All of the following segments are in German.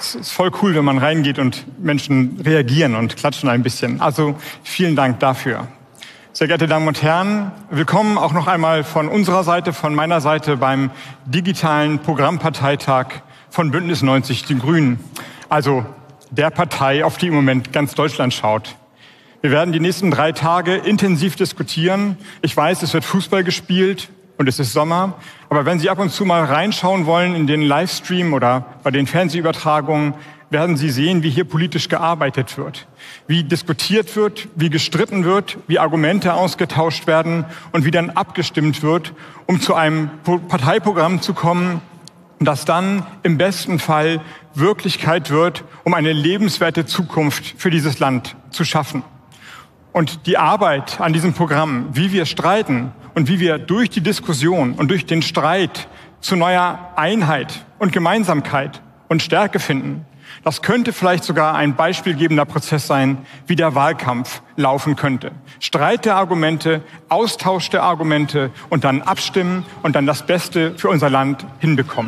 Es ist voll cool, wenn man reingeht und Menschen reagieren und klatschen ein bisschen. Also vielen Dank dafür. Sehr geehrte Damen und Herren, willkommen auch noch einmal von unserer Seite, von meiner Seite beim digitalen Programmparteitag von Bündnis 90 Die Grünen. Also der Partei, auf die im Moment ganz Deutschland schaut. Wir werden die nächsten 3 Tage intensiv diskutieren. Ich weiß, es wird Fußball gespielt und es ist Sommer. Aber wenn Sie ab und zu mal reinschauen wollen in den Livestream oder bei den Fernsehübertragungen, werden Sie sehen, wie hier politisch gearbeitet wird, wie diskutiert wird, wie gestritten wird, wie Argumente ausgetauscht werden und wie dann abgestimmt wird, um zu einem Parteiprogramm zu kommen, das dann im besten Fall Wirklichkeit wird, um eine lebenswerte Zukunft für dieses Land zu schaffen. Und die Arbeit an diesem Programm, wie wir streiten und wie wir durch die Diskussion und durch den Streit zu neuer Einheit und Gemeinsamkeit und Stärke finden, das könnte vielleicht sogar ein beispielgebender Prozess sein, wie der Wahlkampf laufen könnte. Streit der Argumente, Austausch der Argumente und dann abstimmen und dann das Beste für unser Land hinbekommen.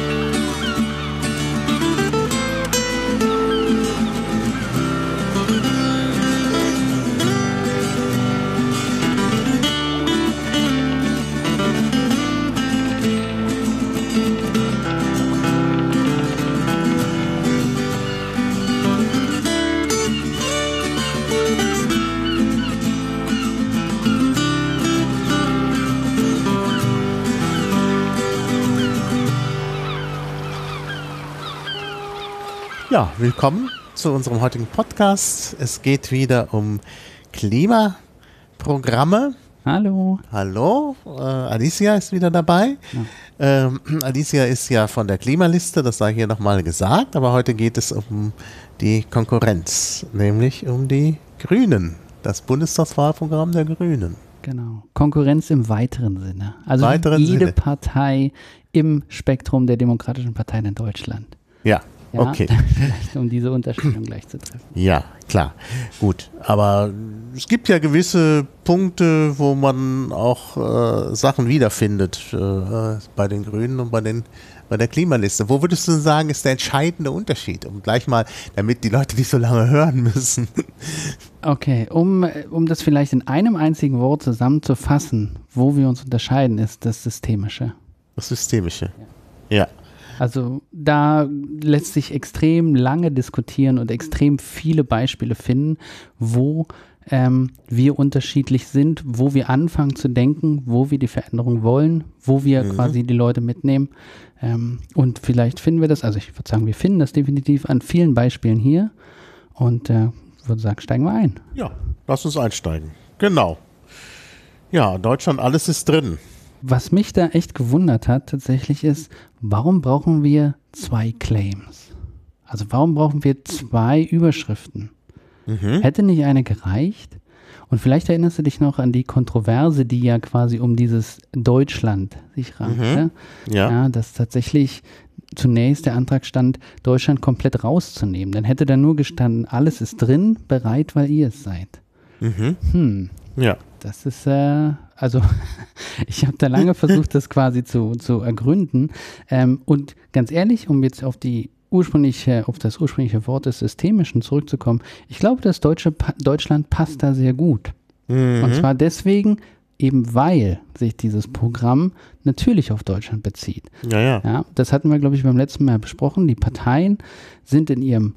Ja, willkommen zu unserem heutigen Podcast. Es geht wieder um Klimaprogramme. Hallo. Hallo, Alicia ist wieder dabei. Ja. Alicia ist ja von der Klimaliste, das sei hier nochmal gesagt, aber heute geht es um die Konkurrenz, nämlich um die Grünen, das Bundestagswahlprogramm der Grünen. Genau, Konkurrenz im weiteren Sinne. Also jede Partei im Spektrum der demokratischen Parteien in Deutschland. Ja. Ja, okay. Vielleicht um diese Unterscheidung gleich zu treffen. Ja, klar. Gut. Aber es gibt ja gewisse Punkte, wo man auch Sachen wiederfindet bei den Grünen und bei der Klimaliste. Wo würdest du sagen, ist der entscheidende Unterschied? Gleich mal, damit die Leute nicht so lange hören müssen. Okay, um das vielleicht in einem einzigen Wort zusammenzufassen, wo wir uns unterscheiden, ist das Systemische. Das Systemische, ja. Also da lässt sich extrem lange diskutieren und extrem viele Beispiele finden, wo wir unterschiedlich sind, wo wir anfangen zu denken, wo wir die Veränderung wollen, wo wir quasi die Leute mitnehmen. Und vielleicht finden wir das, also ich würde sagen, wir finden das definitiv an vielen Beispielen hier. Und würde sagen, steigen wir ein. Ja, lass uns einsteigen. Genau. Ja, Deutschland, alles ist drin. Was mich da echt gewundert hat tatsächlich ist, warum brauchen wir 2 Claims? Also warum brauchen wir 2 Überschriften? Hätte nicht eine gereicht? Und vielleicht erinnerst du dich noch an die Kontroverse, die ja quasi um dieses Deutschland sich rankte. Ja, dass tatsächlich zunächst der Antrag stand, Deutschland komplett rauszunehmen. Dann hätte da nur gestanden, alles ist drin, bereit, weil ihr es seid. Ja. Das ist, also ich habe da lange versucht, das quasi zu ergründen. Und ganz ehrlich, um jetzt auf das ursprüngliche Wort des Systemischen zurückzukommen, ich glaube, das Deutschland passt da sehr gut. Und zwar deswegen, eben weil sich dieses Programm natürlich auf Deutschland bezieht. Ja, das hatten wir, glaube ich, beim letzten Mal besprochen. Die Parteien sind in ihrem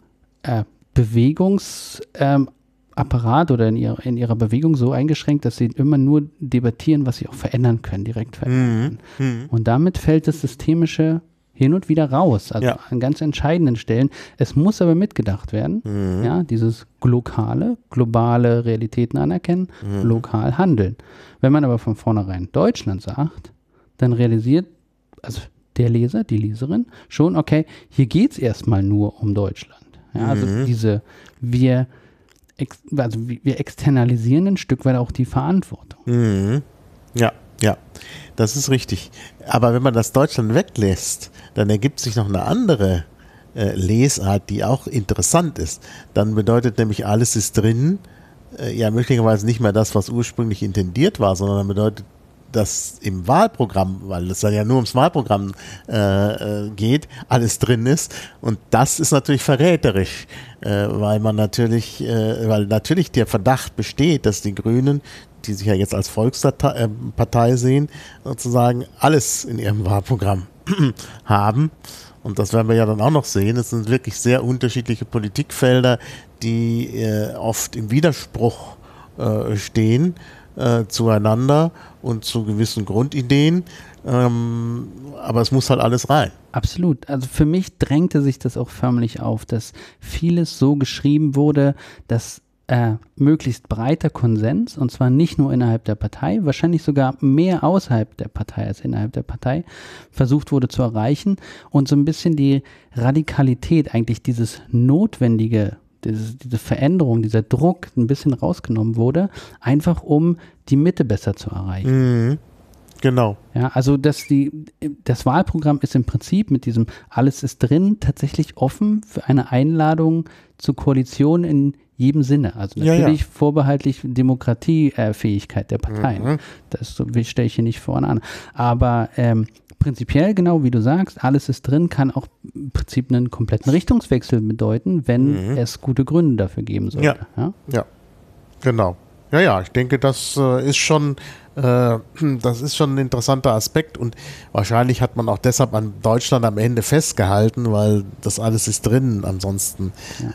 Apparat oder in ihrer Bewegung so eingeschränkt, dass sie immer nur debattieren, was sie auch verändern können, direkt verändern können. Und damit fällt das Systemische hin und wieder raus, also an ganz entscheidenden Stellen. Es muss aber mitgedacht werden, ja, dieses globale Realitäten anerkennen, lokal handeln. Wenn man aber von vornherein Deutschland sagt, dann realisiert also der Leser, die Leserin schon, okay, hier geht es erstmal nur um Deutschland. Ja, also wir externalisieren ein Stück weit auch die Verantwortung. Ja, das ist richtig. Aber wenn man das Deutschland weglässt, dann ergibt sich noch eine andere Lesart, die auch interessant ist. Dann bedeutet nämlich, alles ist drin, ja möglicherweise nicht mehr das, was ursprünglich intendiert war, sondern dann bedeutet dass im Wahlprogramm, weil es dann ja nur ums Wahlprogramm geht, alles drin ist. Und das ist natürlich verräterisch, weil natürlich der Verdacht besteht, dass die Grünen, die sich ja jetzt als Volkspartei sehen, sozusagen alles in ihrem Wahlprogramm haben. Und das werden wir ja dann auch noch sehen. Es sind wirklich sehr unterschiedliche Politikfelder, die oft im Widerspruch stehen zueinander und zu gewissen Grundideen. Aber es muss halt alles rein. Absolut. Also für mich drängte sich das auch förmlich auf, dass vieles so geschrieben wurde, dass möglichst breiter Konsens, und zwar nicht nur innerhalb der Partei, wahrscheinlich sogar mehr außerhalb der Partei als innerhalb der Partei, versucht wurde zu erreichen und so ein bisschen die Radikalität, eigentlich dieses Notwendige, diese Veränderung, dieser Druck ein bisschen rausgenommen wurde, einfach um die Mitte besser zu erreichen. Mhm. Genau. Ja, also das Wahlprogramm ist im Prinzip mit diesem Alles ist drin tatsächlich offen für eine Einladung zur Koalition in jedem Sinne. Also natürlich vorbehaltlich Demokratiefähigkeit der Parteien. Das stelle ich hier nicht vorne an. Aber prinzipiell, genau wie du sagst, alles ist drin, kann auch im Prinzip einen kompletten Richtungswechsel bedeuten, wenn es gute Gründe dafür geben sollte. Ja, genau. Ja, ich denke, das ist schon ein interessanter Aspekt und wahrscheinlich hat man auch deshalb an Deutschland am Ende festgehalten, weil das alles ist drin, ansonsten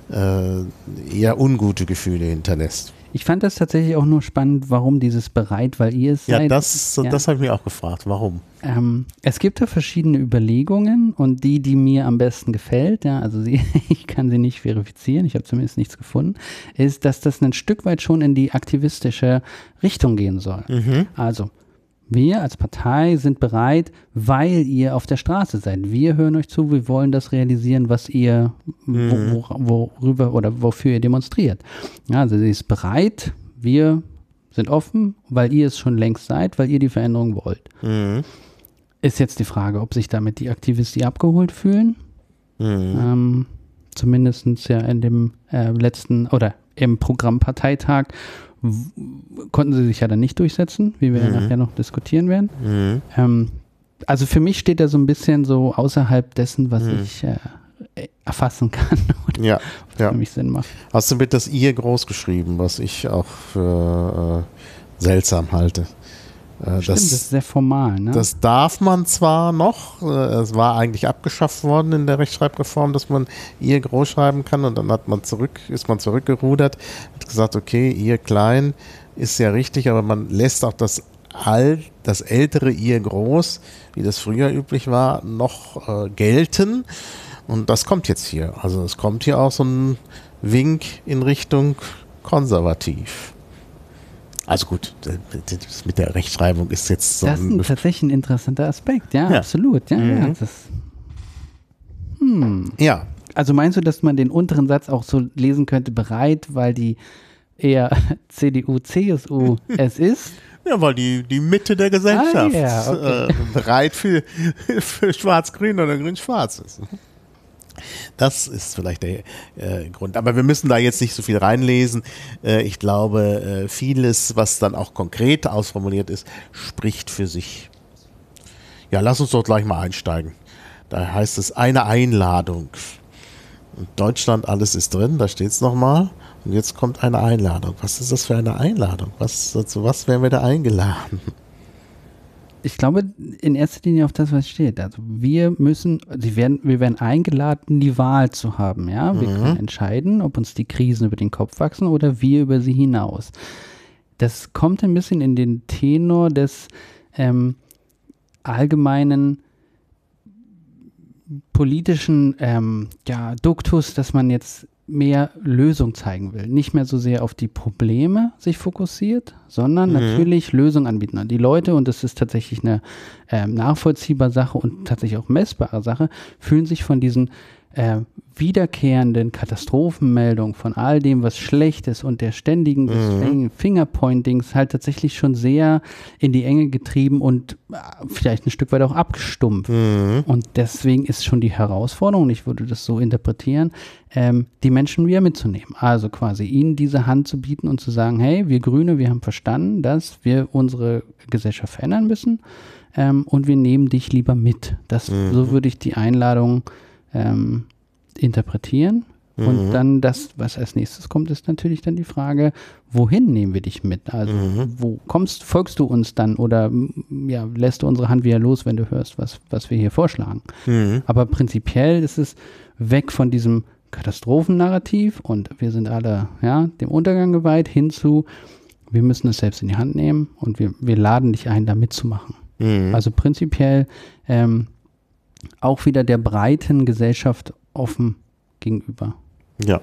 eher ungute Gefühle hinterlässt. Ich fand das tatsächlich auch nur spannend, warum dieses bereit, weil ihr es seid. Ja, das habe ich mir auch gefragt, warum? Es gibt da verschiedene Überlegungen und die mir am besten gefällt, also ich kann sie nicht verifizieren, ich habe zumindest nichts gefunden, ist, dass das ein Stück weit schon in die aktivistische Richtung gehen soll. Also wir als Partei sind bereit, weil ihr auf der Straße seid. Wir hören euch zu, wir wollen das realisieren, was ihr, worüber oder wofür ihr demonstriert. Ja, also sie ist bereit, wir sind offen, weil ihr es schon längst seid, weil ihr die Veränderung wollt. Ist jetzt die Frage, ob sich damit die Aktivisten abgeholt fühlen. Zumindest ja in dem letzten oder im Programmparteitag konnten sie sich ja dann nicht durchsetzen, wie wir ja nachher noch diskutieren werden. Also für mich steht er so ein bisschen so außerhalb dessen, was ich erfassen kann oder was für mich Sinn macht. Hast du mit das ihr groß geschrieben, was ich auch für seltsam halte? Stimmt, das ist sehr formal. Ne? Das darf man zwar noch, es war eigentlich abgeschafft worden in der Rechtschreibreform, dass man ihr groß schreiben kann und dann ist man zurückgerudert, hat gesagt, okay, ihr klein ist ja richtig, aber man lässt auch das ältere ihr groß, wie das früher üblich war, noch gelten und das kommt jetzt hier. Also es kommt hier auch so ein Wink in Richtung konservativ. Also gut, das mit der Rechtschreibung ist jetzt so. Das ist tatsächlich ein interessanter Aspekt, ja. Absolut. Ja. Also meinst du, dass man den unteren Satz auch so lesen könnte, bereit, weil die eher CDU, CSU es ist? Ja, weil die Mitte der Gesellschaft bereit für Schwarz-Grün oder Grün-Schwarz ist. Das ist vielleicht der Grund. Aber wir müssen da jetzt nicht so viel reinlesen. Ich glaube, vieles, was dann auch konkret ausformuliert ist, spricht für sich. Ja, lass uns doch gleich mal einsteigen. Da heißt es eine Einladung. Und Deutschland, alles ist drin, da steht es nochmal. Und jetzt kommt eine Einladung. Was ist das für eine Einladung? Zu was werden wir da eingeladen? Ich glaube in erster Linie auf das, was steht. Also wir werden eingeladen, die Wahl zu haben. Ja, wir können entscheiden, ob uns die Krisen über den Kopf wachsen oder wir über sie hinaus. Das kommt ein bisschen in den Tenor des allgemeinen politischen Duktus, dass man jetzt mehr Lösung zeigen will. Nicht mehr so sehr auf die Probleme sich fokussiert, sondern natürlich Lösungen anbieten. Und die Leute, und das ist tatsächlich eine nachvollziehbare Sache und tatsächlich auch messbare Sache, fühlen sich von diesen wiederkehrenden Katastrophenmeldungen von all dem, was schlecht ist und der ständigen Fingerpointings halt tatsächlich schon sehr in die Enge getrieben und vielleicht ein Stück weit auch abgestumpft. Und deswegen ist schon die Herausforderung, ich würde das so interpretieren, die Menschen wieder mitzunehmen. Also quasi ihnen diese Hand zu bieten und zu sagen, hey, wir Grüne, wir haben verstanden, dass wir unsere Gesellschaft verändern müssen und wir nehmen dich lieber mit. So würde ich die Einladung interpretieren. Und dann das, was als nächstes kommt, ist natürlich dann die Frage, wohin nehmen wir dich mit? Also folgst du uns dann oder lässt du unsere Hand wieder los, wenn du hörst, was wir hier vorschlagen? Aber prinzipiell ist es weg von diesem Katastrophennarrativ und wir sind alle dem Untergang geweiht, hin zu, wir müssen es selbst in die Hand nehmen und wir laden dich ein, da mitzumachen. Also prinzipiell auch wieder der breiten Gesellschaft offen gegenüber. Ja.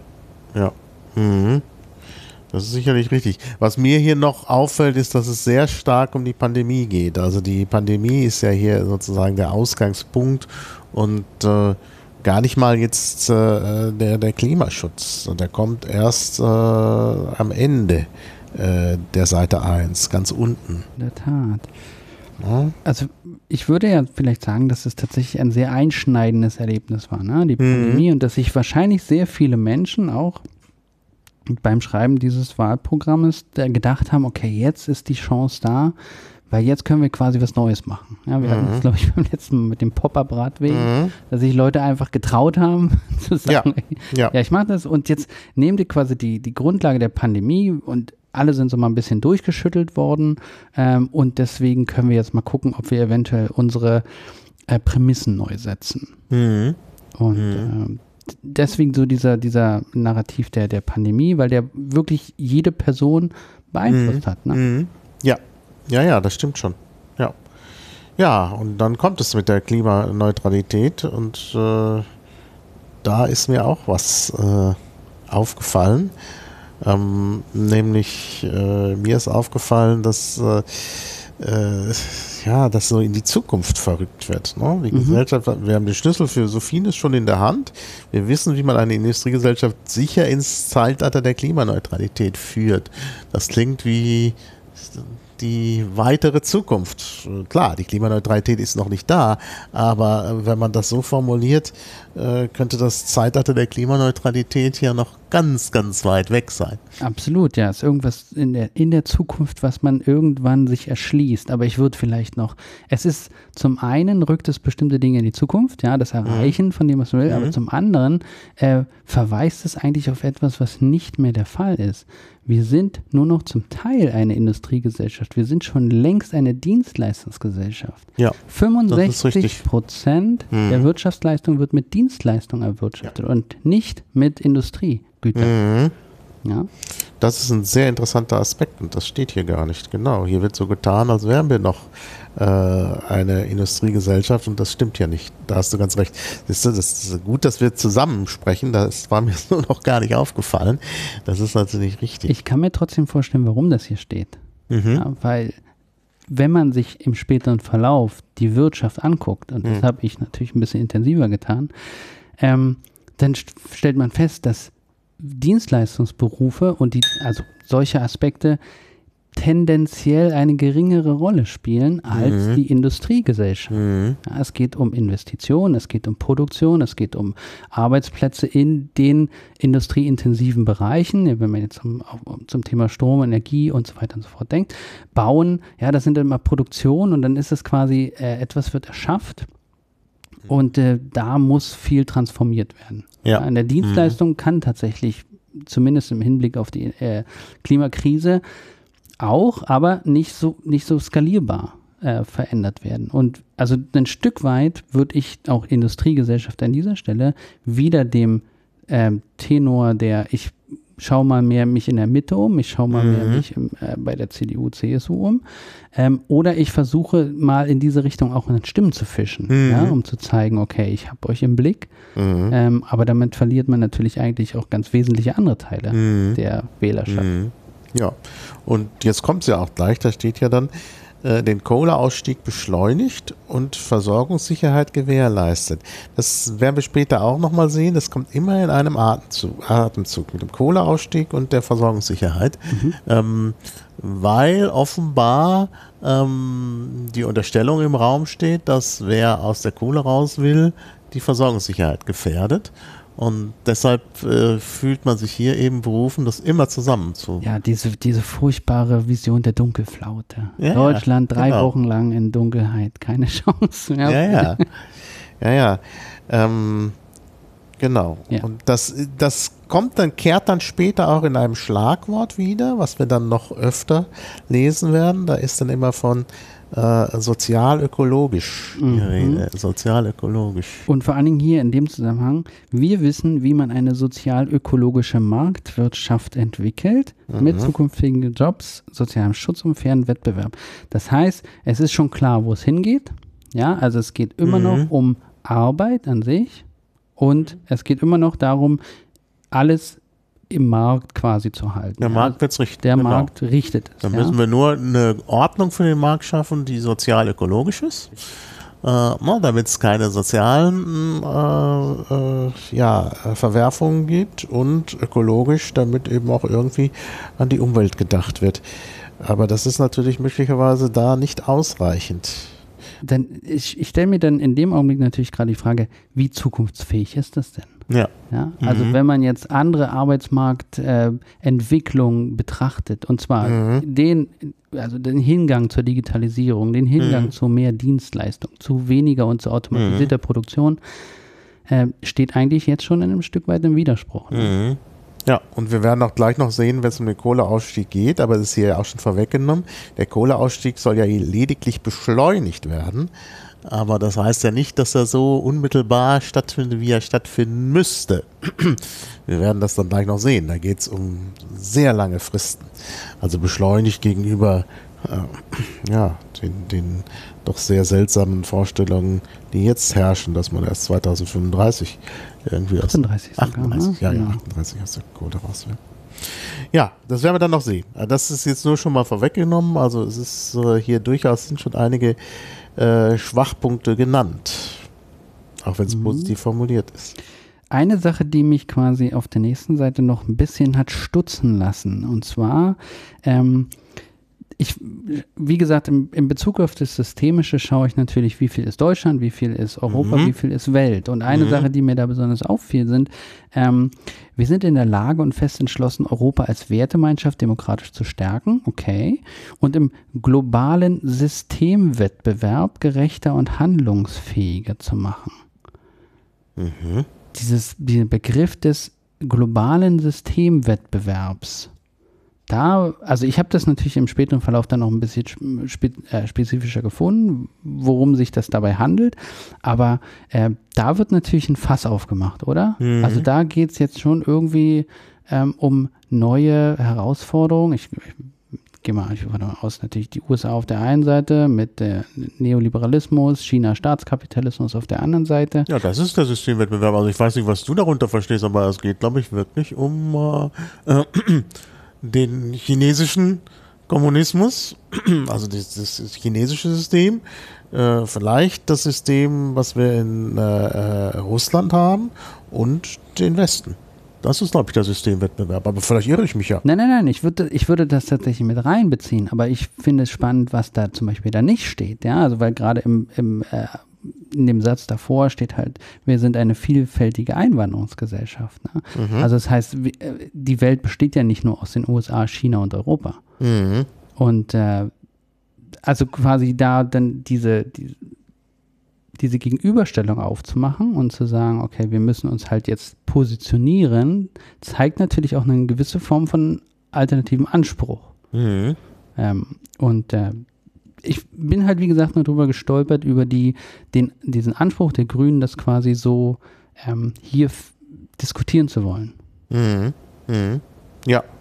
Das ist sicherlich richtig. Was mir hier noch auffällt, ist, dass es sehr stark um die Pandemie geht. Also die Pandemie ist ja hier sozusagen der Ausgangspunkt und gar nicht mal jetzt der Klimaschutz. Der kommt erst am Ende der Seite 1, ganz unten. In der Tat. Ja. Also ich würde ja vielleicht sagen, dass es tatsächlich ein sehr einschneidendes Erlebnis war, ne? Die Pandemie, und dass sich wahrscheinlich sehr viele Menschen auch beim Schreiben dieses Wahlprogrammes gedacht haben, okay, jetzt ist die Chance da, weil jetzt können wir quasi was Neues machen. Ja, wir hatten das, glaube ich, beim letzten Mal mit dem Pop-Up-Radweg, dass sich Leute einfach getraut haben, zu sagen, ich mache das, und jetzt nehmen die quasi die Grundlage der Pandemie und alle sind so mal ein bisschen durchgeschüttelt worden und deswegen können wir jetzt mal gucken, ob wir eventuell unsere Prämissen neu setzen. Und deswegen so dieser Narrativ der Pandemie, weil der wirklich jede Person beeinflusst hat. Ne? Ja, das stimmt schon. Ja, und dann kommt es mit der Klimaneutralität und da ist mir auch was aufgefallen. Nämlich mir ist aufgefallen, dass das so in die Zukunft verrückt wird. Ne? Die Gesellschaft, wir haben den Schlüssel für so vieles schon in der Hand. Wir wissen, wie man eine Industriegesellschaft sicher ins Zeitalter der Klimaneutralität führt. Das klingt wie die weitere Zukunft. Klar, die Klimaneutralität ist noch nicht da, aber wenn man das so formuliert, könnte das Zeitalter der Klimaneutralität ja noch ganz, ganz weit weg sein. Absolut, ja. Es ist irgendwas in der Zukunft, was man irgendwann sich erschließt. Aber ich würde vielleicht noch, es ist zum einen rückt es bestimmte Dinge in die Zukunft, ja, das Erreichen von dem, was man will, aber zum anderen verweist es eigentlich auf etwas, was nicht mehr der Fall ist. Wir sind nur noch zum Teil eine Industriegesellschaft. Wir sind schon längst eine Dienstleistungsgesellschaft. Ja, 65% der Wirtschaftsleistung wird mit Dienstleistung erwirtschaftet und nicht mit Industriegütern. Ja. Das ist ein sehr interessanter Aspekt und das steht hier gar nicht. Genau, hier wird so getan, als wären wir noch eine Industriegesellschaft und das stimmt ja nicht. Da hast du ganz recht. Das ist gut, dass wir zusammen sprechen. Das war mir so noch gar nicht aufgefallen. Das ist natürlich richtig. Ich kann mir trotzdem vorstellen, warum das hier steht. Ja, weil wenn man sich im späteren Verlauf die Wirtschaft anguckt, und das habe ich natürlich ein bisschen intensiver getan, dann stellt man fest, dass Dienstleistungsberufe und also solche Aspekte tendenziell eine geringere Rolle spielen als die Industriegesellschaft. Ja, es geht um Investitionen, es geht um Produktion, es geht um Arbeitsplätze in den industrieintensiven Bereichen, wenn man jetzt zum Thema Strom, Energie und so weiter und so fort denkt. Bauen, ja, das sind dann immer Produktion und dann ist es quasi, etwas wird erschafft und da muss viel transformiert werden. Ja. In der Dienstleistung kann tatsächlich, zumindest im Hinblick auf die Klimakrise, auch, aber nicht so skalierbar verändert werden. Und also ein Stück weit würde ich auch Industriegesellschaft an dieser Stelle wieder dem Tenor ich schaue mal mehr mich in der Mitte um, ich schaue mal mehr mich bei der CDU, CSU um, oder ich versuche mal in diese Richtung auch in Stimmen zu fischen, ja, um zu zeigen, okay, ich habe euch im Blick, aber damit verliert man natürlich eigentlich auch ganz wesentliche andere Teile der Wählerschaft. Ja, und jetzt kommt es ja auch gleich, da steht ja dann, den Kohleausstieg beschleunigt und Versorgungssicherheit gewährleistet. Das werden wir später auch nochmal sehen. Das kommt immer in einem Atemzug mit dem Kohleausstieg und der Versorgungssicherheit, weil offenbar die Unterstellung im Raum steht, dass wer aus der Kohle raus will, die Versorgungssicherheit gefährdet. Und deshalb fühlt man sich hier eben berufen, das immer zusammen zu. Ja, diese furchtbare Vision der Dunkelflaute. Ja, Deutschland 3 Wochen lang in Dunkelheit, keine Chance mehr. Ja. Genau. Ja. Und das kehrt dann später auch in einem Schlagwort wieder, was wir dann noch öfter lesen werden. Da ist dann immer von sozial-ökologisch die Rede. Sozial-ökologisch. Und vor allen Dingen hier in dem Zusammenhang, wir wissen, wie man eine sozial-ökologische Marktwirtschaft entwickelt, mit zukünftigen Jobs, sozialem Schutz und fairen Wettbewerb. Das heißt, es ist schon klar, wo es hingeht. Ja, also es geht immer noch um Arbeit an sich und es geht immer noch darum, alles im Markt quasi zu halten. Der Markt wird es richten. Der Markt richtet es. Dann müssen wir nur eine Ordnung für den Markt schaffen, die sozial-ökologisch ist, damit es keine sozialen Verwerfungen gibt und ökologisch, damit eben auch irgendwie an die Umwelt gedacht wird. Aber das ist natürlich möglicherweise da nicht ausreichend. Ich stelle mir dann in dem Augenblick natürlich gerade die Frage, wie zukunftsfähig ist das denn? Ja. Also wenn man jetzt andere Arbeitsmarktentwicklungen betrachtet, und zwar den Hingang zur Digitalisierung, den Hingang zu mehr Dienstleistung, zu weniger und zu automatisierter Produktion, steht eigentlich jetzt schon in einem Stück weit im Widerspruch. Ne? Ja, und wir werden auch gleich noch sehen, wenn es um den Kohleausstieg geht, aber das ist hier auch schon vorweggenommen. Der Kohleausstieg soll ja lediglich beschleunigt werden, aber das heißt ja nicht, dass er so unmittelbar stattfindet, wie er stattfinden müsste. Wir werden das dann gleich noch sehen. Da geht es um sehr lange Fristen. Also beschleunigt gegenüber den doch sehr seltsamen Vorstellungen, die jetzt herrschen, dass man erst 2035 irgendwie 38 aus 38 aus der Kohle raus will. Ja, das werden wir dann noch sehen. Das ist jetzt nur schon mal vorweggenommen. Also es ist hier durchaus sind schon einige Schwachpunkte genannt, auch wenn es positiv formuliert ist. Eine Sache, die mich quasi auf der nächsten Seite noch ein bisschen hat stutzen lassen, und zwar wie gesagt, in Bezug auf das Systemische schaue ich natürlich, wie viel ist Deutschland, wie viel ist Europa, wie viel ist Welt. Und eine Sache, die mir da besonders auffiel, sind, wir sind in der Lage und fest entschlossen, Europa als Wertegemeinschaft demokratisch zu stärken, okay, und im globalen Systemwettbewerb gerechter und handlungsfähiger zu machen. Dieser Begriff des globalen Systemwettbewerbs, also ich habe das natürlich im späteren Verlauf dann noch ein bisschen spezifischer gefunden, worum sich das dabei handelt, aber da wird natürlich ein Fass aufgemacht, oder? Also da geht es jetzt schon irgendwie um neue Herausforderungen. Ich gehe mal davon aus, natürlich die USA auf der einen Seite mit der Neoliberalismus, China Staatskapitalismus auf der anderen Seite. Ja, das ist der Systemwettbewerb. Also ich weiß nicht, was du darunter verstehst, aber es geht, glaube ich, wirklich um den chinesischen Kommunismus, also das chinesische System, vielleicht das System, was wir in Russland haben und den Westen. Das ist, glaube ich, der Systemwettbewerb. Aber vielleicht irre ich mich ja. Nein. Ich würde das tatsächlich mit reinbeziehen. Aber ich finde es spannend, was da zum Beispiel da nicht steht. Ja, also weil gerade in dem Satz davor steht halt, wir sind eine vielfältige Einwanderungsgesellschaft. Ne? Also das heißt, die Welt besteht ja nicht nur aus den USA, China und Europa. Und also quasi da dann diese Gegenüberstellung aufzumachen und zu sagen, okay, wir müssen uns halt jetzt positionieren, zeigt natürlich auch eine gewisse Form von alternativen Anspruch. Ich bin halt, wie gesagt, nur drüber gestolpert, über diesen Anspruch der Grünen, das quasi so hier diskutieren zu wollen. Ja.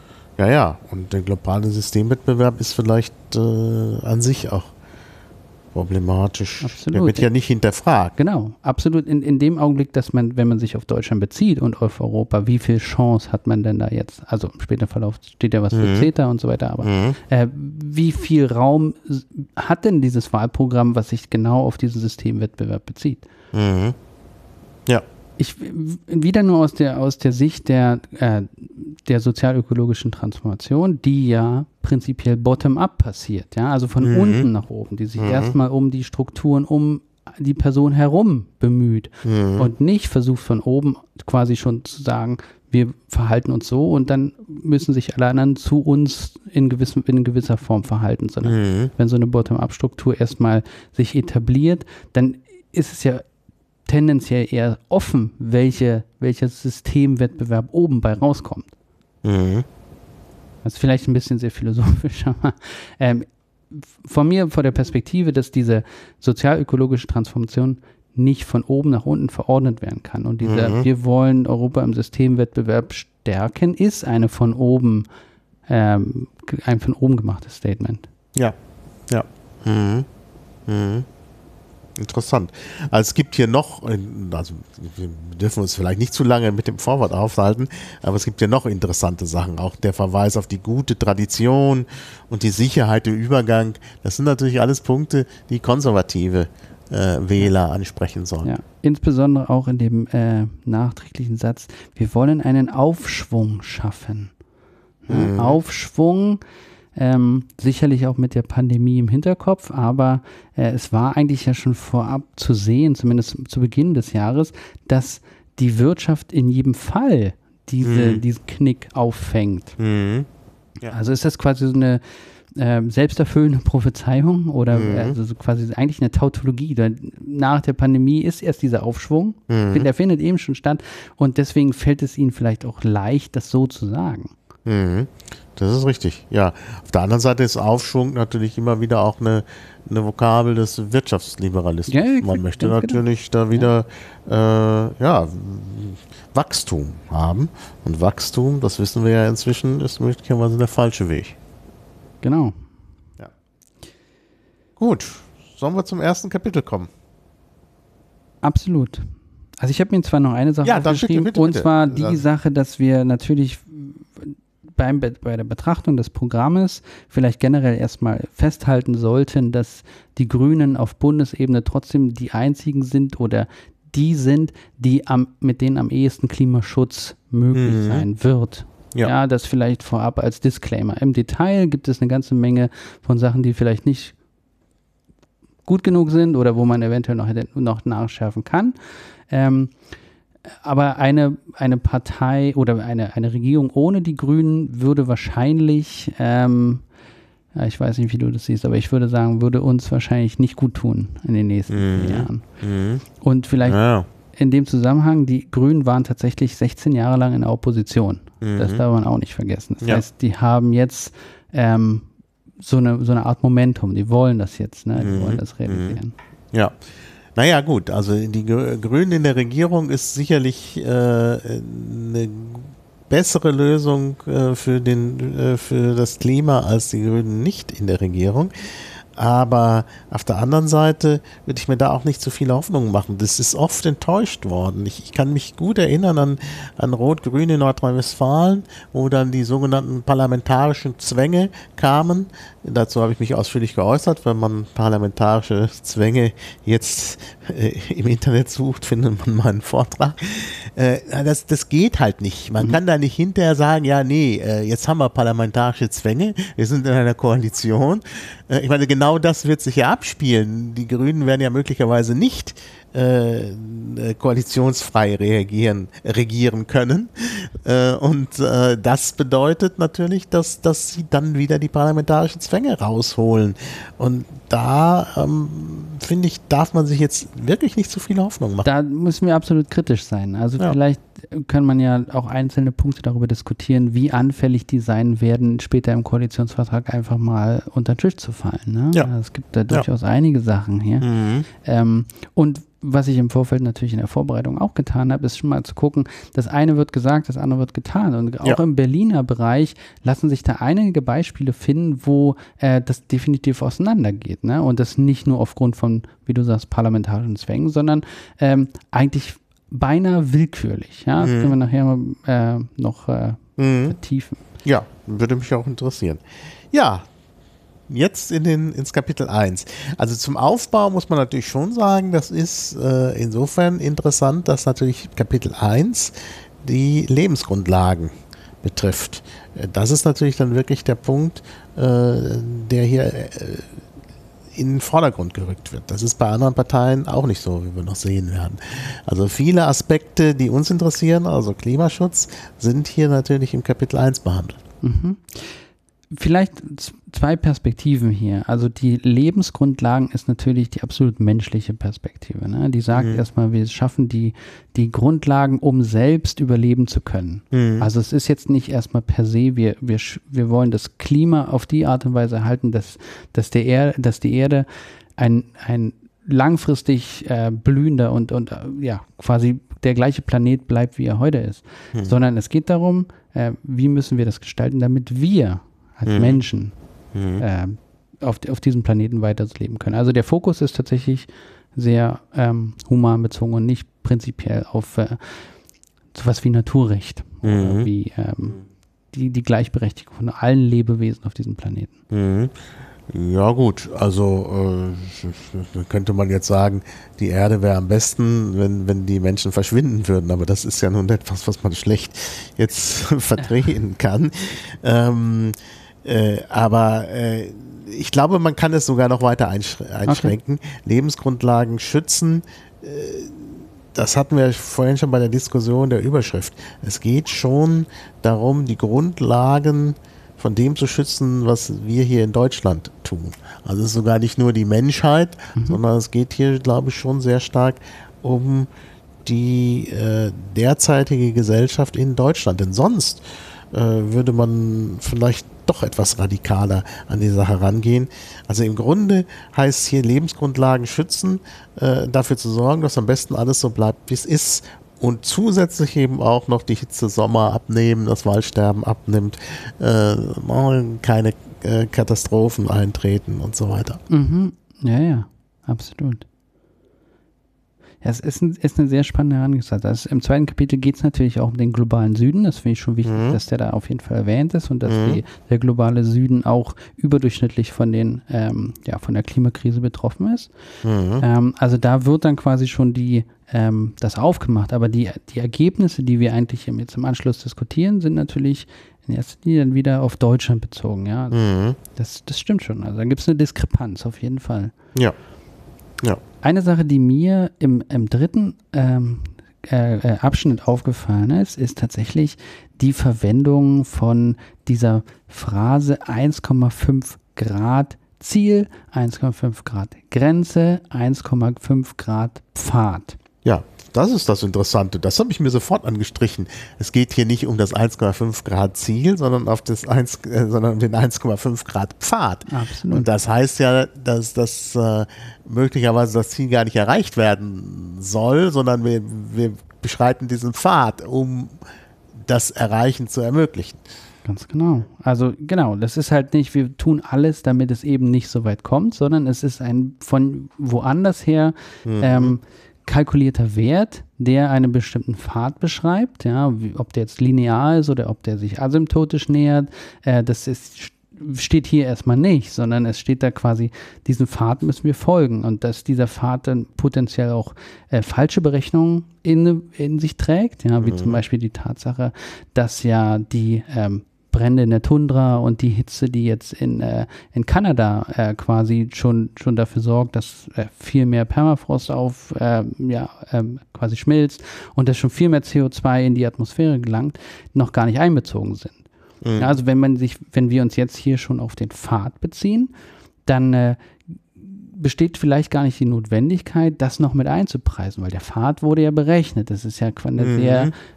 Und der globale Systemwettbewerb ist vielleicht an sich auch problematisch. Absolut. Der wird ja nicht hinterfragt. Genau, absolut. In dem Augenblick, dass man, wenn man sich auf Deutschland bezieht und auf Europa, wie viel Chance hat man denn da jetzt? Also im späteren Verlauf steht ja was für CETA und so weiter, aber wie viel Raum hat denn dieses Wahlprogramm, was sich genau auf diesen Systemwettbewerb bezieht? Ja. Wieder nur aus der Sicht der sozialökologischen Transformation, die ja prinzipiell bottom-up passiert, ja, also von unten nach oben, die sich erstmal um die Strukturen, um die Person herum bemüht und nicht versucht von oben quasi schon zu sagen, wir verhalten uns so und dann müssen sich alle anderen zu uns in gewisser Form verhalten, sondern wenn so eine Bottom-up-Struktur erstmal sich etabliert, dann ist es ja tendenziell eher offen, welcher Systemwettbewerb oben bei rauskommt. Das ist vielleicht ein bisschen sehr philosophisch, aber vor der Perspektive, dass diese sozialökologische Transformation nicht von oben nach unten verordnet werden kann. Und wir wollen Europa im Systemwettbewerb stärken, ist ein von oben gemachtes Statement. Ja. Interessant. Also es gibt hier noch, also wir dürfen uns vielleicht nicht zu lange mit dem Vorwort aufhalten, aber es gibt hier noch interessante Sachen. Auch der Verweis auf die gute Tradition und die Sicherheit im Übergang. Das sind natürlich alles Punkte, die konservative Wähler ansprechen sollen. Ja, insbesondere auch in dem nachträglichen Satz, wir wollen einen Aufschwung schaffen. Aufschwung, sicherlich auch mit der Pandemie im Hinterkopf, aber es war eigentlich ja schon vorab zu sehen, zumindest zu Beginn des Jahres, dass die Wirtschaft in jedem Fall diesen Knick auffängt. Ja. Also ist das quasi so eine selbsterfüllende Prophezeiung oder also quasi eigentlich eine Tautologie. Nach der Pandemie ist erst dieser Aufschwung, der findet eben schon statt und deswegen fällt es ihnen vielleicht auch leicht, das so zu sagen. Das ist richtig, ja. Auf der anderen Seite ist Aufschwung natürlich immer wieder auch eine Vokabel des Wirtschaftsliberalismus. Ja, man möchte natürlich da wieder Wachstum haben. Und Wachstum, das wissen wir ja inzwischen, ist möglicherweise der falsche Weg. Genau. Ja. Gut, sollen wir zum ersten Kapitel kommen? Absolut. Also ich habe mir zwar noch eine Sache aufgeschrieben, bitte. Und zwar die Sache, dass wir natürlich bei der Betrachtung des Programmes vielleicht generell erstmal festhalten sollten, dass die Grünen auf Bundesebene trotzdem die einzigen sind oder die sind, mit denen am ehesten Klimaschutz möglich sein wird. Ja, das vielleicht vorab als Disclaimer. Im Detail gibt es eine ganze Menge von Sachen, die vielleicht nicht gut genug sind oder wo man eventuell noch nachschärfen kann. Aber eine Partei oder eine Regierung ohne die Grünen würde wahrscheinlich, ich weiß nicht, wie du das siehst, aber ich würde sagen, würde uns wahrscheinlich nicht gut tun in den nächsten Jahren. Und vielleicht in dem Zusammenhang, die Grünen waren tatsächlich 16 Jahre lang in der Opposition. Das darf man auch nicht vergessen. Das heißt, die haben jetzt so eine Art Momentum. Die wollen das jetzt, ne? Die wollen das realisieren. Ja. Naja gut, also die Grünen in der Regierung ist sicherlich eine bessere Lösung für das Klima als die Grünen nicht in der Regierung. Aber auf der anderen Seite würde ich mir da auch nicht so viele Hoffnungen machen. Das ist oft enttäuscht worden. Ich kann mich gut erinnern an Rot-Grün in Nordrhein-Westfalen, wo dann die sogenannten parlamentarischen Zwänge kamen. Dazu habe ich mich ausführlich geäußert. Wenn man parlamentarische Zwänge jetzt im Internet sucht, findet man meinen Vortrag. Das geht halt nicht. Man kann da nicht hinterher sagen, ja, nee, jetzt haben wir parlamentarische Zwänge, wir sind in einer Koalition. Ich meine, genau das wird sich ja abspielen. Die Grünen werden ja möglicherweise nicht koalitionsfrei regieren können. Und das bedeutet natürlich, dass sie dann wieder die parlamentarischen Zwänge rausholen. Und da, finde ich, darf man sich jetzt wirklich nicht zu viele Hoffnung machen. Da müssen wir absolut kritisch sein. Also vielleicht kann man ja auch einzelne Punkte darüber diskutieren, wie anfällig die sein werden, später im Koalitionsvertrag einfach mal unter den Tisch zu fallen. Ne? Ja. Es gibt da durchaus einige Sachen hier. Und was ich im Vorfeld natürlich in der Vorbereitung auch getan habe, ist schon mal zu gucken, das eine wird gesagt, das andere wird getan. Und auch im Berliner Bereich lassen sich da einige Beispiele finden, wo das definitiv auseinandergeht. Ne? Und das nicht nur aufgrund von, wie du sagst, parlamentarischen Zwängen, sondern eigentlich beinahe willkürlich. Ja? Das können wir nachher noch vertiefen. Ja, würde mich auch interessieren. Ja, jetzt ins Kapitel 1. Also zum Aufbau muss man natürlich schon sagen, das ist insofern interessant, dass natürlich Kapitel 1 die Lebensgrundlagen betrifft. Das ist natürlich dann wirklich der Punkt, der hier in den Vordergrund gerückt wird. Das ist bei anderen Parteien auch nicht so, wie wir noch sehen werden. Also viele Aspekte, die uns interessieren, also Klimaschutz, sind hier natürlich im Kapitel 1 behandelt. Mhm. Vielleicht zwei Perspektiven hier. Also die Lebensgrundlagen ist natürlich die absolut menschliche Perspektive. Ne? Die sagt erstmal, wir schaffen die Grundlagen, um selbst überleben zu können. Also es ist jetzt nicht erstmal per se, wir wollen das Klima auf die Art und Weise erhalten, dass die Erde ein langfristig blühender und quasi der gleiche Planet bleibt, wie er heute ist. Sondern es geht darum, wie müssen wir das gestalten, damit wir als Menschen auf diesem Planeten weiterleben können. Also der Fokus ist tatsächlich sehr human bezogen und nicht prinzipiell auf sowas wie Naturrecht oder wie die Gleichberechtigung von allen Lebewesen auf diesem Planeten. Ja gut, also könnte man jetzt sagen, die Erde wäre am besten, wenn die Menschen verschwinden würden, aber das ist ja nun etwas, was man schlecht jetzt verdrehen kann. Aber ich glaube, man kann es sogar noch weiter einschränken. Okay. Lebensgrundlagen schützen, das hatten wir vorhin schon bei der Diskussion der Überschrift. Es geht schon darum, die Grundlagen von dem zu schützen, was wir hier in Deutschland tun. Also es ist sogar nicht nur die Menschheit, sondern es geht hier, glaube ich, schon sehr stark um die derzeitige Gesellschaft in Deutschland. Denn sonst würde man vielleicht doch etwas radikaler an die Sache rangehen. Also im Grunde heißt hier Lebensgrundlagen schützen, dafür zu sorgen, dass am besten alles so bleibt, wie es ist. Und zusätzlich eben auch noch die Hitze Sommer abnehmen, das Waldsterben abnimmt, keine Katastrophen eintreten und so weiter. Ja, absolut. Ja, es ist eine sehr spannende Herangehensweise. Also im zweiten Kapitel geht es natürlich auch um den globalen Süden. Das finde ich schon wichtig, dass der da auf jeden Fall erwähnt ist und dass der globale Süden auch überdurchschnittlich von der Klimakrise betroffen ist. Also da wird dann quasi schon das aufgemacht. Aber die Ergebnisse, die wir eigentlich jetzt im Anschluss diskutieren, sind natürlich in erster Linie dann wieder auf Deutschland bezogen. Ja? Das stimmt schon. Also da gibt es eine Diskrepanz auf jeden Fall. Ja. Eine Sache, die mir im dritten Abschnitt aufgefallen ist tatsächlich die Verwendung von dieser Phrase 1,5 Grad Ziel, 1,5 Grad Grenze, 1,5 Grad Pfad. Ja, das ist das Interessante. Das habe ich mir sofort angestrichen. Es geht hier nicht um das 1,5 Grad Ziel, sondern um den 1,5 Grad Pfad. Absolut. Und das heißt ja, dass das möglicherweise das Ziel gar nicht erreicht werden soll, sondern wir beschreiten diesen Pfad, um das Erreichen zu ermöglichen. Ganz genau. Also genau, das ist halt nicht, wir tun alles, damit es eben nicht so weit kommt, sondern es ist ein von woanders her kalkulierter Wert, der einen bestimmten Pfad beschreibt, ja, ob der jetzt linear ist oder ob der sich asymptotisch nähert, steht hier erstmal nicht, sondern es steht da quasi, diesen Pfad müssen wir folgen und dass dieser Pfad dann potenziell auch falsche Berechnungen in sich trägt, ja, wie zum Beispiel die Tatsache, dass ja die Brände in der Tundra und die Hitze, die jetzt in Kanada quasi schon dafür sorgt, dass viel mehr Permafrost quasi schmilzt und dass schon viel mehr CO2 in die Atmosphäre gelangt, noch gar nicht einbezogen sind. Ja, also wenn wir uns jetzt hier schon auf den Pfad beziehen, dann besteht vielleicht gar nicht die Notwendigkeit, das noch mit einzupreisen, weil der Pfad wurde ja berechnet. Das ist ja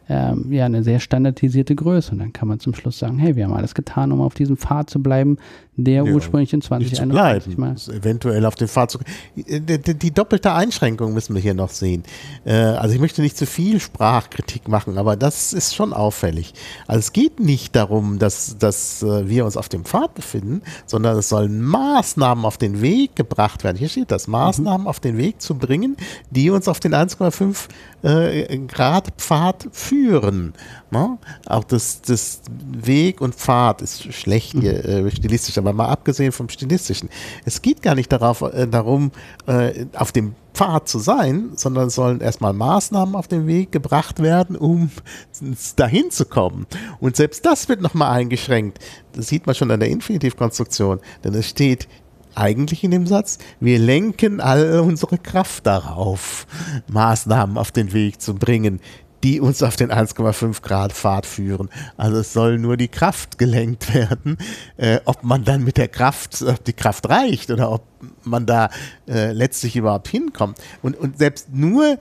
eine sehr standardisierte Größe. Und dann kann man zum Schluss sagen, hey, wir haben alles getan, um auf diesem Pfad zu bleiben, der ursprünglich in 2021 mal. Eventuell auf den Fahrzug. Die doppelte Einschränkung müssen wir hier noch sehen. Also ich möchte nicht zu viel Sprachkritik machen, aber das ist schon auffällig. Also es geht nicht darum, dass wir uns auf dem Pfad befinden, sondern es sollen Maßnahmen auf den Weg gebracht werden. Hier steht das, Maßnahmen auf den Weg zu bringen, die uns auf den 1,5 Grad Pfad führen. Ne? Auch das Weg und Pfad ist schlecht hier stilistisch, aber mal abgesehen vom Stilistischen. Es geht gar nicht darum, auf dem Pfad zu sein, sondern es sollen erstmal Maßnahmen auf den Weg gebracht werden, um dahin zu kommen. Und selbst das wird nochmal eingeschränkt. Das sieht man schon an der Infinitivkonstruktion, denn es steht eigentlich in dem Satz, wir lenken all unsere Kraft darauf, Maßnahmen auf den Weg zu bringen, die uns auf den 1,5 Grad Pfad führen. Also es soll nur die Kraft gelenkt werden. Ob man dann mit der Kraft, ob die Kraft reicht oder ob man da letztlich überhaupt hinkommt. Und selbst nur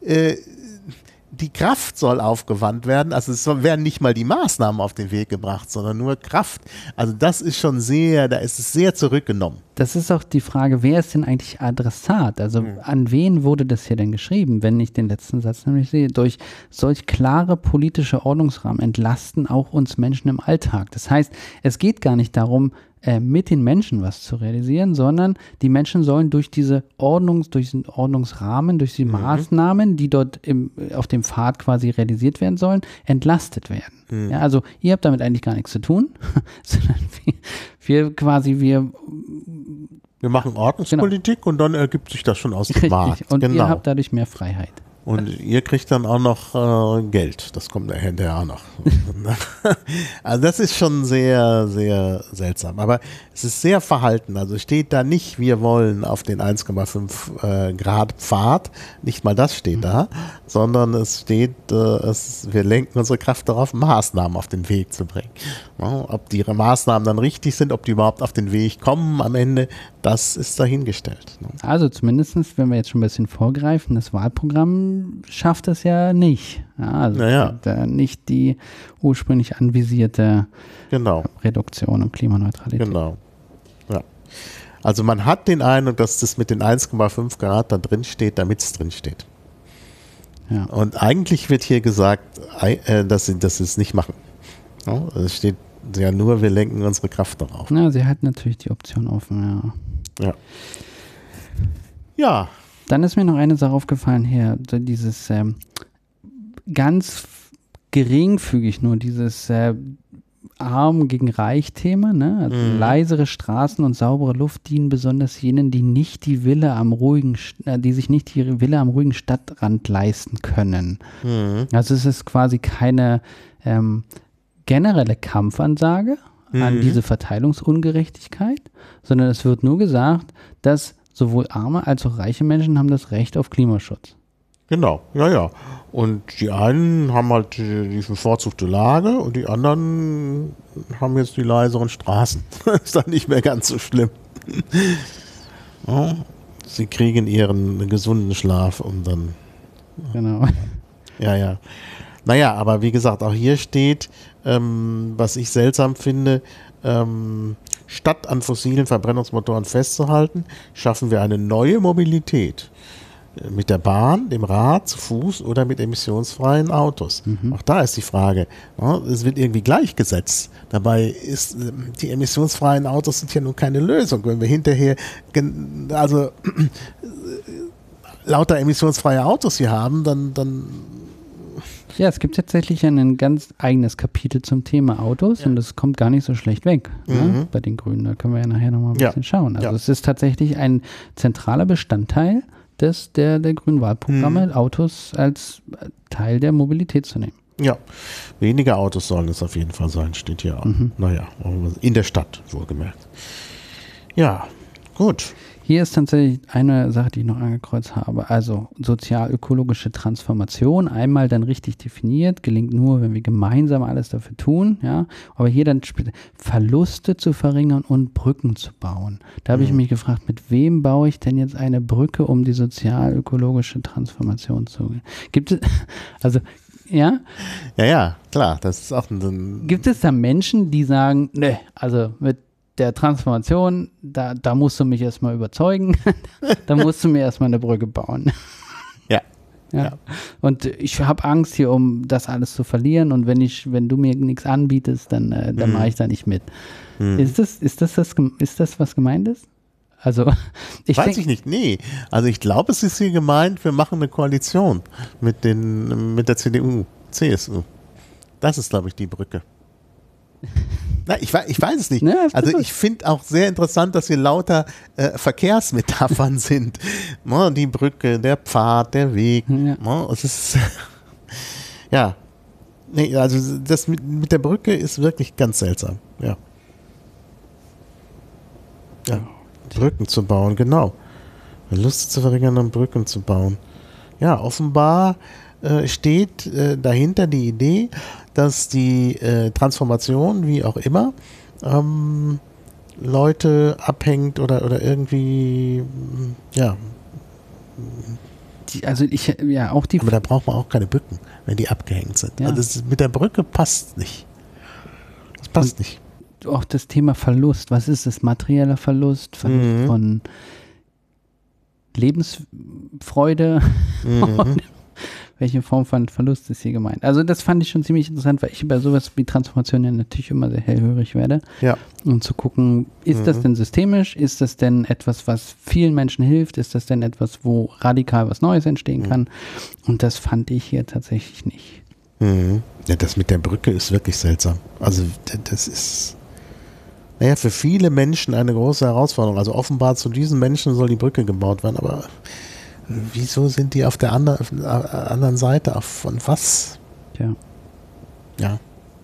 die Kraft soll aufgewandt werden, also es werden nicht mal die Maßnahmen auf den Weg gebracht, sondern nur Kraft. Also das ist schon da ist es sehr zurückgenommen. Das ist auch die Frage, wer ist denn eigentlich Adressat? Also an wen wurde das hier denn geschrieben, wenn ich den letzten Satz nämlich sehe? Durch solch klare politische Ordnungsrahmen entlasten auch uns Menschen im Alltag. Das heißt, es geht gar nicht darum, mit den Menschen was zu realisieren, sondern die Menschen sollen durch diesen Ordnungsrahmen, durch die Maßnahmen, die dort auf dem Pfad quasi realisiert werden sollen, entlastet werden. Ja, also ihr habt damit eigentlich gar nichts zu tun, sondern wir machen Ordnungspolitik und dann ergibt sich das schon aus dem Markt. Und ihr habt dadurch mehr Freiheit. Und ihr kriegt dann auch noch Geld. Das kommt hinterher auch noch. Also das ist schon sehr, sehr seltsam. Aber es ist sehr verhalten. Also steht da nicht, wir wollen auf den 1,5 Grad Pfad. Nicht mal das steht da. Sondern es steht, wir lenken unsere Kraft darauf, Maßnahmen auf den Weg zu bringen. Ja, ob die Maßnahmen dann richtig sind, ob die überhaupt auf den Weg kommen am Ende, das ist dahingestellt. Also zumindest, wenn wir jetzt schon ein bisschen vorgreifen, das Wahlprogramm schafft es ja nicht. Ja, also nicht die ursprünglich anvisierte Reduktion und Klimaneutralität. Genau. Ja. Also man hat den Eindruck, dass das mit den 1,5 Grad da drin steht, damit es drin steht. Ja. Und eigentlich wird hier gesagt, dass sie es nicht machen. Ja, es steht ja nur, wir lenken unsere Kraft darauf. Ja, sie hat natürlich die Option offen, Ja. Dann ist mir noch eine Sache aufgefallen hier, dieses ganz geringfügig nur, dieses Arm gegen Reich-Thema, ne? Also leisere Straßen und saubere Luft dienen besonders jenen, die sich nicht die Villa am ruhigen Stadtrand leisten können. Also es ist quasi keine generelle Kampfansage an diese Verteilungsungerechtigkeit, sondern es wird nur gesagt, dass sowohl arme als auch reiche Menschen haben das Recht auf Klimaschutz. Genau, ja. Und die einen haben halt die bevorzugte Lage und die anderen haben jetzt die leiseren Straßen. Ist dann nicht mehr ganz so schlimm. Ja, sie kriegen ihren gesunden Schlaf und dann... Genau. Ja. Naja, aber wie gesagt, auch hier steht, was ich seltsam finde, statt an fossilen Verbrennungsmotoren festzuhalten, schaffen wir eine neue Mobilität. Mit der Bahn, dem Rad, zu Fuß oder mit emissionsfreien Autos. Auch da ist die Frage, es wird irgendwie gleichgesetzt. Dabei ist, die emissionsfreien Autos sind ja nun keine Lösung. Wenn wir hinterher, lauter emissionsfreie Autos hier haben, dann ja, es gibt tatsächlich ein ganz eigenes Kapitel zum Thema Autos und das kommt gar nicht so schlecht weg bei den Grünen. Da können wir ja nachher nochmal ein bisschen schauen. Also es ist tatsächlich ein zentraler Bestandteil der grünen Wahlprogramme, Autos als Teil der Mobilität zu nehmen. Ja, weniger Autos sollen es auf jeden Fall sein, steht hier auch. Naja, in der Stadt wohlgemerkt. Ja, gut. Hier ist tatsächlich eine Sache, die ich noch angekreuzt habe. Also sozial-ökologische Transformation, einmal dann richtig definiert, gelingt nur, wenn wir gemeinsam alles dafür tun. Ja? Aber hier dann Verluste zu verringern und Brücken zu bauen. Da habe ich mich gefragt, mit wem baue ich denn jetzt eine Brücke, um die sozial-ökologische Transformation zu... Gibt es... Also... Ja? Ja, klar, das ist auch ein... Gibt es da Menschen, die sagen, ne, also mit der Transformation, da musst du mich erstmal überzeugen. Da musst du mir erstmal eine Brücke bauen. Ja. Ja. Und ich habe Angst hier, um das alles zu verlieren. Und wenn du mir nichts anbietest, dann mache ich da nicht mit. Ist das, was gemeint ist? Also, Weiß ich nicht, nee. Also ich glaube, es ist hier gemeint, wir machen eine Koalition mit der CDU, CSU. Das ist, glaube ich, die Brücke. Na, ich weiß es nicht. Ja, also ich finde auch sehr interessant, dass hier lauter Verkehrsmetaphern sind. Die Brücke, der Pfad, der Weg. Ja. Es ist ja. Nee, also das mit der Brücke ist wirklich ganz seltsam. Ja. Ja. Brücken zu bauen, genau. Lust zu verringern, um Brücken zu bauen. Ja, offenbar steht dahinter die Idee, dass die Transformation, wie auch immer, Leute abhängt oder irgendwie, ja. Aber da braucht man auch keine Brücken, wenn die abgehängt sind. Ja. Also mit der Brücke passt nicht. Das passt nicht. Auch das Thema Verlust. Was ist das? Materieller Verlust von Lebensfreude? Welche Form von Verlust ist hier gemeint? Also das fand ich schon ziemlich interessant, weil ich über sowas wie Transformation ja natürlich immer sehr hellhörig werde. Ja. Um zu gucken, ist das denn systemisch? Ist das denn etwas, was vielen Menschen hilft? Ist das denn etwas, wo radikal was Neues entstehen kann? Und das fand ich hier tatsächlich nicht. Ja, das mit der Brücke ist wirklich seltsam. Also das ist für viele Menschen eine große Herausforderung. Also offenbar zu diesen Menschen soll die Brücke gebaut werden, aber wieso sind die auf der anderen Seite? Von was? Ja.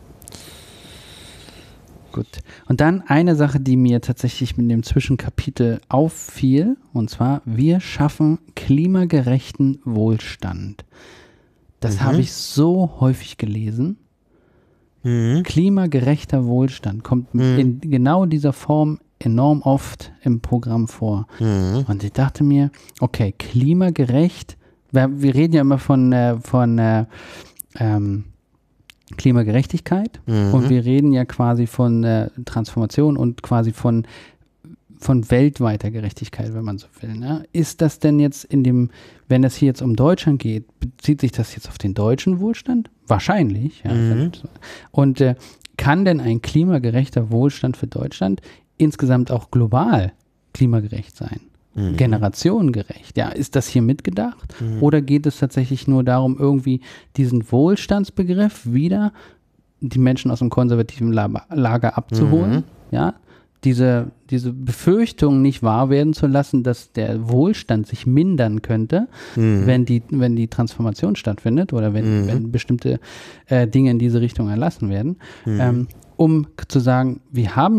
Gut. Und dann eine Sache, die mir tatsächlich mit dem Zwischenkapitel auffiel, und zwar, wir schaffen klimagerechten Wohlstand. Das habe ich so häufig gelesen. Klimagerechter Wohlstand kommt in genau dieser Form enorm oft im Programm vor. Und ich dachte mir, okay, klimagerecht, wir reden ja immer von Klimagerechtigkeit und wir reden ja quasi von Transformation und quasi von weltweiter Gerechtigkeit, wenn man so will. Ne? Ist das denn jetzt wenn es hier jetzt um Deutschland geht, bezieht sich das jetzt auf den deutschen Wohlstand? Wahrscheinlich. Ja. Und kann denn ein klimagerechter Wohlstand für Deutschland insgesamt auch global klimagerecht sein? Generationengerecht. Ja, ist das hier mitgedacht? Oder geht es tatsächlich nur darum, irgendwie diesen Wohlstandsbegriff wieder die Menschen aus dem konservativen Lager abzuholen? Ja, diese Befürchtung nicht wahr werden zu lassen, dass der Wohlstand sich mindern könnte, wenn die Transformation stattfindet oder wenn bestimmte Dinge in diese Richtung erlassen werden, um zu sagen, wir haben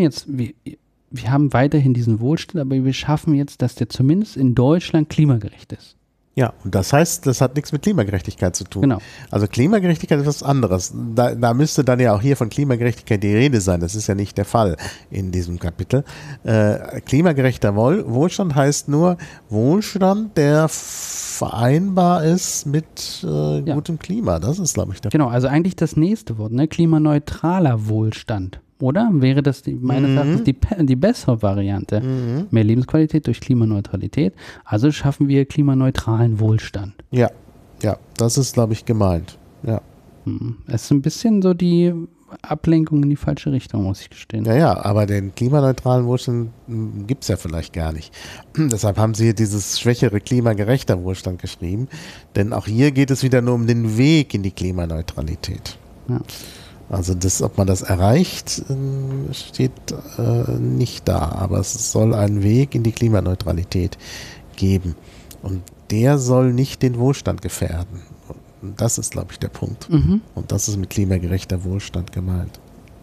weiterhin diesen Wohlstand, aber wir schaffen jetzt, dass der zumindest in Deutschland klimagerecht ist. Ja, und das heißt, das hat nichts mit Klimagerechtigkeit zu tun. Genau. Also Klimagerechtigkeit ist was anderes. Da müsste dann ja auch hier von Klimagerechtigkeit die Rede sein. Das ist ja nicht der Fall in diesem Kapitel. Klimagerechter Wohlstand heißt nur Wohlstand, der vereinbar ist mit gutem Klima. Das ist, glaube ich, der Genau, also eigentlich das nächste Wort, ne? Klimaneutraler Wohlstand. Oder? Wäre das meines Erachtens die bessere Variante? Mehr Lebensqualität durch Klimaneutralität. Also schaffen wir klimaneutralen Wohlstand. Ja, das ist, glaube ich, gemeint. Ja. Es ist ein bisschen so die Ablenkung in die falsche Richtung, muss ich gestehen. Ja, aber den klimaneutralen Wohlstand gibt es ja vielleicht gar nicht. Deshalb haben sie hier dieses schwächere klimagerechter Wohlstand geschrieben. Denn auch hier geht es wieder nur um den Weg in die Klimaneutralität. Ja. Also ob man das erreicht, steht nicht da. Aber es soll einen Weg in die Klimaneutralität geben. Und der soll nicht den Wohlstand gefährden. Und das ist, glaube ich, der Punkt. Und das ist mit klimagerechter Wohlstand gemeint.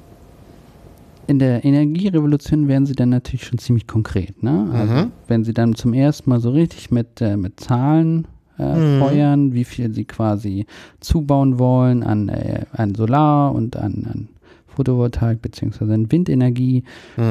In der Energierevolution werden sie dann natürlich schon ziemlich konkret. Ne? Also wenn sie dann zum ersten Mal so richtig mit Zahlen feuern, wie viel sie quasi zubauen wollen an Solar und an Photovoltaik beziehungsweise an Windenergie.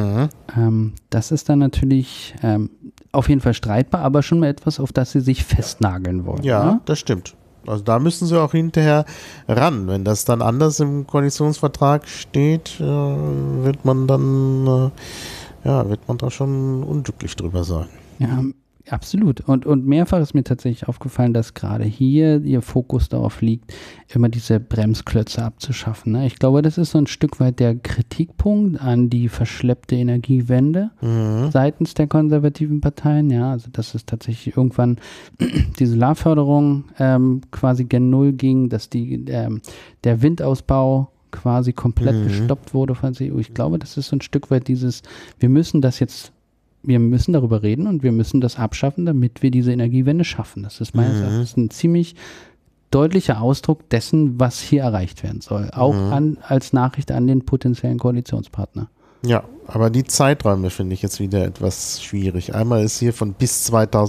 Das ist dann natürlich auf jeden Fall streitbar, aber schon mal etwas, auf das sie sich festnageln wollen. Ja, ne? Das stimmt. Also da müssen sie auch hinterher ran. Wenn das dann anders im Koalitionsvertrag steht, wird man dann ja, wird man da schon unglücklich drüber sein. Ja, absolut. Und mehrfach ist mir tatsächlich aufgefallen, dass gerade hier ihr Fokus darauf liegt, immer diese Bremsklötze abzuschaffen. Ne? Ich glaube, das ist so ein Stück weit der Kritikpunkt an die verschleppte Energiewende seitens der konservativen Parteien. Ja, also dass es tatsächlich irgendwann die Solarförderung quasi gen Null ging, dass der Windausbau quasi komplett gestoppt wurde von der CDU. Ich glaube, das ist so ein Stück weit wir müssen darüber reden und wir müssen das abschaffen, damit wir diese Energiewende schaffen. Das ist meines Erachtens ein ziemlich deutlicher Ausdruck dessen, was hier erreicht werden soll. Auch als Nachricht an den potenziellen Koalitionspartner. Ja, aber die Zeiträume finde ich jetzt wieder etwas schwierig. Einmal ist hier von bis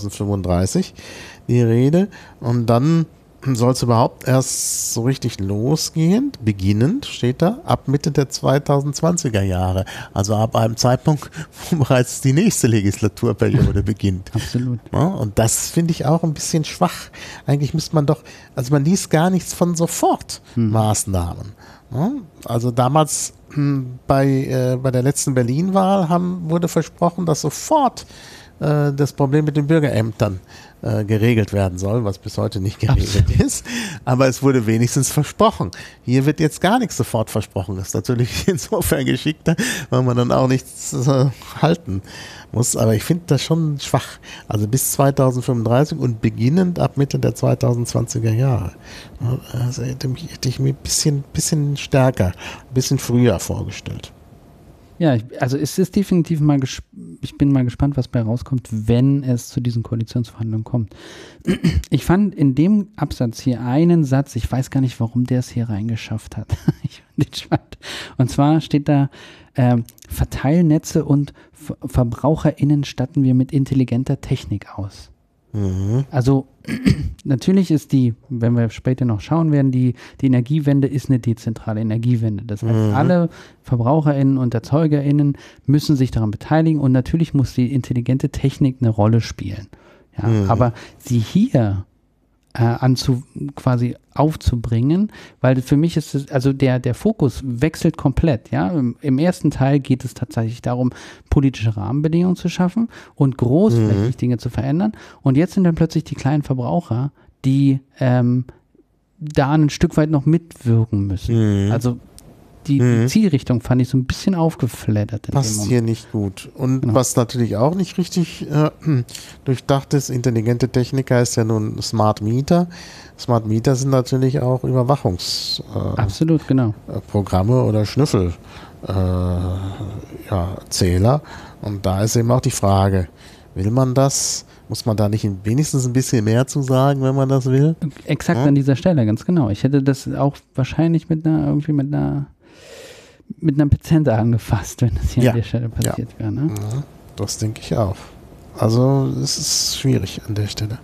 2035 die Rede und dann soll es überhaupt erst so richtig losgehen, beginnend steht da, ab Mitte der 2020er Jahre. Also ab einem Zeitpunkt, wo bereits die nächste Legislaturperiode beginnt. Absolut. Ja, und das finde ich auch ein bisschen schwach. Eigentlich müsste man doch, also man liest gar nichts von Sofortmaßnahmen. Ja, also damals bei der letzten Berlin-Wahl wurde versprochen, dass sofort das Problem mit den Bürgerämtern geregelt werden soll, was bis heute nicht geregelt ist. Aber es wurde wenigstens versprochen. Hier wird jetzt gar nichts sofort versprochen. Das ist natürlich insofern geschickter, weil man dann auch nichts halten muss. Aber ich finde das schon schwach. Also bis 2035 und beginnend ab Mitte der 2020er Jahre. Also hätte ich mir ein bisschen stärker, ein bisschen früher vorgestellt. Ja, also es ist definitiv ich bin mal gespannt, was bei rauskommt, wenn es zu diesen Koalitionsverhandlungen kommt. Ich fand in dem Absatz hier einen Satz, ich weiß gar nicht, warum der es hier reingeschafft hat. Ich fand den spannend. Und zwar steht da, Verteilnetze und VerbraucherInnen statten wir mit intelligenter Technik aus. Also natürlich ist wenn wir später noch schauen werden, die Energiewende ist eine dezentrale Energiewende. Das heißt, alle VerbraucherInnen und ErzeugerInnen müssen sich daran beteiligen und natürlich muss die intelligente Technik eine Rolle spielen. Ja, aber sie hier quasi aufzubringen, weil für mich ist es, also der Fokus wechselt komplett, ja. Im ersten Teil geht es tatsächlich darum, politische Rahmenbedingungen zu schaffen und großflächig Dinge zu verändern. Und jetzt sind dann plötzlich die kleinen Verbraucher, die da ein Stück weit noch mitwirken müssen. Also die Zielrichtung fand ich so ein bisschen aufgeflattert. Passt hier nicht gut. Und was natürlich auch nicht richtig durchdacht ist, intelligente Technik heißt ja nun Smart Meter. Smart Meter sind natürlich auch Absolut, genau. Programme oder Schnüffel Zähler. Und da ist eben auch die Frage, will man das? Muss man da nicht wenigstens ein bisschen mehr zu sagen, wenn man das will? Exakt an dieser Stelle, ganz genau. Ich hätte das auch wahrscheinlich mit einer Pizente angefasst, wenn das hier an der Stelle passiert wäre. Ne? Ja, das denke ich auch. Also es ist schwierig an der Stelle.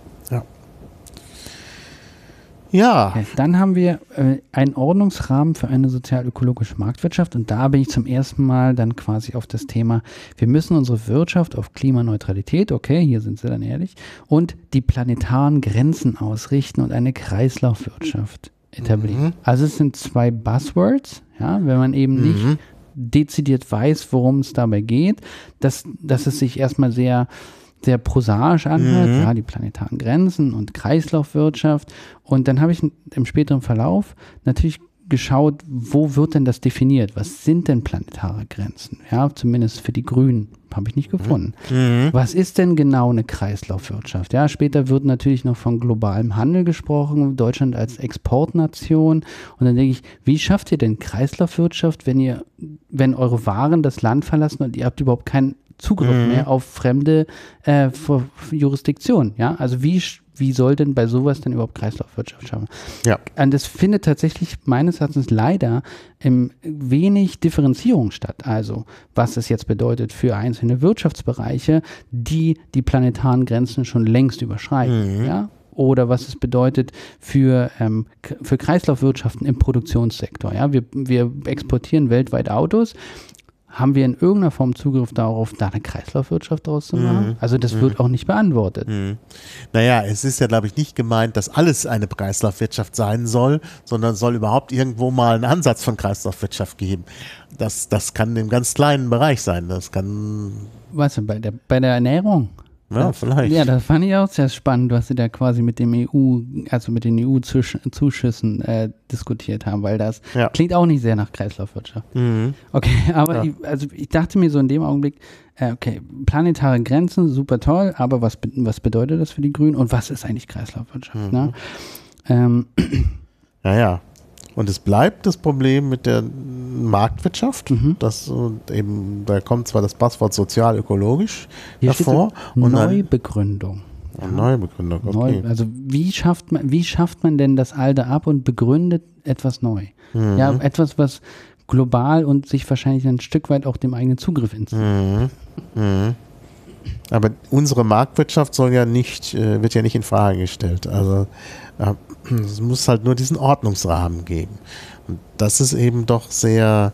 Ja. Okay, dann haben wir einen Ordnungsrahmen für eine sozial-ökologische Marktwirtschaft und da bin ich zum ersten Mal dann quasi auf das Thema, wir müssen unsere Wirtschaft auf Klimaneutralität, okay, hier sind sie dann ehrlich, und die planetaren Grenzen ausrichten und eine Kreislaufwirtschaft etablieren. Also es sind zwei Buzzwords, ja, wenn man eben nicht dezidiert weiß, worum es dabei geht, dass es sich erstmal sehr prosaisch anhört, ja, die planetaren Grenzen und Kreislaufwirtschaft. Und dann habe ich im späteren Verlauf natürlich geschaut, wo wird denn das definiert? Was sind denn planetare Grenzen? Ja, zumindest für die Grünen habe ich nicht gefunden. Was ist denn genau eine Kreislaufwirtschaft? Ja, später wird natürlich noch von globalem Handel gesprochen, Deutschland als Exportnation. Und dann denke ich, wie schafft ihr denn Kreislaufwirtschaft, wenn eure Waren das Land verlassen und ihr habt überhaupt keinen Zugriff mehr auf fremde Jurisdiktionen, ja, also wie soll denn bei sowas denn überhaupt Kreislaufwirtschaft schaffen? Ja. Und das findet tatsächlich meines Erachtens leider wenig Differenzierung statt, also was es jetzt bedeutet für einzelne Wirtschaftsbereiche, die planetaren Grenzen schon längst überschreiten, ja, oder was es bedeutet für Kreislaufwirtschaften im Produktionssektor, ja, wir exportieren weltweit Autos, haben wir in irgendeiner Form Zugriff darauf, da eine Kreislaufwirtschaft draus zu machen? Also das wird auch nicht beantwortet. Naja, es ist ja, glaube ich, nicht gemeint, dass alles eine Kreislaufwirtschaft sein soll, sondern es soll überhaupt irgendwo mal einen Ansatz von Kreislaufwirtschaft geben. Das kann im ganz kleinen Bereich sein. Das kann... Weißt du, bei der Ernährung? Ja, vielleicht. Ja, das fand ich auch sehr spannend, was sie da quasi mit dem mit den EU-Zuschüssen diskutiert haben, weil das klingt auch nicht sehr nach Kreislaufwirtschaft. Okay, aber ich dachte mir so in dem Augenblick, okay, planetare Grenzen, super toll, aber was bedeutet das für die Grünen und was ist eigentlich Kreislaufwirtschaft? Ne? Ja. Und es bleibt das Problem mit der Marktwirtschaft, das eben, da kommt zwar das Passwort sozial-ökologisch hervor. Und Neubegründung. Neubegründung, okay. Also wie schafft man denn das Alte ab und begründet etwas neu? Ja, etwas, was global und sich wahrscheinlich ein Stück weit auch dem eigenen Zugriff inszeniert. Aber unsere Marktwirtschaft wird ja nicht in Frage gestellt. Also es muss halt nur diesen Ordnungsrahmen geben. Und das ist eben doch sehr,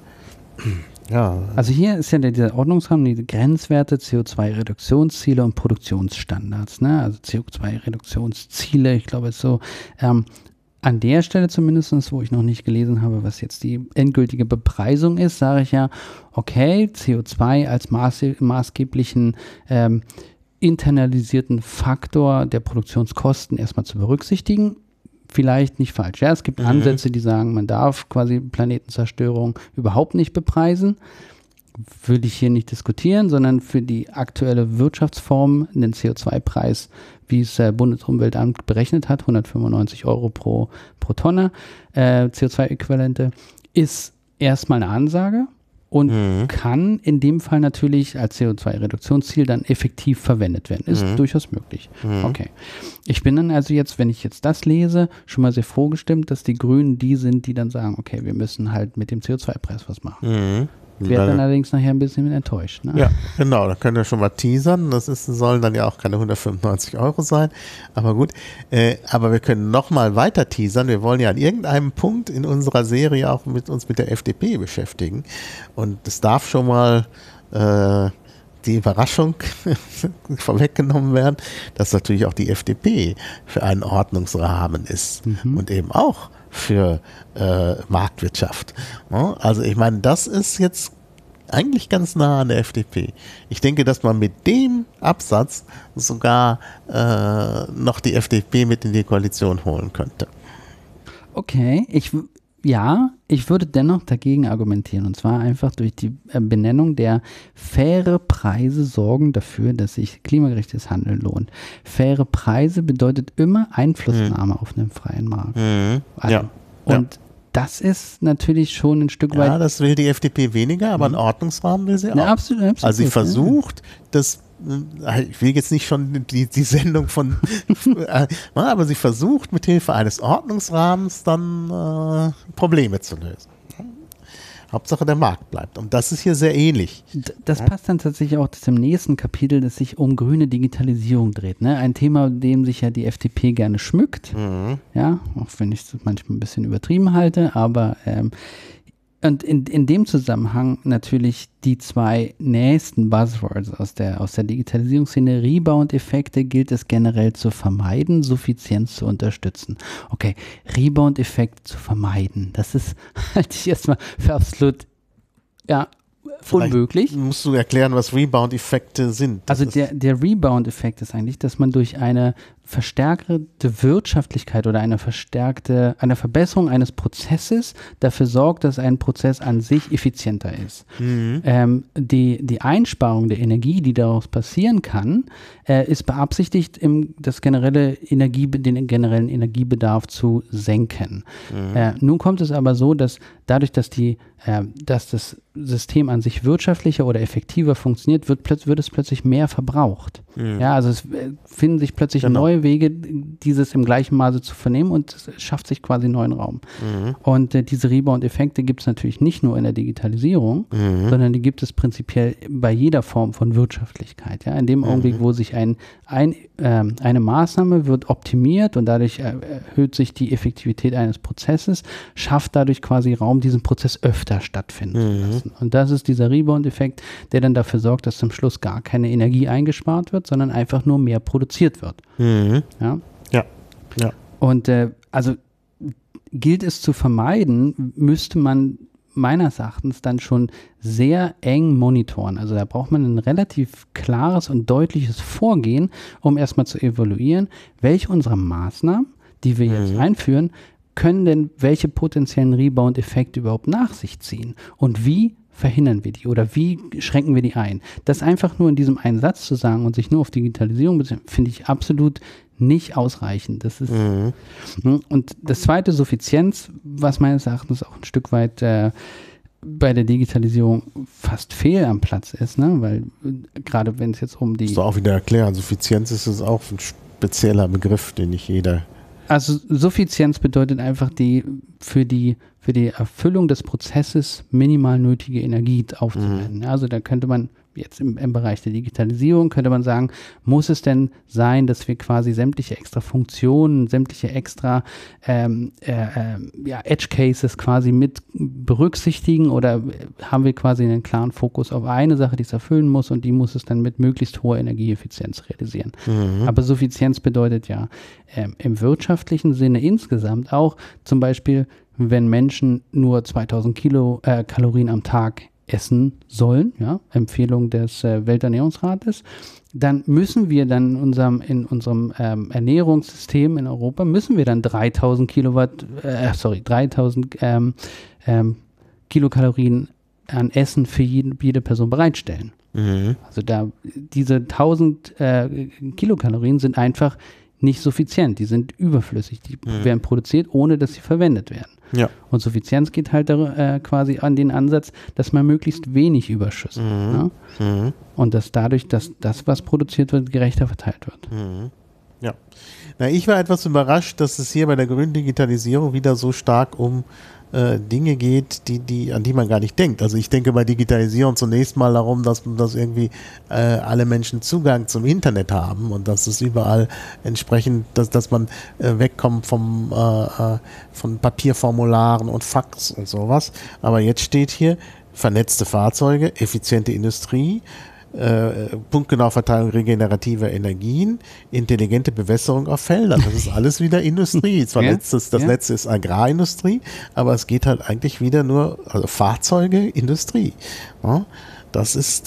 Also hier ist ja dieser Ordnungsrahmen, die Grenzwerte, CO2-Reduktionsziele und Produktionsstandards. Ne? Also CO2-Reduktionsziele, ich glaube, es ist so, an der Stelle zumindest, wo ich noch nicht gelesen habe, was jetzt die endgültige Bepreisung ist, sage ich ja, okay, CO2 als maßgeblichen internalisierten Faktor der Produktionskosten erstmal zu berücksichtigen. Vielleicht nicht falsch. Ja, es gibt Ansätze, die sagen, man darf quasi Planetenzerstörung überhaupt nicht bepreisen. Würde ich hier nicht diskutieren, sondern für die aktuelle Wirtschaftsform einen CO2-Preis, wie es Bundesumweltamt berechnet hat, 195 € pro Tonne CO2-Äquivalente, ist erstmal eine Ansage und kann in dem Fall natürlich als CO2-Reduktionsziel dann effektiv verwendet werden. Ist durchaus möglich. Okay. Ich bin dann also jetzt, wenn ich jetzt das lese, schon mal sehr froh gestimmt, dass die Grünen die sind, die dann sagen, okay, wir müssen halt mit dem CO2-Preis was machen. Ich werde dann allerdings nachher ein bisschen enttäuscht. Ne? Ja, genau, da können wir schon mal teasern. Sollen dann ja auch keine 195 € sein. Aber gut, aber wir können noch mal weiter teasern. Wir wollen ja an irgendeinem Punkt in unserer Serie auch uns mit der FDP beschäftigen. Und es darf schon mal die Überraschung vorweggenommen werden, dass natürlich auch die FDP für einen Ordnungsrahmen ist und eben auch für Marktwirtschaft. Also ich meine, das ist jetzt eigentlich ganz nah an der FDP. Ich denke, dass man mit dem Absatz sogar noch die FDP mit in die Koalition holen könnte. Okay, ich würde dennoch dagegen argumentieren, und zwar einfach durch die Benennung der faire Preise sorgen dafür, dass sich klimagerechtes Handeln lohnt. Faire Preise bedeutet immer Einflussnahme auf einen freien Markt. Und das ist natürlich schon ein Stück weit... Ja, das will die FDP weniger, aber einen Ordnungsrahmen will sie auch. Absolut. Also sie versucht, ich will jetzt nicht schon die Sendung von, aber sie versucht mit Hilfe eines Ordnungsrahmens dann Probleme zu lösen. Hauptsache der Markt bleibt. Und das ist hier sehr ähnlich. Das passt dann tatsächlich auch zum nächsten Kapitel, das sich um grüne Digitalisierung dreht. Ne? Ein Thema, dem sich ja die FDP gerne schmückt. Ja, auch wenn ich es manchmal ein bisschen übertrieben halte, aber und in dem Zusammenhang natürlich die zwei nächsten Buzzwords aus der Digitalisierungsszene. Rebound-Effekte gilt es generell zu vermeiden, Suffizienz zu unterstützen. Okay, Rebound-Effekt zu vermeiden, das ist halte ich erstmal für absolut unmöglich. Musst du erklären, was Rebound-Effekte sind. Also der Rebound-Effekt ist eigentlich, dass man durch eine verstärkte Wirtschaftlichkeit oder eine Verbesserung eines Prozesses dafür sorgt, dass ein Prozess an sich effizienter ist. Die Einsparung der Energie, die daraus passieren kann, ist beabsichtigt, den generellen Energiebedarf zu senken. Nun kommt es aber so, dass dadurch, dass das System an sich wirtschaftlicher oder effektiver funktioniert, wird es plötzlich mehr verbraucht. Ja, also es finden sich plötzlich neue neue Wege, dieses im gleichen Maße zu vernehmen und es schafft sich quasi neuen Raum. Und diese Rebound-Effekte gibt es natürlich nicht nur in der Digitalisierung, sondern die gibt es prinzipiell bei jeder Form von Wirtschaftlichkeit. Ja? In dem Augenblick, wo sich eine Maßnahme wird optimiert und dadurch erhöht sich die Effektivität eines Prozesses, schafft dadurch quasi Raum, diesen Prozess öfter stattfinden zu lassen. Und das ist dieser Rebound-Effekt, der dann dafür sorgt, dass zum Schluss gar keine Energie eingespart wird, sondern einfach nur mehr produziert wird. Ja? Ja. Und also gilt es zu vermeiden, müsste man meines Erachtens dann schon sehr eng monitoren. Also da braucht man ein relativ klares und deutliches Vorgehen, um erstmal zu evaluieren, welche unserer Maßnahmen, die wir jetzt einführen, können denn welche potenziellen Rebound-Effekte überhaupt nach sich ziehen und wie verhindern wir die oder wie schränken wir die ein? Das einfach nur in diesem einen Satz zu sagen und sich nur auf Digitalisierung beziehen, finde ich absolut nicht ausreichend. Das ist und das zweite, Suffizienz, was meines Erachtens auch ein Stück weit bei der Digitalisierung fast fehl am Platz ist, ne? Weil gerade wenn es jetzt um die... Das musst du auch wieder erklären. Suffizienz ist auch ein spezieller Begriff, den nicht jeder... Also Suffizienz bedeutet einfach für die Erfüllung des Prozesses minimal nötige Energie aufzuwenden. Also da könnte man jetzt im Bereich der Digitalisierung könnte man sagen, muss es denn sein, dass wir quasi sämtliche extra Funktionen, sämtliche extra Edge Cases quasi mit berücksichtigen oder haben wir quasi einen klaren Fokus auf eine Sache, die es erfüllen muss und die muss es dann mit möglichst hoher Energieeffizienz realisieren. Aber Suffizienz bedeutet ja im wirtschaftlichen Sinne insgesamt auch zum Beispiel, wenn Menschen nur 2000 Kilokalorien am Tag essen sollen, ja, Empfehlung des Welternährungsrates, dann müssen wir dann in unserem Ernährungssystem in Europa, müssen wir dann 3000 Kilokalorien an Essen für jede Person bereitstellen. Also diese 1000 Kilokalorien sind einfach nicht suffizient, die sind überflüssig, die werden produziert, ohne dass sie verwendet werden. Ja. Und Suffizienz geht halt quasi an den Ansatz, dass man möglichst wenig Überschüsse hat. Ne? Und dass dadurch, dass das, was produziert wird, gerechter verteilt wird. Ja. Na, ich war etwas überrascht, dass es hier bei der grünen Digitalisierung wieder so stark um Dinge geht, an die man gar nicht denkt. Also ich denke bei Digitalisierung zunächst mal darum, dass irgendwie alle Menschen Zugang zum Internet haben und dass es überall entsprechend, dass man wegkommt von Papierformularen und Fax und sowas. Aber jetzt steht hier vernetzte Fahrzeuge, effiziente Industrie, punktgenaue Verteilung regenerativer Energien, intelligente Bewässerung auf Feldern. Das ist alles wieder Industrie. Zwar das letzte ist Agrarindustrie, aber es geht halt eigentlich wieder nur Fahrzeuge, Industrie. Ja, das ist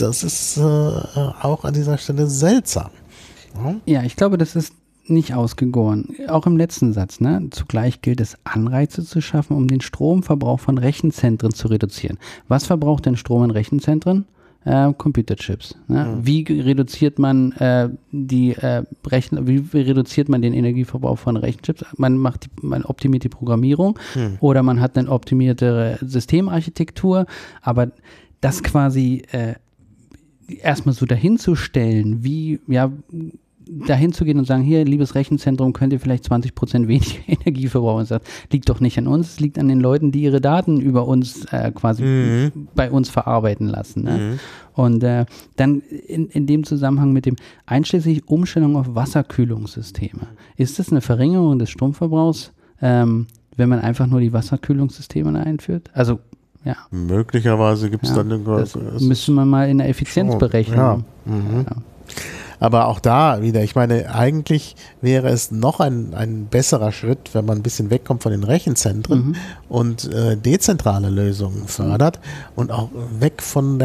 auch an dieser Stelle seltsam. Ja, ich glaube, das ist nicht ausgegoren. Auch im letzten Satz, ne? Zugleich gilt es, Anreize zu schaffen, um den Stromverbrauch von Rechenzentren zu reduzieren. Was verbraucht denn Strom in Rechenzentren? Computerchips. Ne? Wie reduziert man wie reduziert man den Energieverbrauch von Rechenchips? Man optimiert die Programmierung oder man hat eine optimierte Systemarchitektur, aber das quasi erstmal so dahinzustellen, dahin zu gehen und sagen, hier, liebes Rechenzentrum, könnt ihr vielleicht 20% weniger Energie verbrauchen. Und sagt, liegt doch nicht an uns, es liegt an den Leuten, die ihre Daten über uns quasi bei uns verarbeiten lassen. Ne? Und dann in dem Zusammenhang mit dem einschließlich Umstellung auf Wasserkühlungssysteme. Ist das eine Verringerung des Stromverbrauchs, wenn man einfach nur die Wasserkühlungssysteme einführt? Also, ja. Möglicherweise gibt es dann das müsste man mal in der Effizienzberechnung. Ja. Aber auch da wieder, ich meine, eigentlich wäre es noch ein besserer Schritt, wenn man ein bisschen wegkommt von den Rechenzentren und dezentrale Lösungen fördert und auch weg von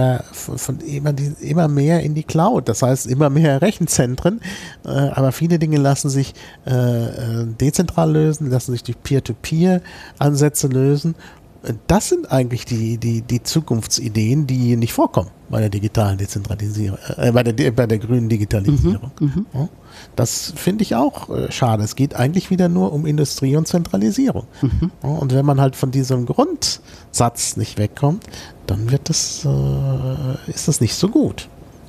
immer mehr in die Cloud. Das heißt, immer mehr Rechenzentren, aber viele Dinge lassen sich dezentral lösen, lassen sich durch Peer-to-Peer-Ansätze lösen. Das sind eigentlich die Zukunftsideen, die nicht vorkommen bei der digitalen Dezentralisierung, bei der grünen Digitalisierung. Ja, das finde ich auch schade. Es geht eigentlich wieder nur um Industrie und Zentralisierung. Ja, und wenn man halt von diesem Grundsatz nicht wegkommt, dann ist das nicht so gut.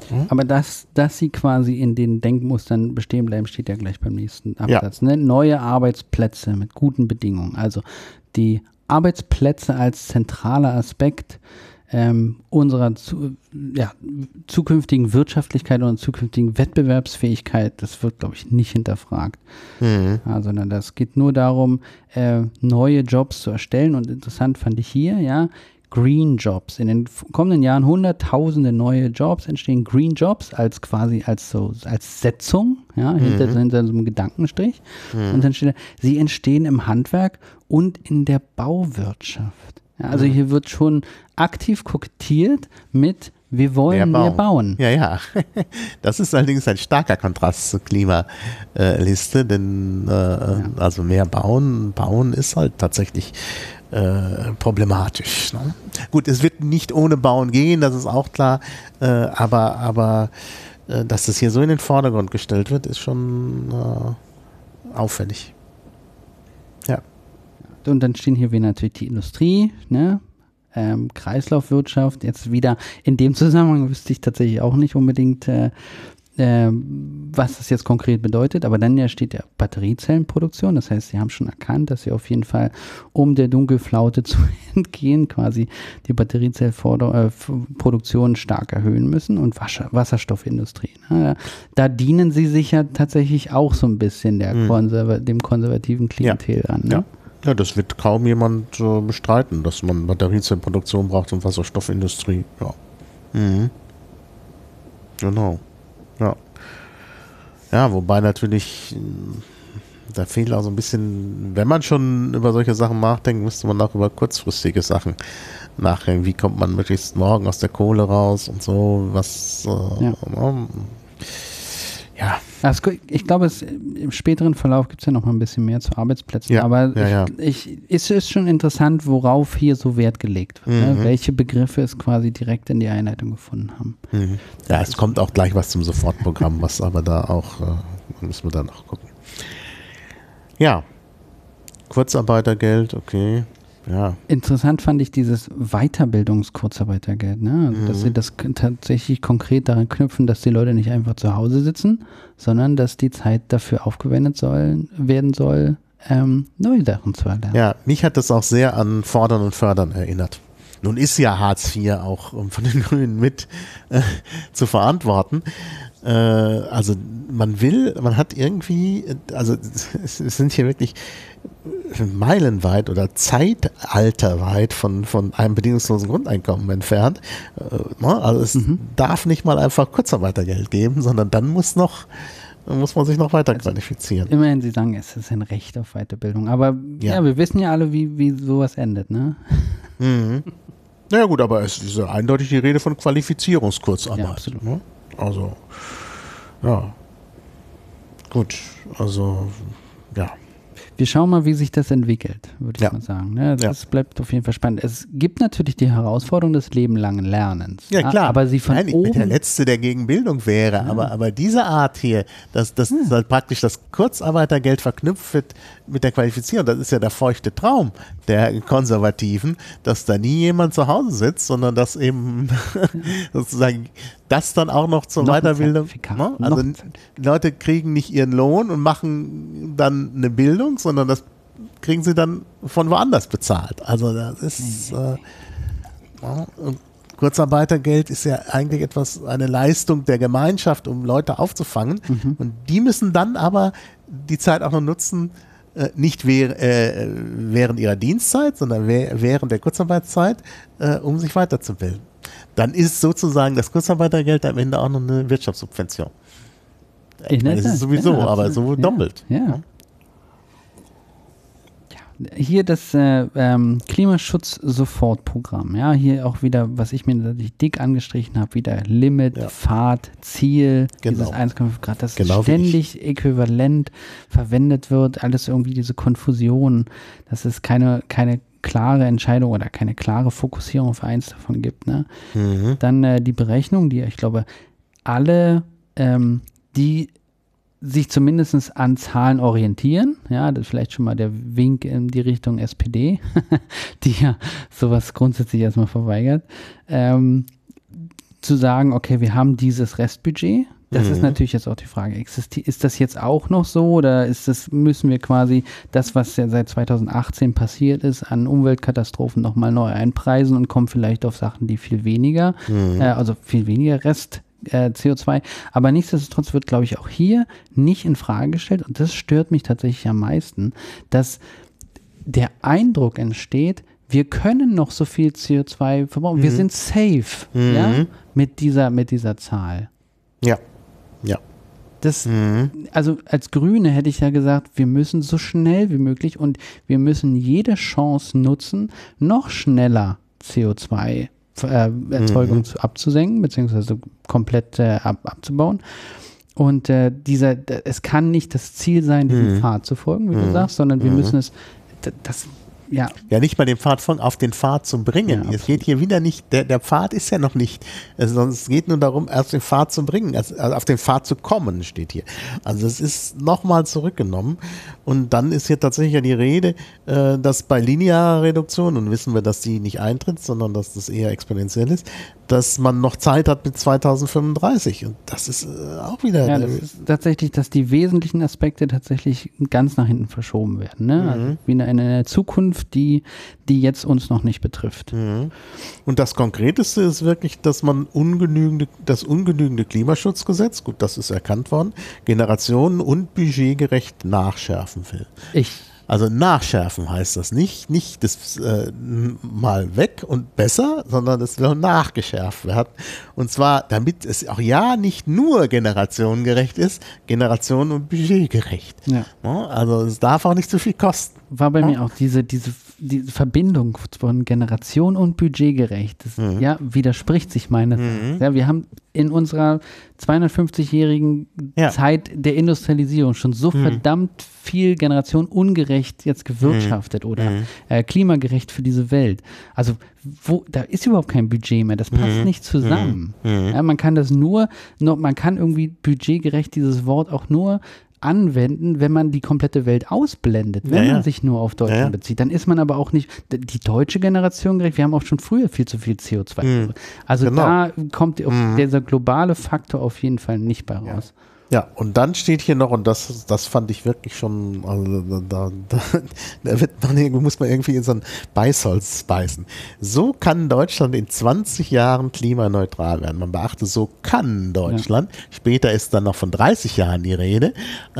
Aber dass sie quasi in den Denkmustern bestehen bleiben, steht ja gleich beim nächsten Absatz. Ne? Neue Arbeitsplätze mit guten Bedingungen. Also die Arbeitsplätze als zentraler Aspekt unserer zukünftigen Wirtschaftlichkeit und zukünftigen Wettbewerbsfähigkeit, das wird, glaube ich, nicht hinterfragt. Sondern das geht nur darum, neue Jobs zu erstellen. Und interessant fand ich hier, Green Jobs. In den kommenden Jahren hunderttausende neue Jobs entstehen. Green Jobs als Setzung, hinter so einem Gedankenstrich. Und dann steht da, sie entstehen im Handwerk und in der Bauwirtschaft. Ja, also hier wird schon aktiv kokettiert mit wir wollen mehr bauen. Ja. Das ist allerdings ein starker Kontrast zur Klimaliste, denn also mehr bauen ist halt tatsächlich problematisch. Ne? Gut, es wird nicht ohne Bauen gehen, das ist auch klar, aber dass das hier so in den Vordergrund gestellt wird, ist schon auffällig. Ja. Und dann stehen hier wieder natürlich die Industrie, ne? Kreislaufwirtschaft. Jetzt wieder in dem Zusammenhang wüsste ich tatsächlich auch nicht unbedingt, was das jetzt konkret bedeutet, aber dann steht ja Batteriezellenproduktion, das heißt, sie haben schon erkannt, dass sie auf jeden Fall, um der Dunkelflaute zu entgehen, quasi die Batteriezellproduktion stark erhöhen müssen und Wasserstoffindustrie. Ne? Da dienen sie sich ja tatsächlich auch so ein bisschen dem konservativen Klientel an. Ne? Ja, das wird kaum jemand bestreiten, dass man Batteriezellenproduktion braucht und Wasserstoffindustrie. Ja. Genau. Ja, wobei natürlich, da fehlt auch so ein bisschen, wenn man schon über solche Sachen nachdenkt, müsste man auch über kurzfristige Sachen nachdenken. Wie kommt man möglichst morgen aus der Kohle raus und so, was, Also ich glaube, im späteren Verlauf gibt es ja noch mal ein bisschen mehr zu Arbeitsplätzen, aber es ist schon interessant, worauf hier so Wert gelegt wird, ne? Welche Begriffe es quasi direkt in die Einleitung gefunden haben. Ja, es kommt auch gleich was zum Sofortprogramm, was aber da auch, müssen wir dann noch gucken. Ja, Kurzarbeitergeld, okay. Ja. Interessant fand ich dieses Weiterbildungskurzarbeitergeld, ne? Also, dass sie das tatsächlich konkret daran knüpfen, dass die Leute nicht einfach zu Hause sitzen, sondern dass die Zeit dafür aufgewendet werden soll, neue Sachen zu erlernen. Ja, mich hat das auch sehr an Fordern und Fördern erinnert. Nun ist ja Hartz IV auch von den Grünen mit zu verantworten. Also man hat irgendwie, also es sind hier wirklich meilenweit oder zeitalterweit von einem bedingungslosen Grundeinkommen entfernt. Also es darf nicht mal einfach Kurzarbeitergeld geben, sondern dann muss man sich noch weiter qualifizieren. Immerhin, Sie sagen, es ist ein Recht auf Weiterbildung. Aber wir wissen ja alle, wie sowas endet, ne? Naja gut, aber es ist ja eindeutig die Rede von Qualifizierungskurzarbeit. Ja, absolut. Ne? Also, ja. Gut, also, ja. Wir schauen mal, wie sich das entwickelt, würde ich mal sagen. Ne? Das bleibt auf jeden Fall spannend. Es gibt natürlich die Herausforderung des lebenlangen Lernens. Ja, klar. Aber sie von oben... Ich bin der Letzte, der gegen Bildung wäre, aber diese Art hier, dass halt praktisch das Kurzarbeitergeld verknüpft wird mit der Qualifizierung, das ist ja der feuchte Traum der Konservativen, dass da nie jemand zu Hause sitzt, sondern dass eben sozusagen das dann auch noch zur Weiterbildung... Ne? Also Leute kriegen nicht ihren Lohn und machen dann eine Bildung, sondern das kriegen sie dann von woanders bezahlt. Also das ist Kurzarbeitergeld ist ja eigentlich eine Leistung der Gemeinschaft, um Leute aufzufangen. Und die müssen dann aber die Zeit auch noch nutzen, nicht während ihrer Dienstzeit, sondern während der Kurzarbeitszeit, um sich weiterzubilden. Dann ist sozusagen das Kurzarbeitergeld am Ende auch noch eine Wirtschaftssubvention. Das ist sowieso, aber so doppelt. Ja. Hier das Klimaschutz-Sofortprogramm. Ja, hier auch wieder, was ich mir natürlich dick angestrichen habe, wieder Limit, Pfad, Ziel, dieses 1,5 Grad, das ständig äquivalent verwendet wird, alles irgendwie diese Konfusion, dass es keine klare Entscheidung oder keine klare Fokussierung auf eins davon gibt. Ne? Dann die Berechnung, die ich glaube, alle, die sich zumindest an Zahlen orientieren, ja, das ist vielleicht schon mal der Wink in die Richtung SPD, die ja sowas grundsätzlich erstmal verweigert, zu sagen, okay, wir haben dieses Restbudget. Das ist natürlich jetzt auch die Frage, ist das jetzt auch noch so oder müssen wir quasi das, was ja seit 2018 passiert ist, an Umweltkatastrophen nochmal neu einpreisen und kommen vielleicht auf Sachen, die viel weniger, also viel weniger Rest CO2, aber nichtsdestotrotz wird, glaube ich, auch hier nicht in Frage gestellt und das stört mich tatsächlich am meisten, dass der Eindruck entsteht, wir können noch so viel CO2 verbrauchen, wir sind safe, ja, mit dieser Zahl. Ja. Also als Grüne hätte ich ja gesagt, wir müssen so schnell wie möglich und wir müssen jede Chance nutzen, noch schneller CO2-Erzeugung abzusenken, beziehungsweise komplett abzubauen. Und es kann nicht das Ziel sein, diesem Pfad zu folgen, wie du sagst, sondern wir müssen es, ja, nicht mal den Pfad auf den Pfad zu bringen. Es geht hier wieder nicht, der Pfad ist ja noch nicht, sondern es geht nur darum, erst den Pfad zu bringen, also auf den Pfad zu kommen, steht hier. Also es ist nochmal zurückgenommen und dann ist hier tatsächlich ja die Rede, dass bei linearer Reduktion, und wissen wir, dass die nicht eintritt, sondern dass das eher exponentiell ist, dass man noch Zeit hat bis 2035 und das ist auch wieder... Ja, das ist tatsächlich, dass die wesentlichen Aspekte tatsächlich ganz nach hinten verschoben werden, ne? Also wieder in eine Zukunft, die jetzt uns noch nicht betrifft. Und das Konkreteste ist wirklich, dass man das ungenügende Klimaschutzgesetz, gut, das ist erkannt worden, generationen- und budgetgerecht nachschärfen will. Also nachschärfen heißt das nicht das mal weg und besser, sondern es will nachgeschärft werden. Und zwar, damit es auch nicht nur generationengerecht ist, generationen- und budgetgerecht. Ja. Also es darf auch nicht zu viel kosten. War bei mir auch diese Verbindung von Generation und budgetgerecht. Das widerspricht sich meines Erachtens. Ja, wir haben in unserer 250-jährigen Zeit der Industrialisierung schon so verdammt viel Generation ungerecht jetzt gewirtschaftet oder klimagerecht für diese Welt. Also da ist überhaupt kein Budget mehr. Das passt nicht zusammen. Ja, man kann man kann irgendwie budgetgerecht dieses Wort auch nur anwenden, wenn man die komplette Welt ausblendet, wenn man sich nur auf Deutschland bezieht. Dann ist man aber auch nicht die deutsche Generation gerecht. Wir haben auch schon früher viel zu viel CO2. Also da kommt dieser globale Faktor auf jeden Fall nicht bei raus. Ja, und dann steht hier noch, und das fand ich wirklich schon, also da muss man irgendwie in so ein Beißholz beißen. So kann Deutschland in 20 Jahren klimaneutral werden. Man beachte, so kann Deutschland. Später ist dann noch von 30 Jahren die Rede.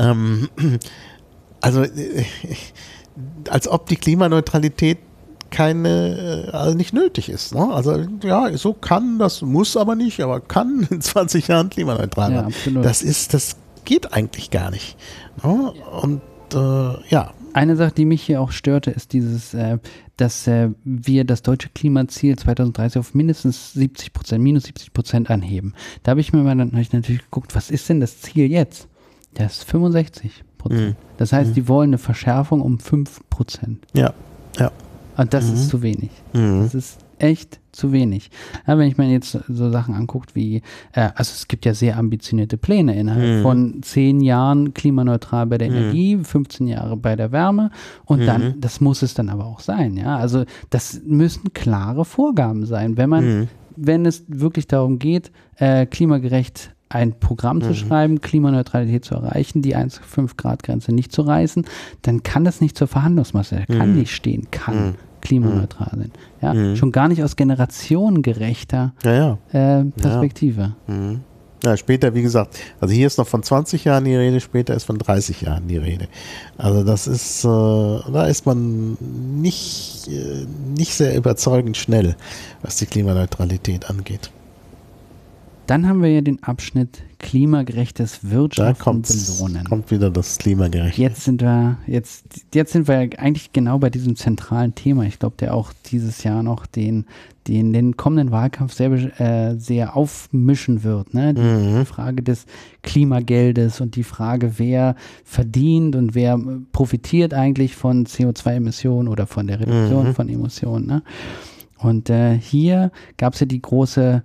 Also als ob die Klimaneutralität nicht nötig ist. Ne? Also so kann, das muss aber nicht, aber kann in 20 Jahren klimaneutral werden. Absolut. Das geht eigentlich gar nicht. Ne? Und Eine Sache, die mich hier auch störte, ist dass wir das deutsche Klimaziel 2030 auf mindestens minus 70% anheben. Da habe ich natürlich geguckt, was ist denn das Ziel jetzt? Das ist 65%. Das heißt, die wollen eine Verschärfung um 5%. Ja. Und das ist zu wenig. Das ist echt zu wenig. Ja, wenn ich mir jetzt so Sachen anguckt wie, also es gibt ja sehr ambitionierte Pläne innerhalb von 10 Jahren klimaneutral bei der Energie, 15 Jahre bei der Wärme und dann, das muss es dann aber auch sein. Ja, also das müssen klare Vorgaben sein. Wenn es wirklich darum geht, klimagerecht ein Programm zu schreiben, Klimaneutralität zu erreichen, die 1,5-Grad-Grenze nicht zu reißen, dann kann das nicht zur Verhandlungsmasse, kann nicht stehen, kann klimaneutral sein. Ja? Schon gar nicht aus generationengerechter Perspektive. Ja, später, wie gesagt, also hier ist noch von 20 Jahren die Rede, später ist von 30 Jahren die Rede. Also das ist, da ist man nicht sehr überzeugend schnell, was die Klimaneutralität angeht. Dann haben wir ja den Abschnitt klimagerechtes Wirtschaften belohnen. Kommt wieder das Klimagerechte. Jetzt sind wir eigentlich genau bei diesem zentralen Thema. Ich glaube, der auch dieses Jahr noch den kommenden Wahlkampf sehr aufmischen wird. Ne? Die Frage des Klimageldes und die Frage, wer verdient und wer profitiert eigentlich von CO2-Emissionen oder von der Reduktion von Emissionen. Ne? Und hier gab es ja die große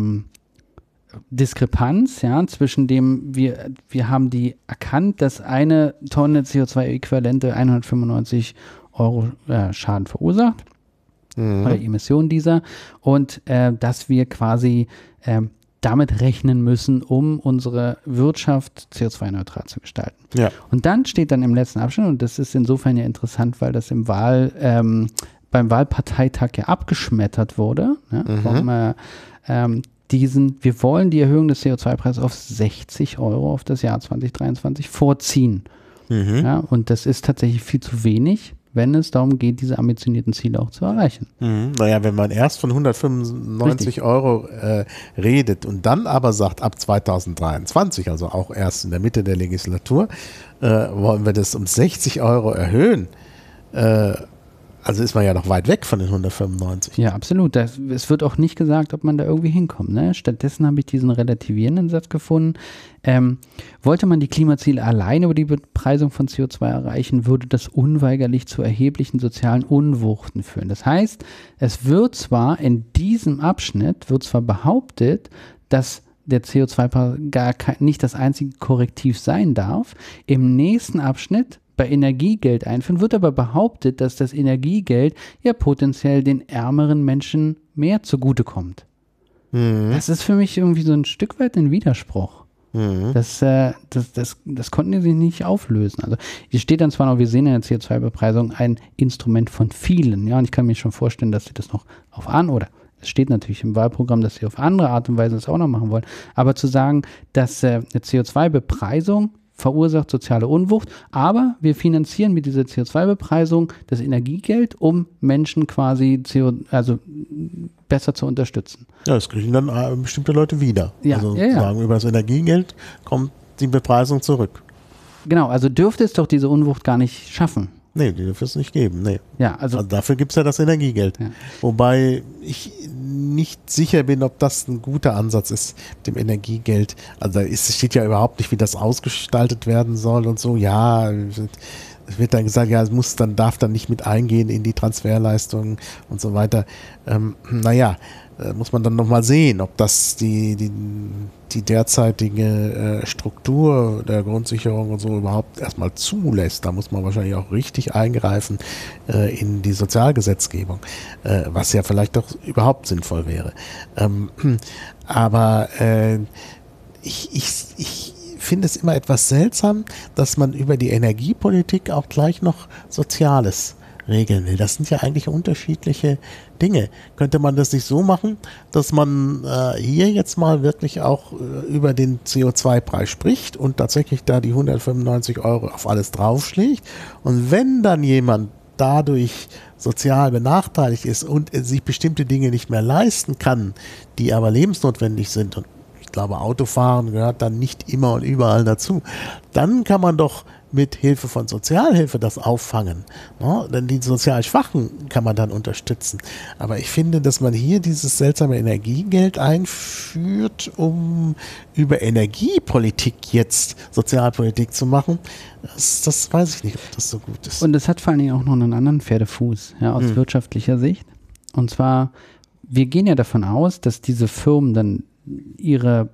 Diskrepanz, zwischen dem wir haben die erkannt, dass eine Tonne CO2-Äquivalente 195 € Schaden verursacht. oder die Emission dieser und dass wir quasi damit rechnen müssen, um unsere Wirtschaft CO2-neutral zu gestalten. Ja. Und dann steht dann im letzten Abschnitt, und das ist insofern ja interessant, weil das beim Wahlparteitag ja abgeschmettert wurde, ne, wir wollen die Erhöhung des CO2-Preises auf 60 € auf das Jahr 2023 vorziehen. Ja, und das ist tatsächlich viel zu wenig, wenn es darum geht, diese ambitionierten Ziele auch zu erreichen. Naja, wenn man erst von 195 € redet und dann aber sagt, ab 2023, also auch erst in der Mitte der Legislatur, wollen wir das um 60 € erhöhen, also ist man ja noch weit weg von den 195. Ja, absolut. Es wird auch nicht gesagt, ob man da irgendwie hinkommt. Ne? Stattdessen habe ich diesen relativierenden Satz gefunden. Wollte man die Klimaziele allein über die Bepreisung von CO2 erreichen, würde das unweigerlich zu erheblichen sozialen Unwuchten führen. Das heißt, es wird zwar in diesem Abschnitt behauptet, dass der CO2-Preis nicht das einzige Korrektiv sein darf. Im nächsten Abschnitt bei Energiegeld einführen, wird aber behauptet, dass das Energiegeld ja potenziell den ärmeren Menschen mehr zugutekommt. Das ist für mich irgendwie so ein Stück weit ein Widerspruch. Das konnten die sich nicht auflösen. Also hier steht dann zwar noch, wir sehen in der CO2-Bepreisung ein Instrument von vielen, ja, und ich kann mir schon vorstellen, dass sie das noch es steht natürlich im Wahlprogramm, dass sie auf andere Art und Weise das auch noch machen wollen, aber zu sagen, dass eine CO2-Bepreisung verursacht soziale Unwucht, aber wir finanzieren mit dieser CO2-Bepreisung das Energiegeld, um Menschen quasi besser zu unterstützen. Ja, das kriegen dann bestimmte Leute wieder. Ja, sagen, über das Energiegeld kommt die Bepreisung zurück. Genau, also dürfte es doch diese Unwucht gar nicht schaffen. Nee, die dürfen es nicht geben. Nee. Ja, also dafür gibt es ja das Energiegeld. Ja. Wobei ich nicht sicher bin, ob das ein guter Ansatz ist mit dem Energiegeld. Also es steht ja überhaupt nicht, wie das ausgestaltet werden soll und so. Ja, es wird dann gesagt, ja, darf dann nicht mit eingehen in die Transferleistungen und so weiter. Muss man dann nochmal sehen, ob das die derzeitige Struktur der Grundsicherung und so überhaupt erstmal zulässt. Da muss man wahrscheinlich auch richtig eingreifen in die Sozialgesetzgebung, was ja vielleicht doch überhaupt sinnvoll wäre. Aber ich finde es immer etwas seltsam, dass man über die Energiepolitik auch gleich noch Soziales regeln will. Das sind ja eigentlich unterschiedliche Dinge. Könnte man das nicht so machen, dass man hier jetzt mal wirklich auch über den CO2-Preis spricht und tatsächlich da die 195 € auf alles draufschlägt, und wenn dann jemand dadurch sozial benachteiligt ist und sich bestimmte Dinge nicht mehr leisten kann, die aber lebensnotwendig sind, und ich glaube, Autofahren gehört dann nicht immer und überall dazu, dann kann man doch mit Hilfe von Sozialhilfe das auffangen. Ne? Denn die sozial Schwachen kann man dann unterstützen. Aber ich finde, dass man hier dieses seltsame Energiegeld einführt, um über Energiepolitik jetzt Sozialpolitik zu machen, das weiß ich nicht, ob das so gut ist. Und es hat vor allen Dingen auch noch einen anderen Pferdefuß, ja, aus wirtschaftlicher Sicht. Und zwar, wir gehen ja davon aus, dass diese Firmen dann ihre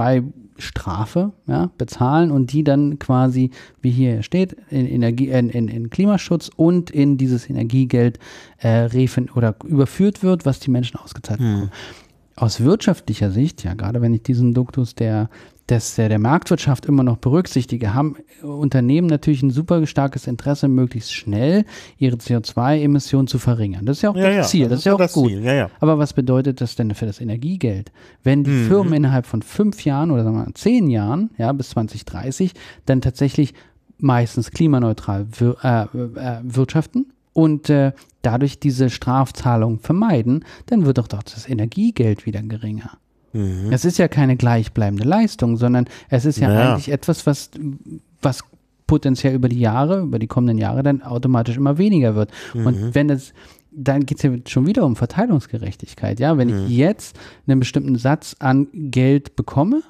CO2-Strafe bezahlen und die dann quasi, wie hier steht, in Klimaschutz und in dieses Energiegeld überführt wird, was die Menschen ausgezahlt bekommen. Aus wirtschaftlicher Sicht, ja, gerade wenn ich diesen Duktus der Marktwirtschaft immer noch berücksichtige, haben Unternehmen natürlich ein super starkes Interesse, möglichst schnell ihre CO2-Emissionen zu verringern. Das ist ja auch das Ziel, das ist ja auch gut. Ziel, ja. Aber was bedeutet das denn für das Energiegeld? Wenn die Firmen innerhalb von 5 Jahren oder sagen wir mal 10 Jahren, ja, bis 2030, dann tatsächlich meistens klimaneutral wirtschaften und dadurch diese Strafzahlungen vermeiden, dann wird doch das Energiegeld wieder geringer. Es ist ja keine gleichbleibende Leistung, sondern es ist ja eigentlich etwas, was potenziell über die kommenden Jahre dann automatisch immer weniger wird. Und dann geht es ja schon wieder um Verteilungsgerechtigkeit. Ja? Wenn ich jetzt einen bestimmten Satz an Geld bekomme,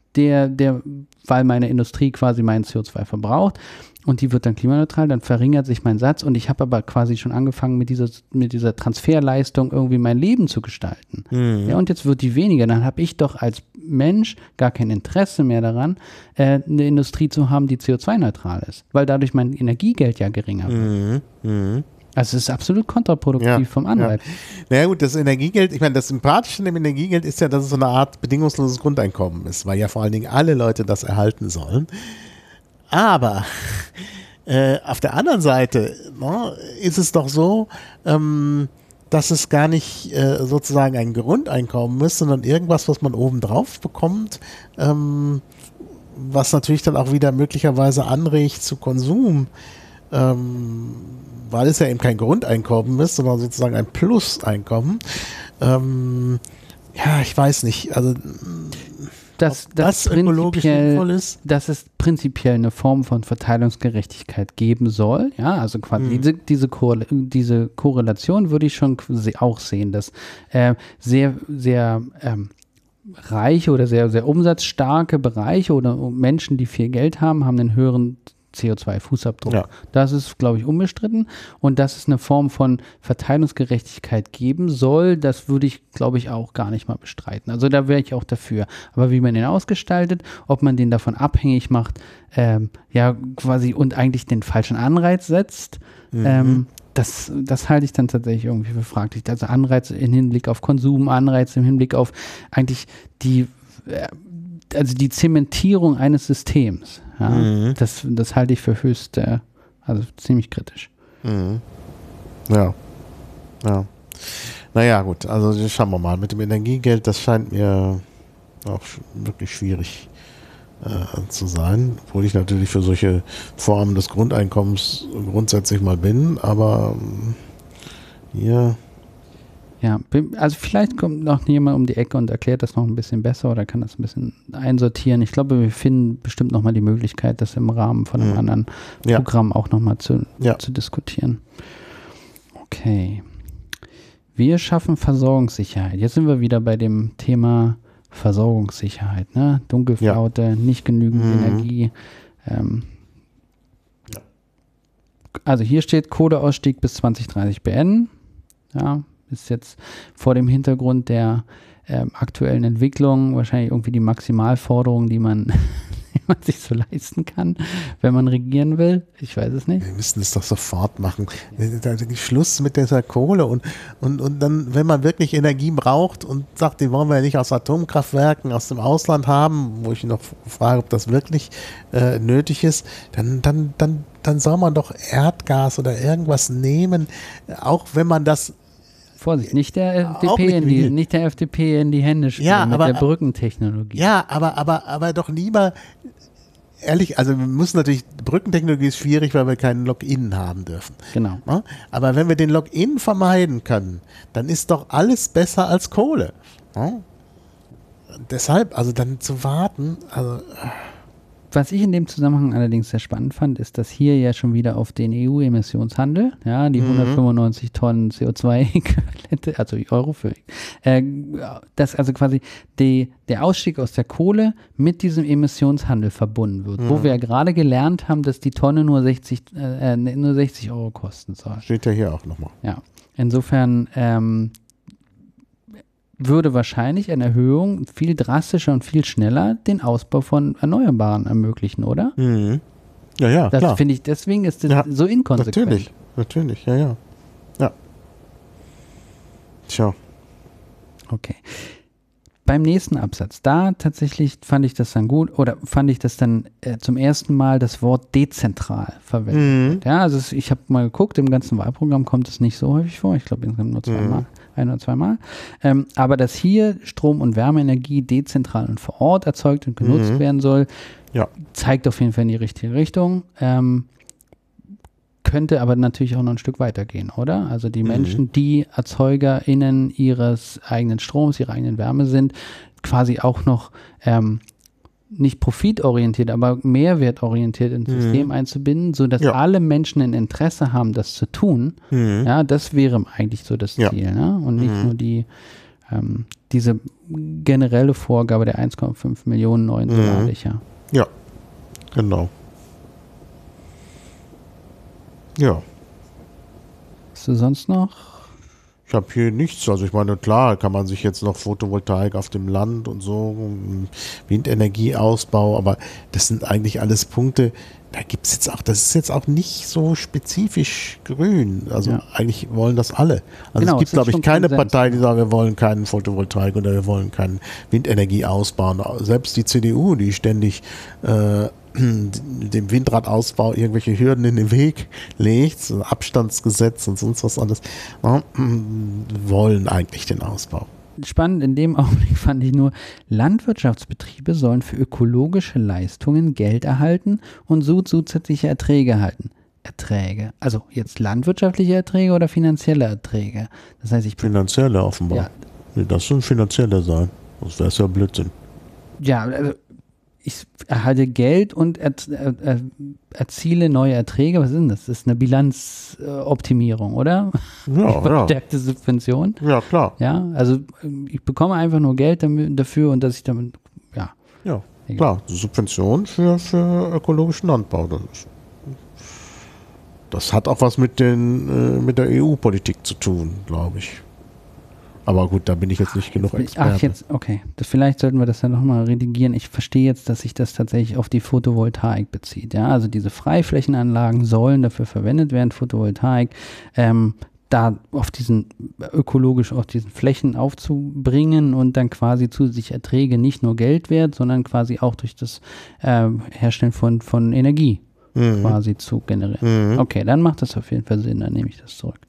weil meine Industrie quasi meinen CO2 verbraucht, und die wird dann klimaneutral, dann verringert sich mein Satz, und ich habe aber quasi schon angefangen, mit dieser Transferleistung irgendwie mein Leben zu gestalten. Ja, und jetzt wird die weniger. Dann habe ich doch als Mensch gar kein Interesse mehr daran, eine Industrie zu haben, die CO2-neutral ist, weil dadurch mein Energiegeld ja geringer wird. Also es ist absolut kontraproduktiv vom Anreiz. Ja. Naja gut, das Energiegeld, ich meine, das Sympathische an dem Energiegeld ist ja, dass es so eine Art bedingungsloses Grundeinkommen ist, weil ja vor allen Dingen alle Leute das erhalten sollen. Aber auf der anderen Seite ist es doch so, dass es gar nicht sozusagen ein Grundeinkommen ist, sondern irgendwas, was man obendrauf bekommt, was natürlich dann auch wieder möglicherweise anregt zu Konsum, weil es ja eben kein Grundeinkommen ist, sondern sozusagen ein Plus-Einkommen. Ja, ich weiß nicht, also das ökologisch sinnvoll ist. Dass es prinzipiell eine Form von Verteilungsgerechtigkeit geben soll, ja, also quasi diese Korrelation würde ich schon auch sehen, dass sehr, sehr reiche oder sehr, sehr umsatzstarke Bereiche oder Menschen, die viel Geld haben, haben einen höheren CO2-Fußabdruck. Ja. Das ist, glaube ich, unbestritten. Und dass es eine Form von Verteilungsgerechtigkeit geben soll, das würde ich, glaube ich, auch gar nicht mal bestreiten. Also da wäre ich auch dafür. Aber wie man den ausgestaltet, ob man den davon abhängig macht, ja, quasi und eigentlich den falschen Anreiz setzt, das halte ich dann tatsächlich irgendwie für fraglich. Also Anreize im Hinblick auf Konsum, Anreize im Hinblick auf eigentlich die Zementierung eines Systems. Ja, das halte ich für höchst, also ziemlich kritisch. Ja. Naja, gut, also schauen wir mal. Mit dem Energiegeld, das scheint mir auch wirklich schwierig zu sein, obwohl ich natürlich für solche Formen des Grundeinkommens grundsätzlich mal bin, aber hier... Ja, also vielleicht kommt noch jemand um die Ecke und erklärt das noch ein bisschen besser oder kann das ein bisschen einsortieren. Ich glaube, wir finden bestimmt nochmal die Möglichkeit, das im Rahmen von einem anderen Programm auch nochmal zu diskutieren. Okay. Wir schaffen Versorgungssicherheit. Jetzt sind wir wieder bei dem Thema Versorgungssicherheit, ne? Dunkelflaute, nicht genügend Energie. Also hier steht Kohleausstieg bis 2030 beenden. Ja, ist jetzt vor dem Hintergrund der aktuellen Entwicklung wahrscheinlich irgendwie die Maximalforderung, die man sich so leisten kann, wenn man regieren will. Ich weiß es nicht. Wir müssen es doch sofort machen. Schluss mit dieser Kohle und dann, wenn man wirklich Energie braucht und sagt, die wollen wir ja nicht aus Atomkraftwerken aus dem Ausland haben, wo ich noch frage, ob das wirklich nötig ist, dann soll man doch Erdgas oder irgendwas nehmen, auch wenn man das Vorsicht, nicht der FDP in die Hände spielen mit der Brückentechnologie. Ja, aber doch lieber, ehrlich, also wir müssen natürlich, Brückentechnologie ist schwierig, weil wir keinen Login haben dürfen. Genau. Ja? Aber wenn wir den Login vermeiden können, dann ist doch alles besser als Kohle. Ja? Deshalb, also dann zu warten, also... Was ich in dem Zusammenhang allerdings sehr spannend fand, ist, dass hier ja schon wieder auf den EU-Emissionshandel, ja, die 195 Tonnen CO2-Äquivalente, also Euro für, dass also quasi der Ausstieg aus der Kohle mit diesem Emissionshandel verbunden wird, wo wir ja gerade gelernt haben, dass die Tonne nur 60 Euro kosten soll. Steht ja hier auch nochmal. Ja, insofern würde wahrscheinlich eine Erhöhung viel drastischer und viel schneller den Ausbau von Erneuerbaren ermöglichen, oder? Ja, das klar. Finde ich, deswegen ist das so inkonsequent. Natürlich, ja. Tja. Okay. Beim nächsten Absatz, da tatsächlich fand ich das dann zum ersten Mal das Wort dezentral verwendet. Ja, also ich habe mal geguckt, im ganzen Wahlprogramm kommt es nicht so häufig vor. Ich glaube, insgesamt nur ein oder zweimal. Aber dass hier Strom- und Wärmeenergie dezentral und vor Ort erzeugt und genutzt werden soll, zeigt auf jeden Fall in die richtige Richtung. Könnte aber natürlich auch noch ein Stück weitergehen, oder? Also die Menschen, die ErzeugerInnen ihres eigenen Stroms, ihrer eigenen Wärme sind, quasi auch noch nicht profitorientiert, aber mehrwertorientiert ins System einzubinden, sodass alle Menschen ein Interesse haben, das zu tun. Ja, das wäre eigentlich so das Ziel, ne? Und nicht nur diese generelle Vorgabe der 1,5 Millionen neuen Solardächer. Ja, genau. Ja. Hast du sonst noch? Ich habe hier nichts. Also ich meine, klar, kann man sich jetzt noch Photovoltaik auf dem Land und so, Windenergieausbau, aber das sind eigentlich alles Punkte, da gibt es jetzt auch, das ist jetzt auch nicht so spezifisch grün. Also eigentlich wollen das alle. Also genau, es gibt, glaube ich, keine Partei, die sagt, wir wollen keinen Photovoltaik oder wir wollen keinen Windenergie ausbauen. Selbst die CDU, die ständig dem Windradausbau irgendwelche Hürden in den Weg legt, so Abstandsgesetz und sonst was anderes, wollen eigentlich den Ausbau. Spannend in dem Augenblick fand ich nur, Landwirtschaftsbetriebe sollen für ökologische Leistungen Geld erhalten und so zusätzliche Erträge erhalten. Erträge. Also jetzt landwirtschaftliche Erträge oder finanzielle Erträge? Das heißt, finanzielle offenbar. Ja. Das sollen finanzielle sein. Das wäre ja Blödsinn. Ja, also ich erhalte Geld und erziele neue Erträge. Was ist denn das? Das ist eine Bilanzoptimierung, oder? Ja, verstärkte Subvention. Ja, klar. Ja, also ich bekomme einfach nur Geld dafür und dass ich damit, Ja, klar. Subvention für ökologischen Landbau. Das hat auch was mit der EU-Politik zu tun, glaube ich. Aber gut, da bin ich jetzt nicht genug Experte. Okay. Vielleicht sollten wir das ja nochmal redigieren. Ich verstehe jetzt, dass sich das tatsächlich auf die Photovoltaik bezieht. Ja, also diese Freiflächenanlagen sollen dafür verwendet werden, Photovoltaik, da auf diesen Flächen aufzubringen und dann quasi zusätzlich Erträge nicht nur Geld wert, sondern quasi auch durch das Herstellen von Energie quasi zu generieren. Okay, dann macht das auf jeden Fall Sinn, dann nehme ich das zurück.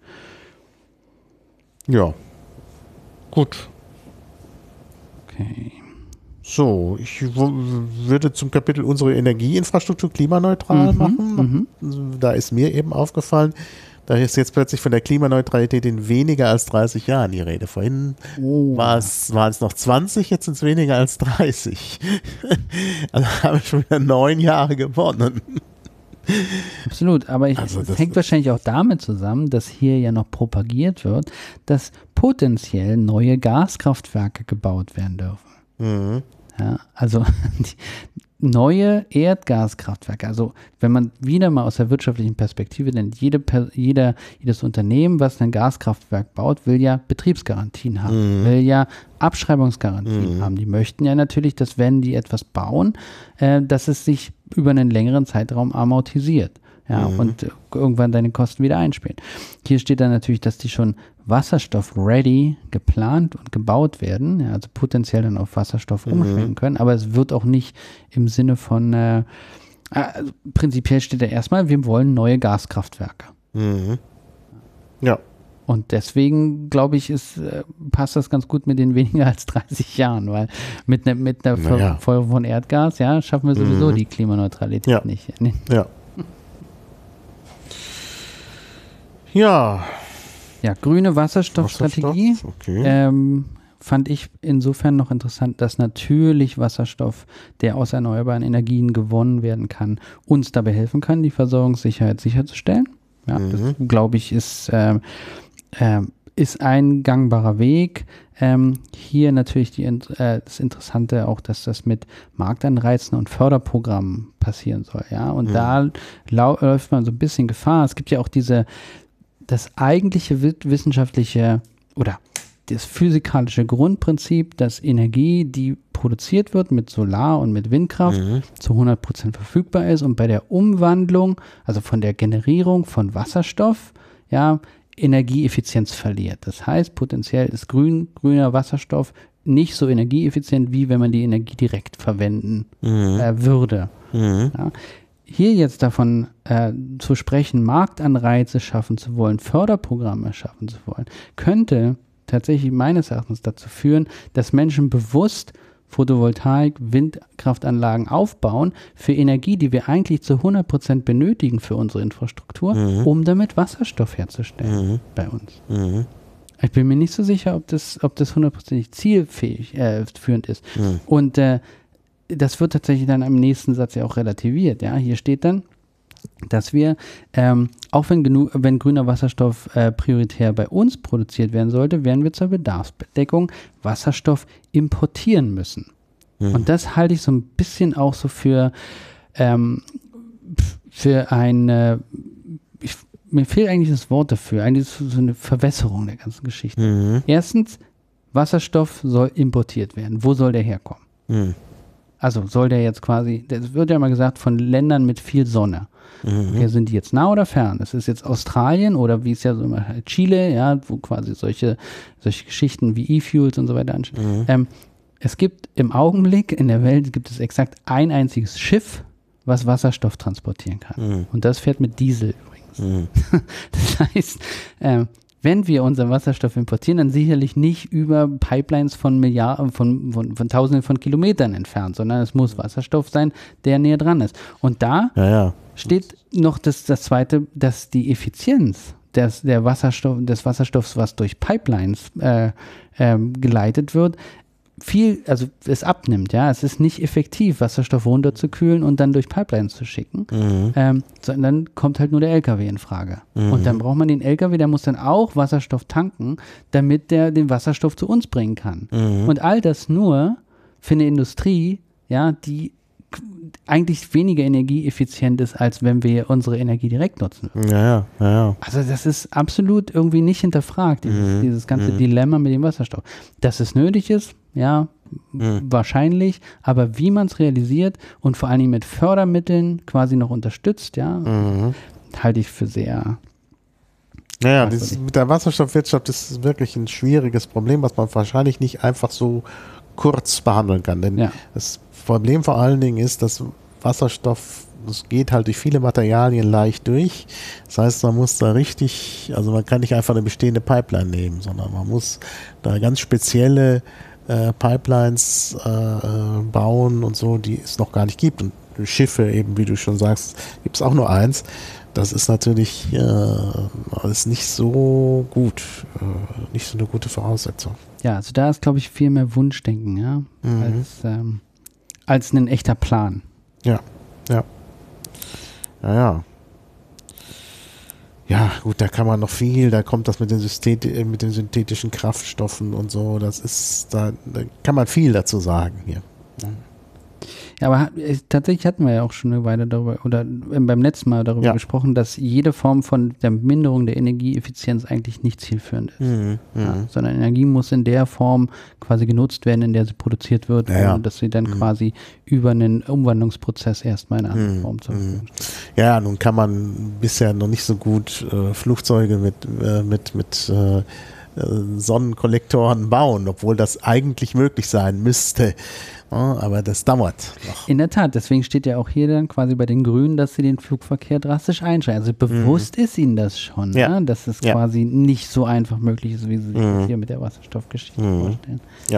Ja. Gut. Okay. So, ich würde zum Kapitel unsere Energieinfrastruktur klimaneutral machen. Da ist mir eben aufgefallen, da ist jetzt plötzlich von der Klimaneutralität in weniger als 30 Jahren die Rede. Vorhin waren es noch 20, jetzt sind es weniger als 30. Also haben wir schon wieder 9 Jahre gewonnen. Absolut, aber es hängt wahrscheinlich auch damit zusammen, dass hier ja noch propagiert wird, dass potenziell neue Gaskraftwerke gebaut werden dürfen. Ja, also neue Erdgaskraftwerke. Also wenn man wieder mal aus der wirtschaftlichen Perspektive denkt, jedes Unternehmen, was ein Gaskraftwerk baut, will ja Betriebsgarantien haben, will ja Abschreibungsgarantien haben. Die möchten ja natürlich, dass wenn die etwas bauen, dass es sich über einen längeren Zeitraum amortisiert. Ja, und irgendwann deine Kosten wieder einspielen. Hier steht dann natürlich, dass die schon Wasserstoff-ready geplant und gebaut werden, ja, also potenziell dann auf Wasserstoff umschwenken können, aber es wird auch nicht im Sinne von, also prinzipiell steht da erstmal, wir wollen neue Gaskraftwerke. Ja. Und deswegen, glaube ich, passt das ganz gut mit den weniger als 30 Jahren, weil mit einer Verfeuerung von Erdgas, schaffen wir sowieso die Klimaneutralität nicht. Ja. Ja, grüne Wasserstoffstrategie fand ich insofern noch interessant, dass natürlich Wasserstoff, der aus erneuerbaren Energien gewonnen werden kann, uns dabei helfen kann, die Versorgungssicherheit sicherzustellen. Ja, das glaube ich ist ein gangbarer Weg. Hier natürlich das Interessante auch, dass das mit Marktanreizen und Förderprogrammen passieren soll. Ja, und da läuft man so ein bisschen Gefahr. Es gibt ja auch das eigentliche wissenschaftliche oder das physikalische Grundprinzip, dass Energie, die produziert wird mit Solar- und mit Windkraft, zu 100% verfügbar ist und bei der Umwandlung, also von der Generierung von Wasserstoff, Energieeffizienz verliert. Das heißt, potenziell ist grüner Wasserstoff nicht so energieeffizient, wie wenn man die Energie direkt verwenden würde. Ja. Hier jetzt davon zu sprechen, Marktanreize schaffen zu wollen, Förderprogramme schaffen zu wollen, könnte tatsächlich meines Erachtens dazu führen, dass Menschen bewusst Photovoltaik, Windkraftanlagen aufbauen für Energie, die wir eigentlich zu 100% benötigen für unsere Infrastruktur, um damit Wasserstoff herzustellen bei uns. Ich bin mir nicht so sicher, ob das 100% zielführend ist. Und das wird tatsächlich dann im nächsten Satz ja auch relativiert. Ja? Hier steht dann, dass wir, auch wenn grüner Wasserstoff prioritär bei uns produziert werden sollte, werden wir zur Bedarfsdeckung Wasserstoff importieren müssen. Und das halte ich so ein bisschen auch so für mir fehlt eigentlich das Wort dafür, eigentlich so eine Verwässerung der ganzen Geschichte. Erstens, Wasserstoff soll importiert werden. Wo soll der herkommen? Also soll der jetzt quasi, das wird ja mal gesagt von Ländern mit viel Sonne. Okay, sind die jetzt nah oder fern? Das ist jetzt Australien oder wie es ja so immer Chile, ja, wo quasi solche Geschichten wie E-Fuels und so weiter anstehen. Es gibt im Augenblick in der Welt gibt es exakt ein einziges Schiff, was Wasserstoff transportieren kann. Und das fährt mit Diesel übrigens. Das heißt, wenn wir unseren Wasserstoff importieren, dann sicherlich nicht über Pipelines von Milliarden, von Tausenden von Kilometern entfernt, sondern es muss Wasserstoff sein, der näher dran ist. Und da steht noch das Zweite, dass die Effizienz des Wasserstoffs, was durch Pipelines geleitet wird, also es abnimmt, ja. Es ist nicht effektiv, Wasserstoff runterzukühlen und dann durch Pipelines zu schicken, sondern kommt halt nur der LKW in Frage. Und dann braucht man den LKW, der muss dann auch Wasserstoff tanken, damit der den Wasserstoff zu uns bringen kann. Und all das nur für eine Industrie, ja, die eigentlich weniger energieeffizient ist, als wenn wir unsere Energie direkt nutzen. Ja. Also das ist absolut irgendwie nicht hinterfragt, dieses ganze Dilemma mit dem Wasserstoff. Dass es nötig ist, ja, wahrscheinlich, aber wie man es realisiert und vor allen Dingen mit Fördermitteln quasi noch unterstützt, ja, halte ich für sehr... Ja, mit der Wasserstoffwirtschaft ist wirklich ein schwieriges Problem, was man wahrscheinlich nicht einfach so kurz behandeln kann, denn das Problem vor allen Dingen ist, dass Wasserstoff, das geht halt durch viele Materialien leicht durch. Das heißt, man muss da also man kann nicht einfach eine bestehende Pipeline nehmen, sondern man muss da ganz spezielle Pipelines bauen und so, die es noch gar nicht gibt. Und Schiffe eben, wie du schon sagst, gibt es auch nur eins. Das ist natürlich alles nicht so gut, nicht so eine gute Voraussetzung. Ja, also da ist, glaube ich, viel mehr Wunschdenken, ja, als ein echter Plan. Ja. Ja, gut, da kann man noch viel, da kommt das mit den synthetischen Kraftstoffen und so, da kann man viel dazu sagen hier. Ja, aber tatsächlich hatten wir ja auch schon eine Weile darüber, oder beim letzten Mal darüber gesprochen, dass jede Form von der Minderung der Energieeffizienz eigentlich nicht zielführend ist. Sondern Energie muss in der Form quasi genutzt werden, in der sie produziert wird, und dass sie dann quasi über einen Umwandlungsprozess erstmal in eine andere Form zur Verfügung steht. Ja, nun kann man bisher noch nicht so gut Flugzeuge mit Sonnenkollektoren bauen, obwohl das eigentlich möglich sein müsste. Aber das dauert noch. In der Tat, deswegen steht ja auch hier dann quasi bei den Grünen, dass sie den Flugverkehr drastisch einschränken. Also bewusst ist ihnen das schon, dass es quasi nicht so einfach möglich ist, wie sie sich das hier mit der Wasserstoffgeschichte vorstellen. Ja.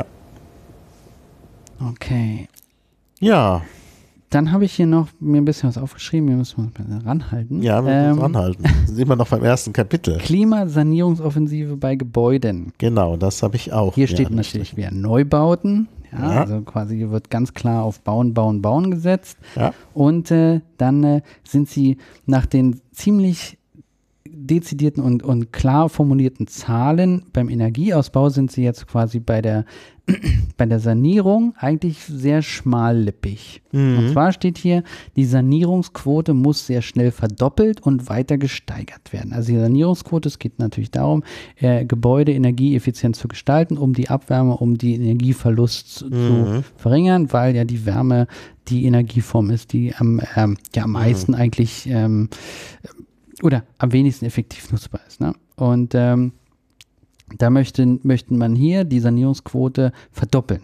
Okay. Ja. Dann habe ich hier noch mir ein bisschen was aufgeschrieben, wir müssen uns ranhalten. Ja, wir müssen ranhalten. Wir sind immer noch beim ersten Kapitel. Klimasanierungsoffensive bei Gebäuden. Genau, das habe ich auch. Hier steht natürlich wieder Neubauten. Ja, also quasi wird ganz klar auf Bauen gesetzt. Ja. Und dann sind sie nach den ziemlich dezidierten und klar formulierten Zahlen beim Energieausbau sind sie jetzt quasi bei der Sanierung eigentlich sehr schmallippig. Und zwar steht hier, die Sanierungsquote muss sehr schnell verdoppelt und weiter gesteigert werden. Also die Sanierungsquote, es geht natürlich darum, Gebäude energieeffizient zu gestalten, um die Abwärme, um die Energieverlust zu verringern, weil ja die Wärme die Energieform ist, die am meisten eigentlich oder am wenigsten effektiv nutzbar ist. Ne? Und da möchten man hier die Sanierungsquote verdoppeln.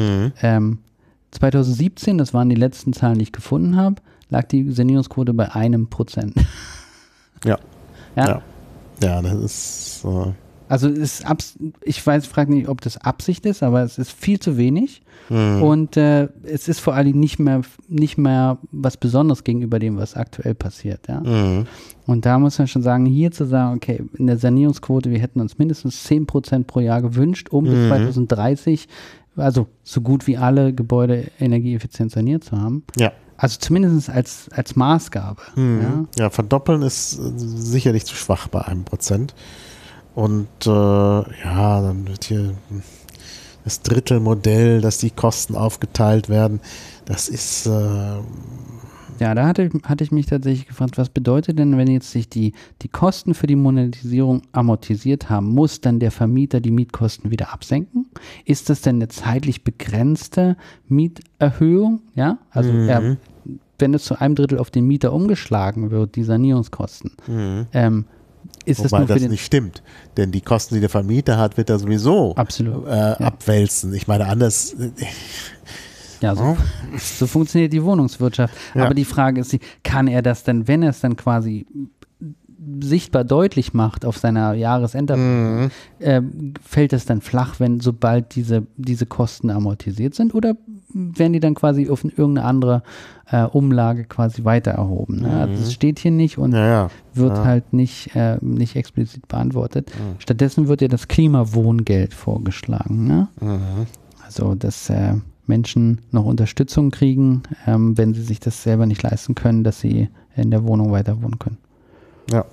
2017, das waren die letzten Zahlen, die ich gefunden habe, lag die Sanierungsquote bei 1%. Ja, das ist... Also ich frage nicht, ob das Absicht ist, aber es ist viel zu wenig. Und es ist vor allem nicht mehr was Besonderes gegenüber dem, was aktuell passiert. Ja? Und da muss man schon sagen, hier zu sagen, okay, in der Sanierungsquote, wir hätten uns mindestens 10% pro Jahr gewünscht, um bis 2030, also so gut wie alle Gebäude energieeffizient saniert zu haben. Ja. Also zumindest als Maßgabe. Ja, verdoppeln ist sicherlich zu schwach bei 1%. Und dann wird hier das Drittelmodell, dass die Kosten aufgeteilt werden, das ist Ja, da hatte ich mich tatsächlich gefragt, was bedeutet denn, wenn jetzt sich die Kosten für die Monetisierung amortisiert haben, muss dann der Vermieter die Mietkosten wieder absenken? Ist das denn eine zeitlich begrenzte Mieterhöhung? Ja, also wenn es zu 1/3 auf den Mieter umgeschlagen wird, die Sanierungskosten, ist Wobei das das nicht stimmt, denn die Kosten, die der Vermieter hat, wird er sowieso abwälzen. Ich meine, anders... Ja, so funktioniert die Wohnungswirtschaft. Ja. Aber die Frage ist, kann er das denn, wenn er es dann quasi sichtbar deutlich macht auf seiner Jahresendabrechnung, fällt es dann flach, sobald diese Kosten amortisiert sind, oder werden die dann quasi auf irgendeine andere Umlage quasi weiter erhoben? Ne? Also das steht hier nicht und wird halt nicht explizit beantwortet. Stattdessen wird ja das Klimawohngeld vorgeschlagen. Ne? Also dass Menschen noch Unterstützung kriegen, wenn sie sich das selber nicht leisten können, dass sie in der Wohnung weiter wohnen können. Ja.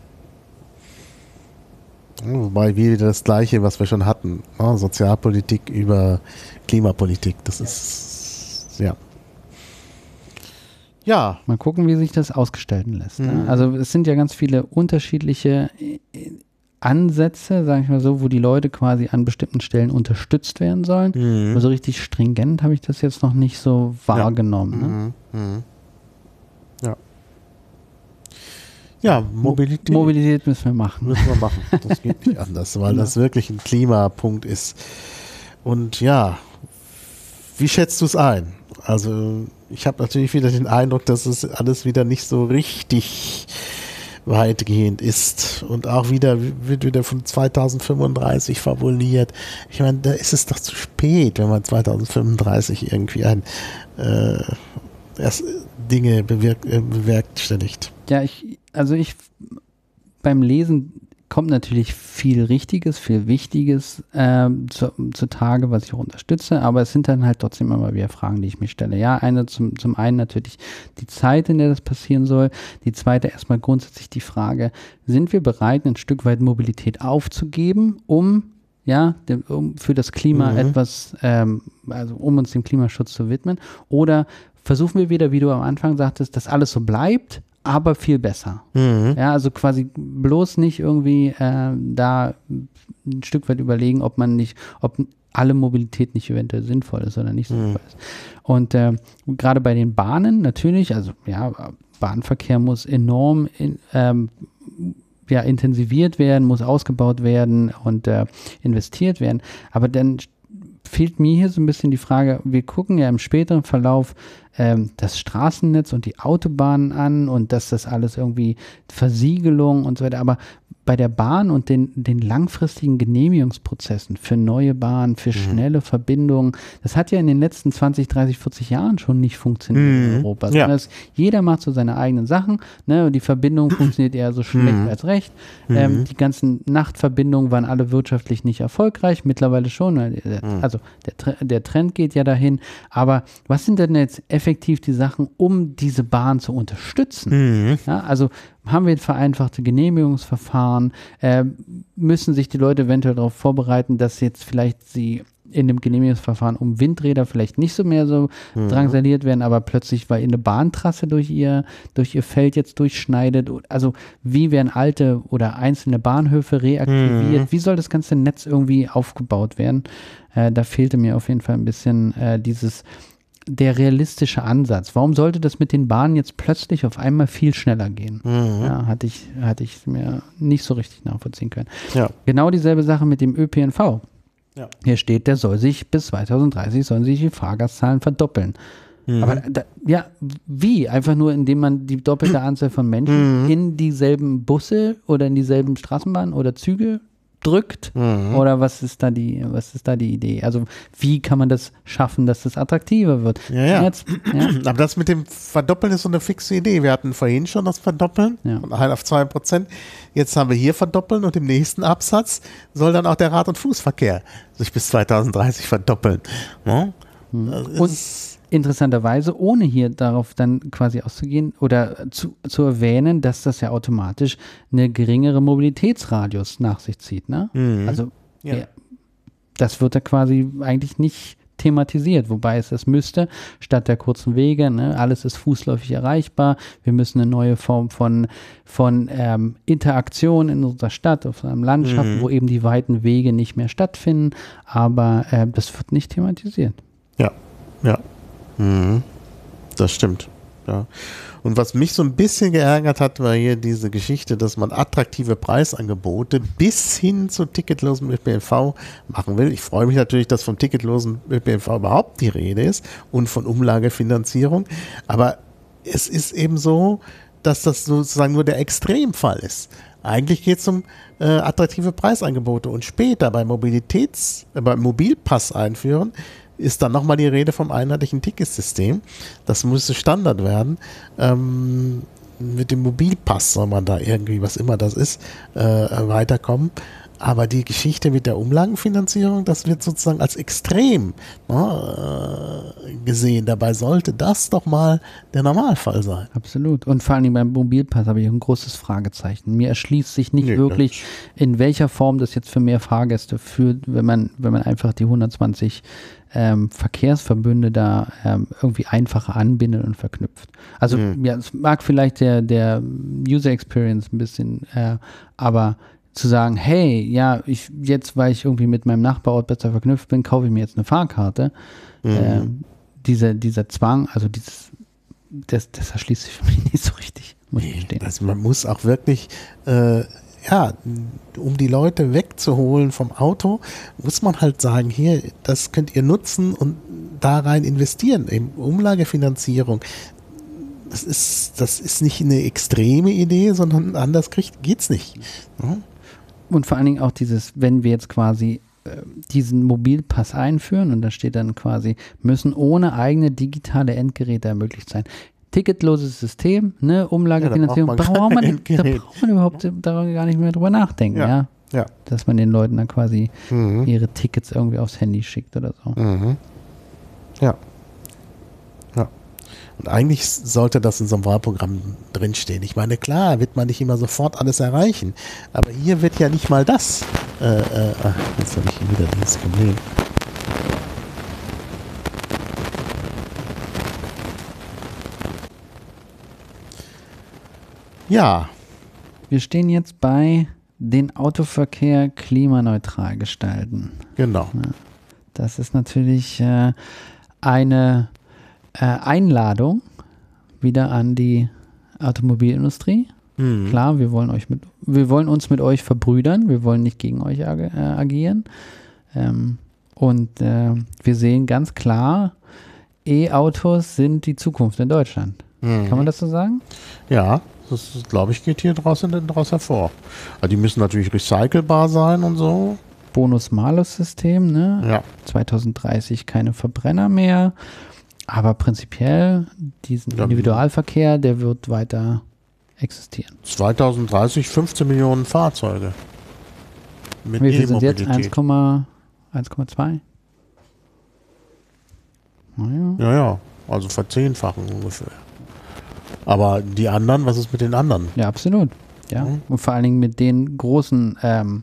Wobei wieder das Gleiche, was wir schon hatten. Ne? Sozialpolitik über Klimapolitik. Das ist, ja. Mal gucken, wie sich das ausgestalten lässt. Ne? Also es sind ja ganz viele unterschiedliche Ansätze, sage ich mal so, wo die Leute quasi an bestimmten Stellen unterstützt werden sollen. Aber so richtig stringent habe ich das jetzt noch nicht so wahrgenommen. Ne? Ja, Mobilität. Mobilität müssen wir machen. Das geht nicht anders, weil das wirklich ein Klimapunkt ist. Und ja, wie schätzt du es ein? Also ich habe natürlich wieder den Eindruck, dass es alles wieder nicht so richtig weitgehend ist. Und auch wird wieder von 2035 fabuliert. Ich meine, da ist es doch zu spät, wenn man 2035 irgendwie erst Dinge bewerkstelligt. Ja, beim Lesen kommt natürlich viel Richtiges, viel Wichtiges zutage, was ich auch unterstütze, aber es sind dann halt trotzdem immer wieder Fragen, die ich mir stelle. Ja, zum einen natürlich die Zeit, in der das passieren soll. Die zweite erstmal grundsätzlich die Frage, sind wir bereit, ein Stück weit Mobilität aufzugeben, um für das Klima etwas, also um uns dem Klimaschutz zu widmen, oder versuchen wir wieder, wie du am Anfang sagtest, dass alles so bleibt, aber viel besser. Ja, also quasi bloß nicht irgendwie da ein Stück weit überlegen, ob alle Mobilität nicht eventuell sinnvoll ist oder nicht sinnvoll ist. Und gerade bei den Bahnen natürlich, also Bahnverkehr muss enorm intensiviert werden, muss ausgebaut werden und investiert werden. Aber dann fehlt mir hier so ein bisschen die Frage, wir gucken ja im späteren Verlauf das Straßennetz und die Autobahnen an und dass das alles irgendwie Versiegelung und so weiter, aber bei der Bahn und den langfristigen Genehmigungsprozessen für neue Bahnen, für schnelle Verbindungen, das hat ja in den letzten 20, 30, 40 Jahren schon nicht funktioniert in Europa. Ja. Jeder macht so seine eigenen Sachen, ne, und die Verbindung funktioniert eher so schlecht als recht. Die ganzen Nachtverbindungen waren alle wirtschaftlich nicht erfolgreich, mittlerweile schon. Also der Trend geht ja dahin. Aber was sind denn jetzt effektiv die Sachen, um diese Bahn zu unterstützen? Ja, also haben wir vereinfachte Genehmigungsverfahren? Müssen sich die Leute eventuell darauf vorbereiten, dass jetzt vielleicht sie in dem Genehmigungsverfahren um Windräder vielleicht nicht so mehr so drangsaliert werden, aber plötzlich, weil eine Bahntrasse durch ihr Feld jetzt durchschneidet? Also wie werden alte oder einzelne Bahnhöfe reaktiviert? Wie soll das ganze Netz irgendwie aufgebaut werden? Da fehlte mir auf jeden Fall ein bisschen der realistische Ansatz. Warum sollte das mit den Bahnen jetzt plötzlich auf einmal viel schneller gehen? Ja, hatte ich mir nicht so richtig nachvollziehen können. Ja. Genau dieselbe Sache mit dem ÖPNV. Ja. Hier steht, bis 2030 sollen sich die Fahrgastzahlen verdoppeln. Aber wie? Einfach nur, indem man die doppelte Anzahl von Menschen in dieselben Busse oder in dieselben Straßenbahnen oder Züge drückt? Oder was ist da die Idee? Also wie kann man das schaffen, dass das attraktiver wird? Aber das mit dem Verdoppeln ist so eine fixe Idee. Wir hatten vorhin schon das Verdoppeln, halt auf 2%. Jetzt haben wir hier Verdoppeln und im nächsten Absatz soll dann auch der Rad- und Fußverkehr sich bis 2030 verdoppeln. Ja? Und interessanterweise, ohne hier darauf dann quasi auszugehen oder zu erwähnen, dass das ja automatisch eine geringere Mobilitätsradius nach sich zieht. Ne? Also das wird da quasi eigentlich nicht thematisiert, wobei es das müsste, statt der kurzen Wege, ne, alles ist fußläufig erreichbar, wir müssen eine neue Form von Interaktion in unserer Stadt, auf einem Land schaffen, wo eben die weiten Wege nicht mehr stattfinden, aber das wird nicht thematisiert. Ja. Das stimmt. Ja. Und was mich so ein bisschen geärgert hat, war hier diese Geschichte, dass man attraktive Preisangebote bis hin zu ticketlosem ÖPNV machen will. Ich freue mich natürlich, dass vom ticketlosen ÖPNV überhaupt die Rede ist und von Umlagefinanzierung. Aber es ist eben so, dass das sozusagen nur der Extremfall ist. Eigentlich geht es um attraktive Preisangebote. Und später beim Mobilpass einführen, ist dann nochmal die Rede vom einheitlichen Ticketsystem. Das müsste Standard werden. Mit dem Mobilpass soll man da irgendwie, was immer das ist, weiterkommen. Aber die Geschichte mit der Umlagenfinanzierung, das wird sozusagen als extrem gesehen. Dabei sollte das doch mal der Normalfall sein. Absolut. Und vor allem beim Mobilpass habe ich ein großes Fragezeichen. Mir erschließt sich nicht wirklich, in welcher Form das jetzt für mehr Fahrgäste führt, wenn man einfach die 120 Verkehrsverbünde da irgendwie einfacher anbindet und verknüpft. Also ja, es mag vielleicht der User Experience ein bisschen, aber zu sagen, hey, ja, weil ich irgendwie mit meinem Nachbarort besser verknüpft bin, kaufe ich mir jetzt eine Fahrkarte. Dieser Zwang, also das erschließt sich für mich nicht so richtig, muss ich gestehen. Also man muss auch wirklich um die Leute wegzuholen vom Auto, muss man halt sagen, hier, das könnt ihr nutzen und da rein investieren, in Umlagefinanzierung. Das ist nicht eine extreme Idee, sondern anders geht's nicht. Ja? Und vor allen Dingen auch wenn wir jetzt quasi diesen Mobilpass einführen und da steht dann quasi, müssen ohne eigene digitale Endgeräte ermöglicht sein. Ticketloses System, ne, Umlagefinanzierung, da braucht man überhaupt gar nicht mehr drüber nachdenken, ja. Dass man den Leuten dann quasi ihre Tickets irgendwie aufs Handy schickt oder so. Ja. Und eigentlich sollte das in so einem Wahlprogramm drinstehen. Ich meine, klar, wird man nicht immer sofort alles erreichen, aber hier wird ja nicht mal das. Jetzt habe ich hier wieder dieses Problem. Ja. Wir stehen jetzt bei den Autoverkehr klimaneutral gestalten. Genau. Das ist natürlich eine Einladung wieder an die Automobilindustrie. Klar, wir wollen uns mit euch verbrüdern, wir wollen nicht gegen euch agieren. Und wir sehen ganz klar, E-Autos sind die Zukunft in Deutschland. Kann man das so sagen? Ja. Das, glaube ich, geht hier daraus hervor. Also die müssen natürlich recycelbar sein und so. Bonus-Malus-System, ne? Ja. 2030 keine Verbrenner mehr. Aber prinzipiell, diesen Individualverkehr, der wird weiter existieren. 2030 15 Millionen Fahrzeuge. Mit wie viel sind jetzt? 1,2? Ja. Also verzehnfachen ungefähr. Aber die anderen, was ist mit den anderen? Ja, absolut. Ja. Und vor allen Dingen mit den großen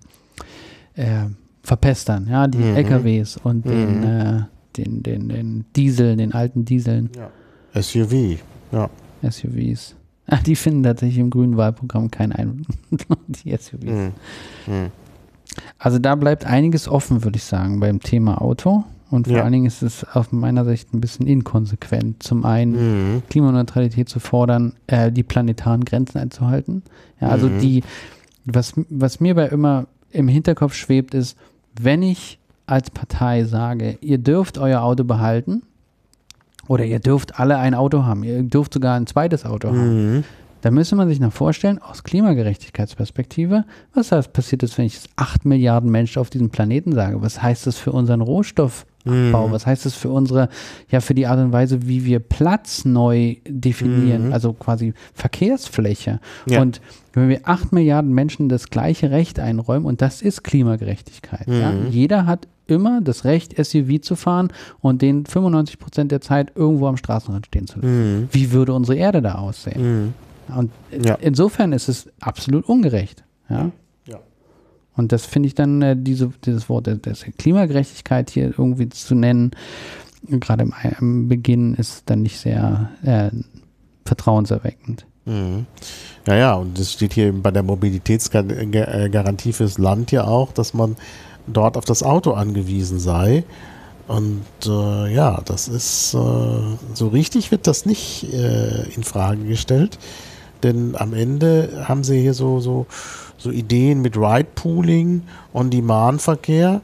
Verpestern, ja, die LKWs und den Dieseln, den alten Dieseln. Ja. SUV, ja. SUVs. Die finden tatsächlich im grünen Wahlprogramm keinen Einfluss, die SUVs. Also da bleibt einiges offen, würde ich sagen, beim Thema Auto. Und vor allen Dingen ist es aus meiner Sicht ein bisschen inkonsequent. Zum einen Klimaneutralität zu fordern, die planetaren Grenzen einzuhalten. Ja, also was mir bei immer im Hinterkopf schwebt, ist, wenn ich als Partei sage, ihr dürft euer Auto behalten oder ihr dürft alle ein Auto haben, ihr dürft sogar ein zweites Auto haben, dann müsste man sich noch vorstellen, aus Klimagerechtigkeitsperspektive, was passiert ist, wenn ich 8 Milliarden Menschen auf diesem Planeten sage? Was heißt das für unseren Rohstoffabbau? Was heißt das für für die Art und Weise, wie wir Platz neu definieren, also quasi Verkehrsfläche? Ja. Und wenn wir 8 Milliarden Menschen das gleiche Recht einräumen, und das ist Klimagerechtigkeit. Ja? Jeder hat immer das Recht, SUV zu fahren und den 95% der Zeit irgendwo am Straßenrand stehen zu lassen. Wie würde unsere Erde da aussehen? Und insofern ist es absolut ungerecht. Ja? Und das finde ich dann, dieses Wort der Klimagerechtigkeit hier irgendwie zu nennen, gerade am Beginn, ist dann nicht sehr vertrauenserweckend. Mhm. Ja, und das steht hier bei der Mobilitätsgarantie fürs Land ja auch, dass man dort auf das Auto angewiesen sei. Und das ist, so richtig wird das nicht in Frage gestellt, denn am Ende haben sie hier so Ideen mit Ride-Pooling, On-Demand-Verkehr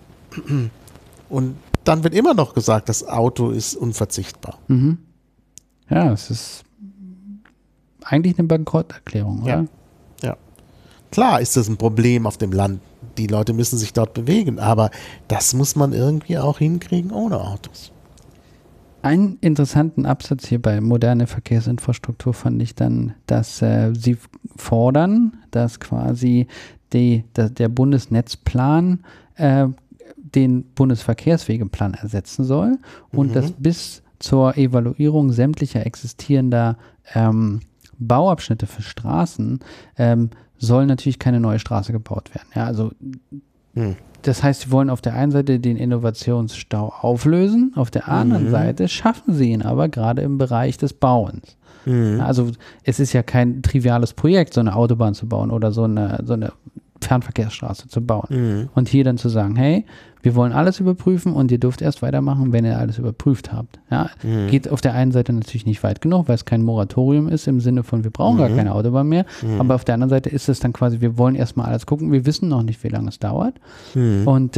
und dann wird immer noch gesagt, das Auto ist unverzichtbar. Mhm. Ja, es ist eigentlich eine Bankrotterklärung, oder? Ja. Klar ist das ein Problem auf dem Land. Die Leute müssen sich dort bewegen, aber das muss man irgendwie auch hinkriegen ohne Autos. Einen interessanten Absatz hier bei moderne Verkehrsinfrastruktur fand ich dann, dass sie fordern, dass quasi der Bundesnetzplan den Bundesverkehrswegeplan ersetzen soll und dass bis zur Evaluierung sämtlicher existierender Bauabschnitte für Straßen soll natürlich keine neue Straße gebaut werden. Ja, also das heißt, sie wollen auf der einen Seite den Innovationsstau auflösen, auf der anderen Seite schaffen sie ihn aber gerade im Bereich des Bauens. Also es ist ja kein triviales Projekt, so eine Autobahn zu bauen oder so eine Fernverkehrsstraße zu bauen. Und hier dann zu sagen, hey, wir wollen alles überprüfen und ihr dürft erst weitermachen, wenn ihr alles überprüft habt. Ja, geht auf der einen Seite natürlich nicht weit genug, weil es kein Moratorium ist im Sinne von, wir brauchen gar keine Autobahn mehr. Aber auf der anderen Seite ist es dann quasi, wir wollen erstmal alles gucken, wir wissen noch nicht, wie lange es dauert. Und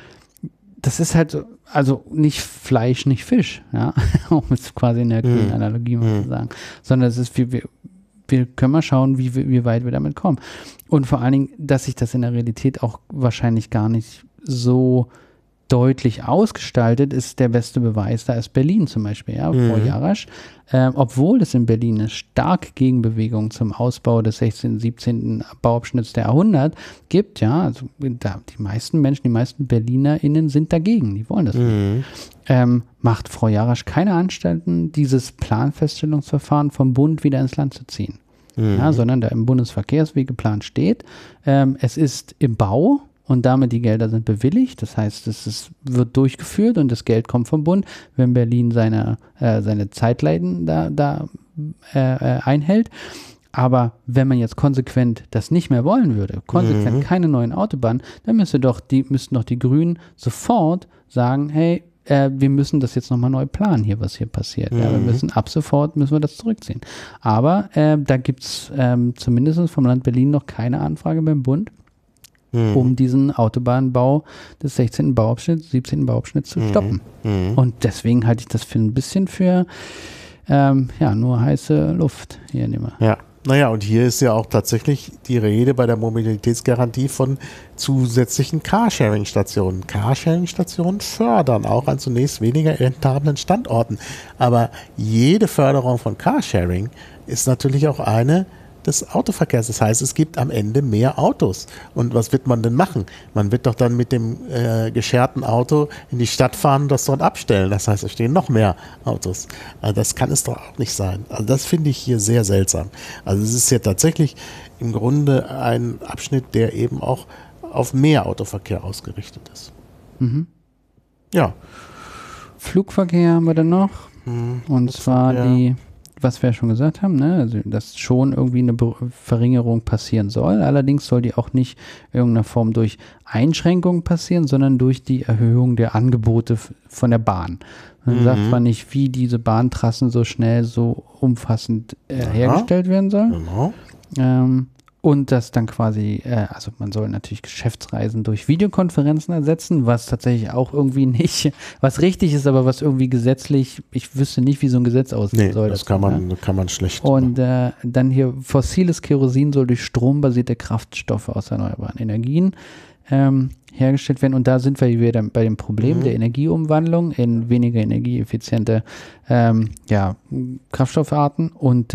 das ist halt so, also nicht Fleisch, nicht Fisch, ja, um es quasi in der grünen Analogie mal zu sagen, sondern es ist, wir können mal schauen, wie weit wir damit kommen. Und vor allen Dingen, dass sich das in der Realität auch wahrscheinlich gar nicht so deutlich ausgestaltet, ist der beste Beweis, da ist Berlin zum Beispiel, ja, Frau Jarasch, obwohl es in Berlin eine starke Gegenbewegung zum Ausbau des 16., 17. Bauabschnitts der Jahrhundert gibt, ja, also die meisten Menschen, die meisten BerlinerInnen sind dagegen, die wollen das nicht. Macht Frau Jarasch keine Anstalten, dieses Planfeststellungsverfahren vom Bund wieder ins Land zu ziehen, ja, sondern da im Bundesverkehrswegeplan steht, es ist im Bau, und damit die Gelder sind bewilligt. Das heißt, wird durchgeführt und das Geld kommt vom Bund, wenn Berlin seine Zeitleiten da einhält. Aber wenn man jetzt konsequent das nicht mehr wollen würde, konsequent keine neuen Autobahnen, dann müssten doch die Grünen sofort sagen, hey, wir müssen das jetzt nochmal neu planen hier, was hier passiert. Ja, wir müssen ab sofort das zurückziehen. Aber da gibt es zumindest vom Land Berlin noch keine Anfrage beim Bund, um diesen Autobahnbau des 16. Bauabschnitts, 17. Bauabschnitts zu stoppen. Und deswegen halte ich das für ein bisschen für nur heiße Luft hier nehmen. Ja, naja, und hier ist ja auch tatsächlich die Rede bei der Mobilitätsgarantie von zusätzlichen Carsharing-Stationen. Carsharing-Stationen fördern auch an zunächst weniger rentablen Standorten. Aber jede Förderung von Carsharing ist natürlich auch eine des Autoverkehrs. Das heißt, es gibt am Ende mehr Autos. Und was wird man denn machen? Man wird doch dann mit dem gescherten Auto in die Stadt fahren und das dort abstellen. Das heißt, es stehen noch mehr Autos. Also das kann es doch auch nicht sein. Also das finde ich hier sehr seltsam. Also es ist ja tatsächlich im Grunde ein Abschnitt, der eben auch auf mehr Autoverkehr ausgerichtet ist. Ja. Flugverkehr haben wir dann noch. Und zwar was wir ja schon gesagt haben, ne? Also dass schon irgendwie eine Verringerung passieren soll. Allerdings soll die auch nicht in irgendeiner Form durch Einschränkungen passieren, sondern durch die Erhöhung der Angebote von der Bahn. Man sagt zwar nicht, wie diese Bahntrassen so schnell, so umfassend hergestellt werden sollen. Genau. Und das dann quasi, also man soll natürlich Geschäftsreisen durch Videokonferenzen ersetzen, was tatsächlich auch irgendwie nicht, was richtig ist, aber was irgendwie gesetzlich, ich wüsste nicht, wie so ein Gesetz aussehen soll. Das kann man schlecht. Und dann hier fossiles Kerosin soll durch strombasierte Kraftstoffe aus erneuerbaren Energien hergestellt werden. Und da sind wir wieder bei dem Problem der Energieumwandlung in weniger energieeffiziente Kraftstoffarten. Und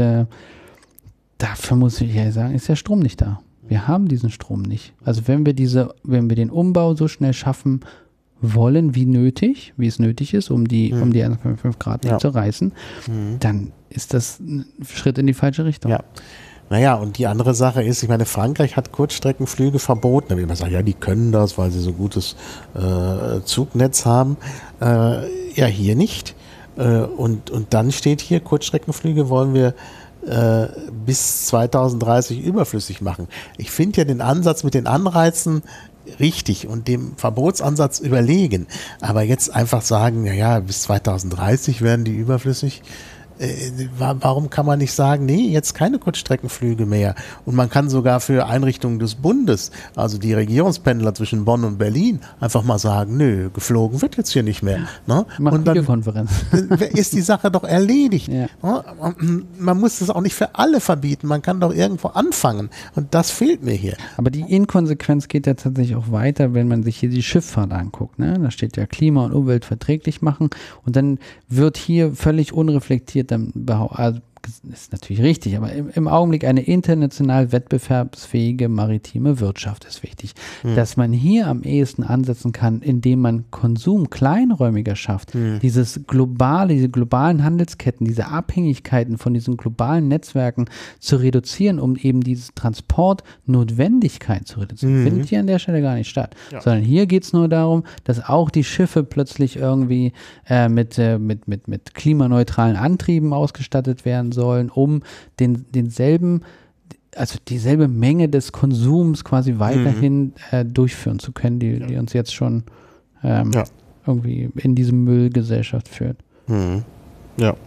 dafür muss ich ja sagen, ist der Strom nicht da. Wir haben diesen Strom nicht. Also wenn wir den Umbau so schnell schaffen wollen, wie es nötig ist, um die 1,5 Grad nicht zu reißen, dann ist das ein Schritt in die falsche Richtung. Ja. Naja, und die andere Sache ist, ich meine, Frankreich hat Kurzstreckenflüge verboten. Da will man sagen, ja, die können das, weil sie so gutes Zugnetz haben. Ja, hier nicht. Und dann steht hier, Kurzstreckenflüge wollen wir bis 2030 überflüssig machen. Ich finde ja den Ansatz mit den Anreizen richtig und dem Verbotsansatz überlegen. Aber jetzt einfach sagen, naja, bis 2030 werden die überflüssig. Warum kann man nicht sagen, nee, jetzt keine Kurzstreckenflüge mehr? Und man kann sogar für Einrichtungen des Bundes, also die Regierungspendler zwischen Bonn und Berlin, einfach mal sagen, nö, geflogen wird jetzt hier nicht mehr. Ne? Und dann Videokonferenz. Ist die Sache doch erledigt. Ja. Man muss das auch nicht für alle verbieten, man kann doch irgendwo anfangen. Und das fehlt mir hier. Aber die Inkonsequenz geht ja tatsächlich auch weiter, wenn man sich hier die Schifffahrt anguckt. Ne? Da steht ja Klima und Umwelt verträglich machen und dann wird hier völlig unreflektiert dann also ist natürlich richtig, aber im Augenblick eine international wettbewerbsfähige maritime Wirtschaft ist wichtig. Dass man hier am ehesten ansetzen kann, indem man Konsum kleinräumiger schafft, diese globalen Handelsketten, diese Abhängigkeiten von diesen globalen Netzwerken zu reduzieren, um eben diese Transportnotwendigkeit zu reduzieren, findet hier an der Stelle gar nicht statt. Ja. Sondern hier geht es nur darum, dass auch die Schiffe plötzlich irgendwie mit klimaneutralen Antrieben ausgestattet werden sollen, um dieselbe Menge des Konsums quasi weiterhin durchführen zu können, die uns jetzt schon irgendwie in diese Müllgesellschaft führt. Ja.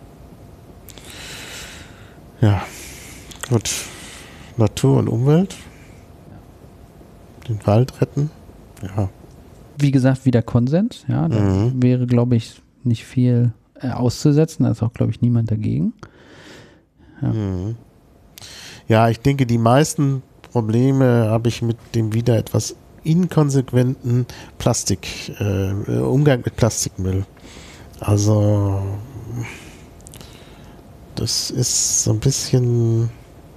Ja, gut. Natur und Umwelt. Den Wald retten. Ja. Wie gesagt, wieder Konsens. Ja, da wäre, glaube ich, nicht viel auszusetzen. Da ist auch, glaube ich, niemand dagegen. Ja. Ja, ich denke, die meisten Probleme habe ich mit dem wieder etwas inkonsequenten Umgang mit Plastikmüll. Also das ist so ein bisschen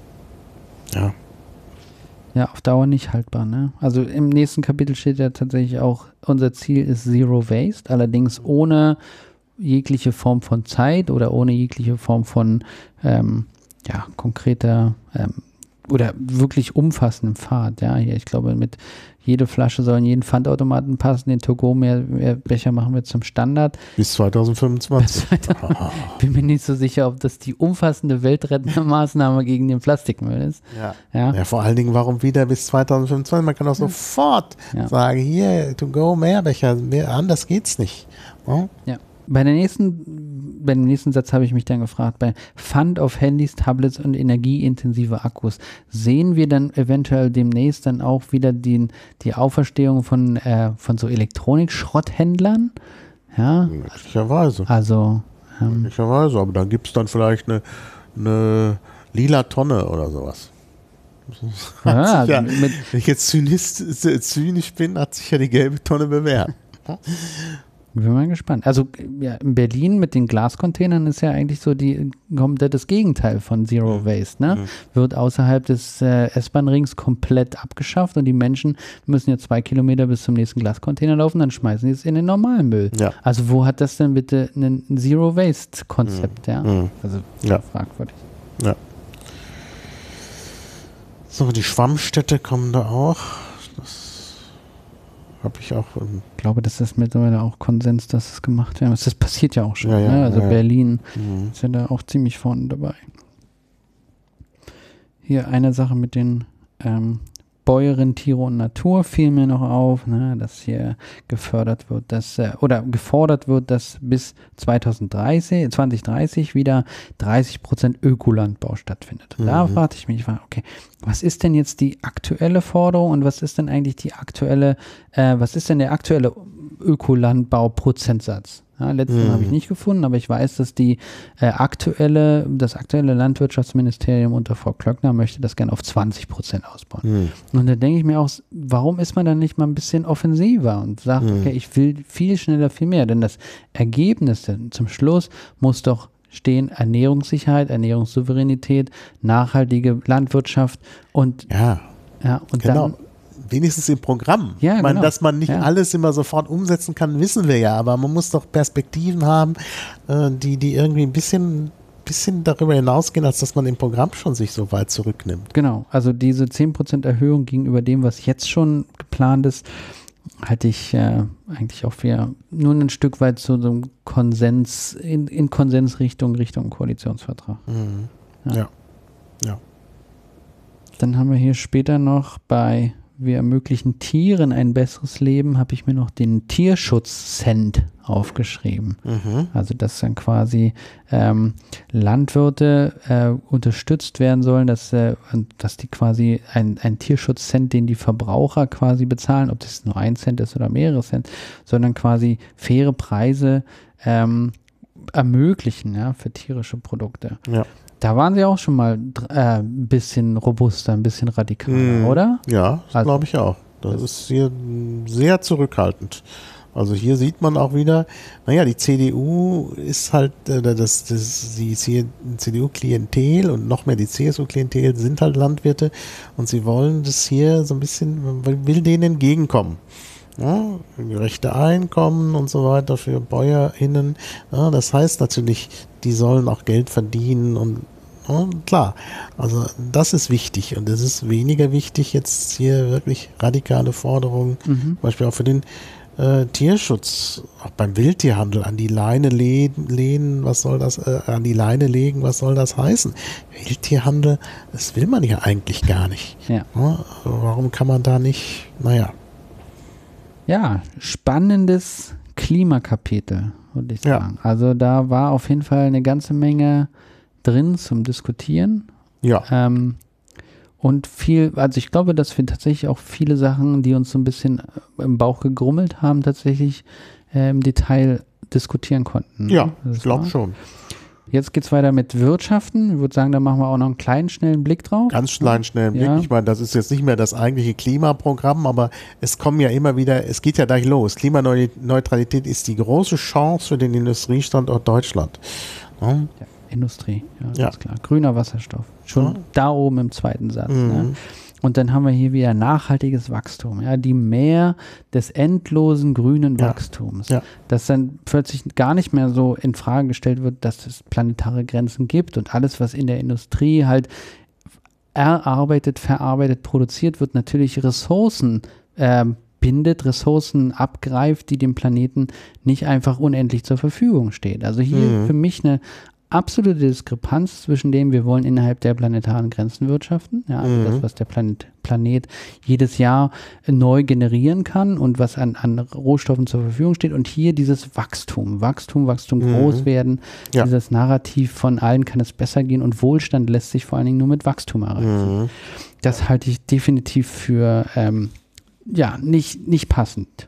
ja, auf Dauer nicht haltbar, ne? Also im nächsten Kapitel steht ja tatsächlich auch, unser Ziel ist Zero Waste, allerdings ohne jegliche Form von Zeit oder ohne jegliche Form von konkreter oder wirklich umfassendem Pfad. Ja, hier, ich glaube, mit jede Flasche soll in jeden Pfandautomaten passen, den To-Go-Becher machen wir zum Standard. Bis 2025. Bin mir nicht so sicher, ob das die umfassende weltrettende Maßnahme gegen den Plastikmüll ist. Ja, vor allen Dingen, warum wieder bis 2025? Man kann auch sofort sagen, hier, To-Go-Mehrbecher, anders geht's nicht. Ja. Bei dem nächsten Satz habe ich mich dann gefragt, bei Pfand auf Handys, Tablets und energieintensive Akkus, sehen wir dann eventuell demnächst dann auch wieder die Auferstehung von so Elektronik-Schrotthändlern? Ja. Möglicherweise. Möglicherweise, aber dann gibt es dann vielleicht eine lila Tonne oder sowas. Wenn ich jetzt zynisch bin, hat sich ja die gelbe Tonne bewährt. Bin mal gespannt. Also ja, in Berlin mit den Glascontainern ist ja eigentlich so das Gegenteil von Zero Waste. Ne? Wird außerhalb des S-Bahn-Rings komplett abgeschafft und die Menschen müssen ja 2 Kilometer bis zum nächsten Glascontainer laufen, dann schmeißen die es in den normalen Müll. Ja. Also wo hat das denn bitte ein Zero Waste-Konzept? Ja? Also fragwürdig. Ja. So, die Schwammstädte kommen da auch. Habe ich auch. Ich glaube, das ist mittlerweile auch Konsens, dass es gemacht wird. Das passiert ja auch schon. Ja, ne? Also Berlin ist ja da auch ziemlich vorne dabei. Hier eine Sache mit den Bäuerin, Tiere und Natur fiel mir noch auf, ne, dass hier gefordert wird, dass bis 2030 wieder 30% Ökolandbau stattfindet. Und da fragte ich mich, okay, was ist denn jetzt die aktuelle Forderung und was ist denn eigentlich der aktuelle Ökolandbau-Prozentsatz? Ja, letzten habe ich nicht gefunden, aber ich weiß, dass das aktuelle Landwirtschaftsministerium unter Frau Klöckner möchte das gerne auf 20% ausbauen. Und da denke ich mir auch, warum ist man dann nicht mal ein bisschen offensiver und sagt, okay, ich will viel schneller, viel mehr, denn das Ergebnis zum Schluss muss doch stehen: Ernährungssicherheit, Ernährungssouveränität, nachhaltige Landwirtschaft und dann wenigstens im Programm. Ja, genau. Dass man nicht alles immer sofort umsetzen kann, wissen wir ja, aber man muss doch Perspektiven haben, die irgendwie ein bisschen bisschen darüber hinausgehen, als dass man im Programm schon sich so weit zurücknimmt. Genau, also diese 10% Erhöhung gegenüber dem, was jetzt schon geplant ist, halte ich eigentlich auch für nur ein Stück weit zu so einem Konsens, in Konsensrichtung, Richtung Koalitionsvertrag. Mhm. Ja. Dann haben wir hier später noch bei wir ermöglichen Tieren ein besseres Leben, habe ich mir noch den Tierschutz-Cent aufgeschrieben. Also dass dann quasi Landwirte unterstützt werden sollen, dass die quasi ein Tierschutz-Cent, den die Verbraucher quasi bezahlen, ob das nur 1 Cent ist oder mehrere Cent, sondern quasi faire Preise ermöglichen, ja, für tierische Produkte. Ja. Da waren sie auch schon mal ein bisschen robuster, ein bisschen radikaler, oder? Ja, das glaube ich auch. Das ist hier sehr zurückhaltend. Also hier sieht man auch wieder, naja, die CDU ist halt, die CDU-Klientel und noch mehr die CSU-Klientel sind halt Landwirte und sie wollen das hier so ein bisschen, will denen entgegenkommen. Ja, gerechte Einkommen und so weiter für BäuerInnen. Ja, das heißt natürlich, die sollen auch Geld verdienen und klar, also das ist wichtig und es ist weniger wichtig jetzt hier wirklich radikale Forderungen, zum Beispiel auch für den Tierschutz, auch beim Wildtierhandel an die Leine legen, was soll das heißen? Wildtierhandel, das will man ja eigentlich gar nicht. Ja. Warum kann man da nicht, Ja, spannendes Klimakapitel, würde ich sagen. Ja. Also da war auf jeden Fall eine ganze Menge drin zum Diskutieren. Ja. Und viel, also ich glaube, dass wir tatsächlich auch viele Sachen, die uns so ein bisschen im Bauch gegrummelt haben, tatsächlich im Detail diskutieren konnten. Ja, ich glaube schon. Jetzt geht es weiter mit Wirtschaften. Ich würde sagen, da machen wir auch noch einen kleinen, schnellen Blick drauf. Ganz kleinen, schnellen Blick. Ich meine, das ist jetzt nicht mehr das eigentliche Klimaprogramm, aber es kommen ja immer wieder, es geht ja gleich los. Klimaneutralität ist die große Chance für den Industriestandort Deutschland. Ja, Industrie, ganz klar. Grüner Wasserstoff. Schon da oben im zweiten Satz. Ne? Und dann haben wir hier wieder nachhaltiges Wachstum, die Mehr des endlosen grünen Wachstums. Ja. Dass dann plötzlich gar nicht mehr so in Frage gestellt wird, dass es planetare Grenzen gibt und alles, was in der Industrie halt erarbeitet, verarbeitet, produziert wird, natürlich Ressourcen bindet, Ressourcen abgreift, die dem Planeten nicht einfach unendlich zur Verfügung steht. Also hier für mich eine absolute Diskrepanz zwischen dem, wir wollen innerhalb der planetaren Grenzen wirtschaften, also das, was der Planet jedes Jahr neu generieren kann und was an Rohstoffen zur Verfügung steht und hier dieses Wachstum groß werden, dieses Narrativ von allen kann es besser gehen und Wohlstand lässt sich vor allen Dingen nur mit Wachstum erreichen. Das halte ich definitiv für nicht passend.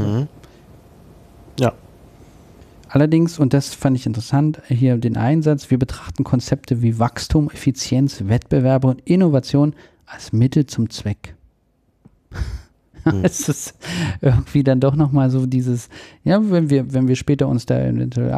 Ja. Allerdings, und das fand ich interessant, hier den Einsatz, wir betrachten Konzepte wie Wachstum, Effizienz, Wettbewerbe und Innovation als Mittel zum Zweck. Es ist irgendwie dann doch nochmal so dieses, wenn wir später uns da eventuell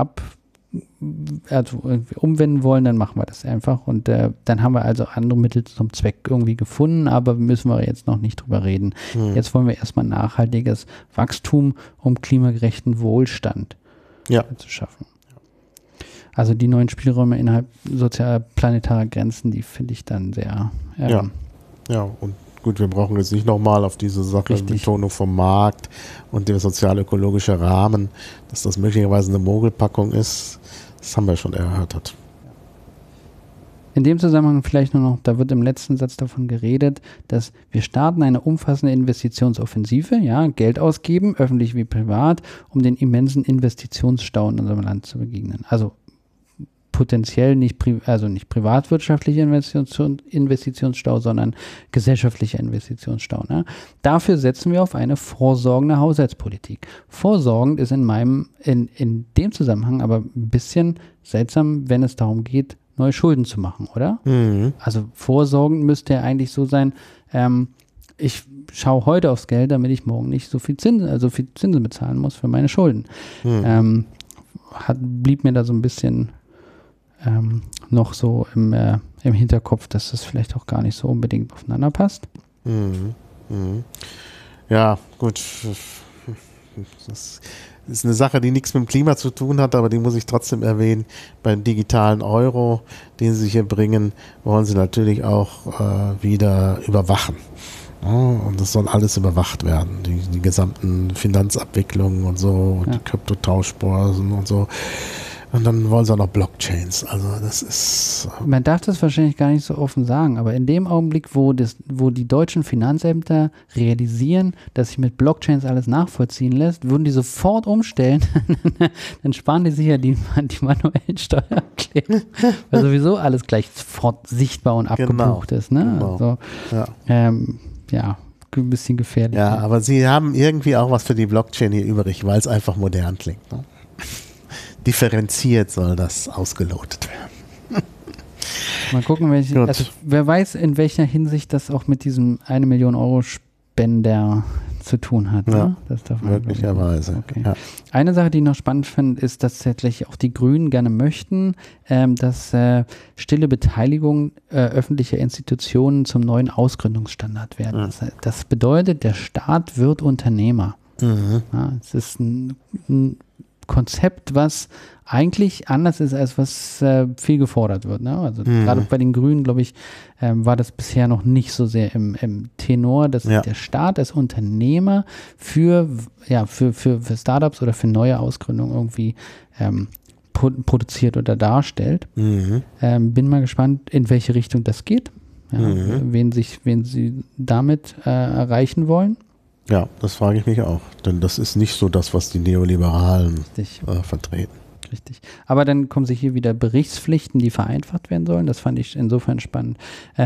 umwenden wollen, dann machen wir das einfach und dann haben wir also andere Mittel zum Zweck irgendwie gefunden, aber müssen wir jetzt noch nicht drüber reden. Jetzt wollen wir erstmal nachhaltiges Wachstum um klimagerechten Wohlstand zu schaffen. Also die neuen Spielräume innerhalb sozialer planetarer Grenzen, die finde ich dann sehr und gut, wir brauchen jetzt nicht nochmal auf diese Sache Betonung vom Markt und der sozial-ökologische Rahmen, dass das möglicherweise eine Mogelpackung ist. Das haben wir schon erörtert. In dem Zusammenhang vielleicht nur noch, da wird im letzten Satz davon geredet, dass wir starten eine umfassende Investitionsoffensive, Geld ausgeben, öffentlich wie privat, um den immensen Investitionsstau in unserem Land zu begegnen. Also potenziell nicht privatwirtschaftlicher Investitionsstau, sondern gesellschaftlicher Investitionsstau. Ne? Dafür setzen wir auf eine vorsorgende Haushaltspolitik. Vorsorgend ist in dem Zusammenhang aber ein bisschen seltsam, wenn es darum geht, neue Schulden zu machen, oder? Also vorsorgend müsste ja eigentlich so sein, ich schaue heute aufs Geld, damit ich morgen nicht so viel Zinsen bezahlen muss für meine Schulden. Blieb mir da so ein bisschen noch so im Hinterkopf, dass das vielleicht auch gar nicht so unbedingt aufeinander passt. Ja, gut. das ist eine Sache, die nichts mit dem Klima zu tun hat, aber die muss ich trotzdem erwähnen. Beim digitalen Euro, den sie hier bringen, wollen sie natürlich auch wieder überwachen. Ja, und das soll alles überwacht werden. Die gesamten Finanzabwicklungen und so, und die Kryptotauschbörsen und so. Und dann wollen sie auch noch Blockchains. Also das ist... Man darf das wahrscheinlich gar nicht so offen sagen, aber in dem Augenblick, wo die deutschen Finanzämter realisieren, dass sich mit Blockchains alles nachvollziehen lässt, würden die sofort umstellen. Dann sparen die sich ja die manuellen Steuererklärungen, weil sowieso alles gleich sofort sichtbar und abgebucht ist. Ne? Genau. Also, ein bisschen gefährlich. Ja, aber sie haben irgendwie auch was für die Blockchain hier übrig, weil es einfach modern klingt. Ne? Differenziert soll das ausgelotet werden. Mal gucken, also wer weiß, in welcher Hinsicht das auch mit diesem 1 Million Euro Spender zu tun hat. Ja, ne? Das darf man möglicherweise. Okay. Ja. Eine Sache, die ich noch spannend finde, ist, dass tatsächlich auch die Grünen gerne möchten, dass stille Beteiligung öffentlicher Institutionen zum neuen Ausgründungsstandard werden. Mhm. Das bedeutet, der Staat wird Unternehmer. Mhm. Ja, es ist ein Konzept, was eigentlich anders ist, als was viel gefordert wird. Ne? Also gerade bei den Grünen, glaube ich, war das bisher noch nicht so sehr im Tenor, dass der Staat als Unternehmer für Startups oder für neue Ausgründungen irgendwie produziert oder darstellt. Bin mal gespannt, in welche Richtung das geht, wen sie damit erreichen wollen. Ja, das frage ich mich auch, denn das ist nicht so das, was die Neoliberalen vertreten. Richtig. Aber dann kommen sich hier wieder Berichtspflichten, die vereinfacht werden sollen. Das fand ich insofern spannend.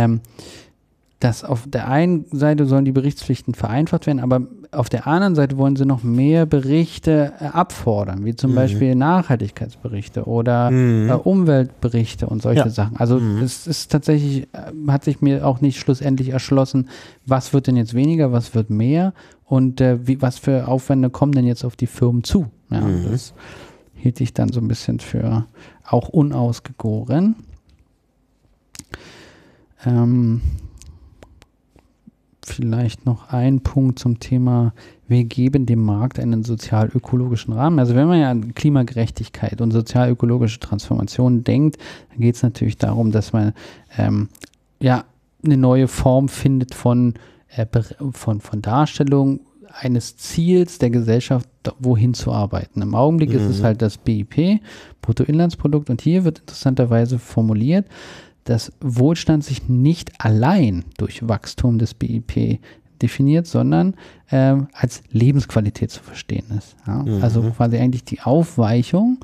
Dass auf der einen Seite sollen die Berichtspflichten vereinfacht werden, aber auf der anderen Seite wollen sie noch mehr Berichte abfordern, wie zum Beispiel Nachhaltigkeitsberichte oder Umweltberichte und solche Sachen. Also es ist tatsächlich, hat sich mir auch nicht schlussendlich erschlossen, was wird denn jetzt weniger, was wird mehr und was für Aufwände kommen denn jetzt auf die Firmen zu. Ja, das hielt ich dann so ein bisschen für auch unausgegoren. Vielleicht noch ein Punkt zum Thema, wir geben dem Markt einen sozial-ökologischen Rahmen. Also wenn man ja an Klimagerechtigkeit und sozial-ökologische Transformation denkt, dann geht es natürlich darum, dass man eine neue Form findet von Darstellung eines Ziels der Gesellschaft, wohin zu arbeiten. Im Augenblick ist es halt das BIP, Bruttoinlandsprodukt, und hier wird interessanterweise formuliert, dass Wohlstand sich nicht allein durch Wachstum des BIP definiert, sondern als Lebensqualität zu verstehen ist. Ja? Also quasi eigentlich die Aufweichung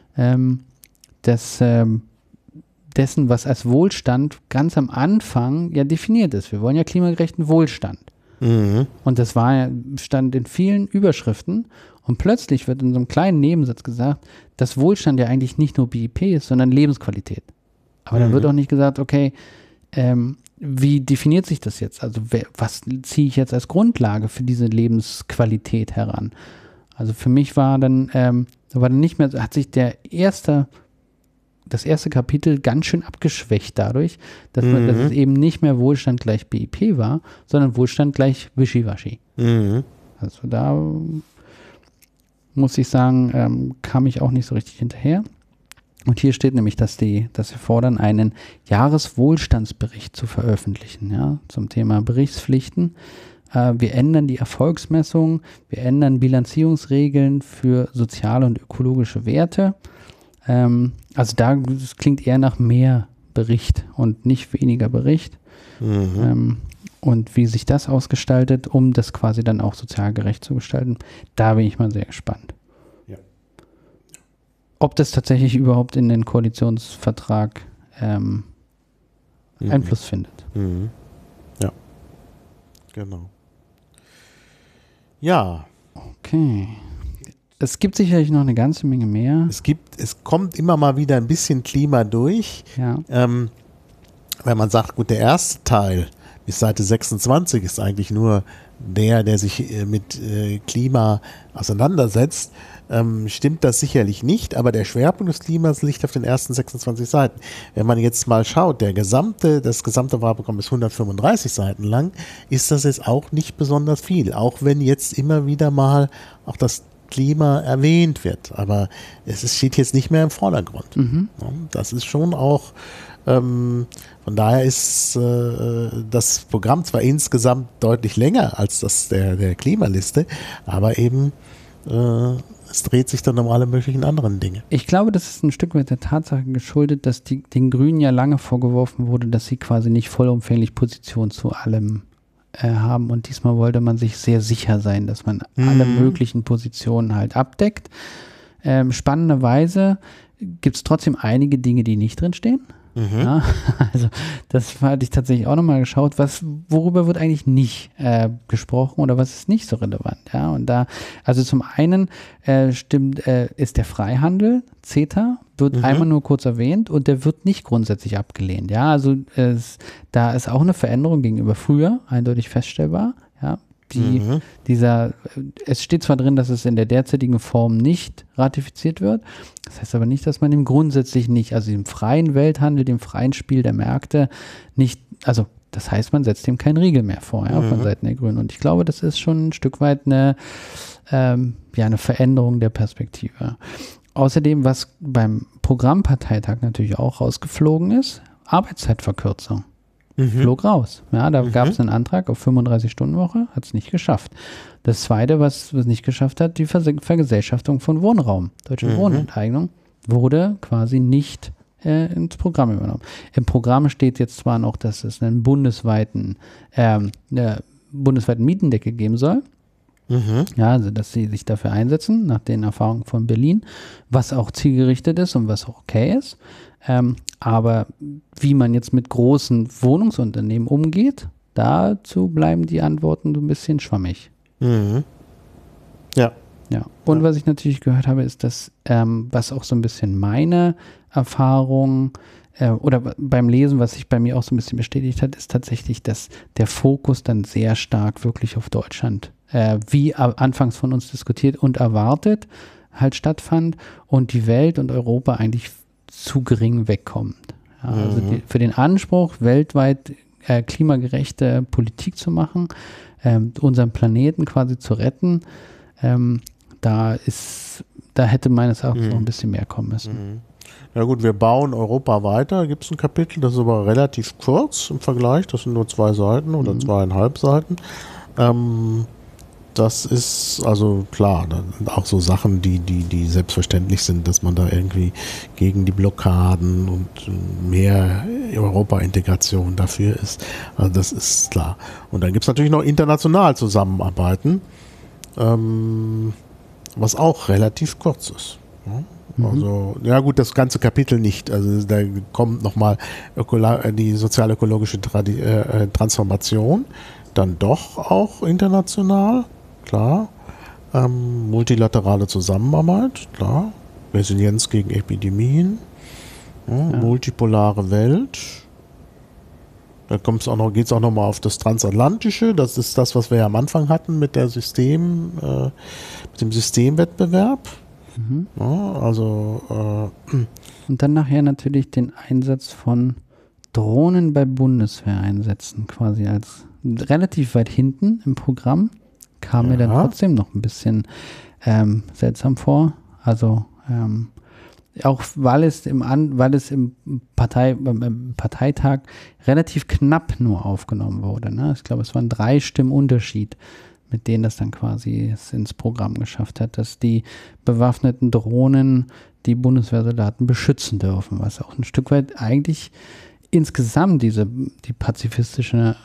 dessen, was als Wohlstand ganz am Anfang ja definiert ist. Wir wollen ja klimagerechten Wohlstand. Und das stand in vielen Überschriften, und plötzlich wird in so einem kleinen Nebensatz gesagt, dass Wohlstand ja eigentlich nicht nur BIP ist, sondern Lebensqualität. Aber dann wird auch nicht gesagt, okay, wie definiert sich das jetzt? Also was ziehe ich jetzt als Grundlage für diese Lebensqualität heran? Also für mich war dann nicht mehr, hat sich das erste Kapitel ganz schön abgeschwächt dadurch, dass es eben nicht mehr Wohlstand gleich BIP war, sondern Wohlstand gleich Wischiwaschi. Also da muss ich sagen, kam ich auch nicht so richtig hinterher. Und hier steht nämlich, dass wir fordern, einen Jahreswohlstandsbericht zu veröffentlichen, ja, zum Thema Berichtspflichten. Wir ändern die Erfolgsmessung, wir ändern Bilanzierungsregeln für soziale und ökologische Werte. Also das klingt eher nach mehr Bericht und nicht weniger Bericht. Und wie sich das ausgestaltet, um das quasi dann auch sozial gerecht zu gestalten, da bin ich mal sehr gespannt. Ob das tatsächlich überhaupt in den Koalitionsvertrag Einfluss findet. Ja, genau. Ja. Okay. Es gibt sicherlich noch eine ganze Menge mehr. Es kommt immer mal wieder ein bisschen Klima durch. Ja. Wenn man sagt, gut, der erste Teil bis Seite 26 ist eigentlich nur der sich mit Klima auseinandersetzt, stimmt das sicherlich nicht, aber der Schwerpunkt des Klimas liegt auf den ersten 26 Seiten. Wenn man jetzt mal schaut, das gesamte Wahlprogramm ist 135 Seiten lang, ist das jetzt auch nicht besonders viel, auch wenn jetzt immer wieder mal auch das Klima erwähnt wird, aber steht jetzt nicht mehr im Vordergrund. Das ist schon auch, von daher ist das Programm zwar insgesamt deutlich länger als das der Klimaliste, aber eben es dreht sich dann um alle möglichen anderen Dinge. Ich glaube, das ist ein Stück weit der Tatsache geschuldet, dass den Grünen ja lange vorgeworfen wurde, dass sie quasi nicht vollumfänglich Position zu allem haben, und diesmal wollte man sich sehr sicher sein, dass man alle möglichen Positionen halt abdeckt. Spannenderweise gibt es trotzdem einige Dinge, die nicht drinstehen. Ja, also das hatte ich tatsächlich auch nochmal geschaut, worüber wird eigentlich nicht gesprochen oder was ist nicht so relevant. Ja, und da, also zum einen ist der Freihandel, CETA, wird einmal nur kurz erwähnt und der wird nicht grundsätzlich abgelehnt. Ja, also da ist auch eine Veränderung gegenüber früher eindeutig feststellbar. Ja, es steht zwar drin, dass es in der derzeitigen Form nicht ratifiziert wird, das heißt aber nicht, dass man dem grundsätzlich nicht, also dem freien Welthandel, dem freien Spiel der Märkte nicht, also das heißt, man setzt dem keinen Riegel mehr vor, ja, von Seiten der Grünen, und ich glaube, das ist schon ein Stück weit eine Veränderung der Perspektive. Außerdem, was beim Programmparteitag natürlich auch rausgeflogen ist, Arbeitszeitverkürzung. Flog raus. Ja, da gab es einen Antrag auf 35-Stunden-Woche, hat es nicht geschafft. Das Zweite, was nicht geschafft hat, die Vergesellschaftung von Wohnraum, deutsche Wohnenteignung, wurde quasi nicht ins Programm übernommen. Im Programm steht jetzt zwar noch, dass es einen bundesweiten Mietendeckel geben soll. Ja, also dass sie sich dafür einsetzen, nach den Erfahrungen von Berlin, was auch zielgerichtet ist und was auch okay ist. Aber wie man jetzt mit großen Wohnungsunternehmen umgeht, dazu bleiben die Antworten so ein bisschen schwammig. Ja. Und was ich natürlich gehört habe, ist, dass, was auch so ein bisschen meine Erfahrung oder beim Lesen, was sich bei mir auch so ein bisschen bestätigt hat, ist tatsächlich, dass der Fokus dann sehr stark wirklich auf Deutschland, wie anfangs von uns diskutiert und erwartet, halt stattfand und die Welt und Europa eigentlich zu gering wegkommt. Ja, also für den Anspruch, weltweit klimagerechte Politik zu machen, unseren Planeten quasi zu retten, da hätte meines Erachtens noch ein bisschen mehr kommen müssen. Ja gut, wir bauen Europa weiter, da gibt es ein Kapitel, das ist aber relativ kurz im Vergleich, das sind nur 2 Seiten oder 2,5 Seiten. Das ist also klar, auch so Sachen, die selbstverständlich sind, dass man da irgendwie gegen die Blockaden und mehr Europa-Integration dafür ist. Also das ist klar. Und dann gibt es natürlich noch international Zusammenarbeiten, was auch relativ kurz ist. Also, ja gut, das ganze Kapitel nicht. Also da kommt nochmal die sozialökologische Transformation, dann doch auch international. Klar, multilaterale Zusammenarbeit, klar, Resilienz gegen Epidemien, multipolare Welt. Da geht es auch noch mal auf das Transatlantische. Das ist das, was wir ja am Anfang hatten mit dem Systemwettbewerb. Und dann nachher natürlich den Einsatz von Drohnen bei Bundeswehreinsätzen, quasi als relativ weit hinten im Programm. Kam mir dann trotzdem noch ein bisschen seltsam vor. Also auch weil es im Parteitag relativ knapp nur aufgenommen wurde. Ne? Ich glaube, es waren 3 Stimmen Unterschied, mit denen das dann quasi es ins Programm geschafft hat, dass die bewaffneten Drohnen die Bundeswehrsoldaten beschützen dürfen, was auch ein Stück weit eigentlich insgesamt die pazifistische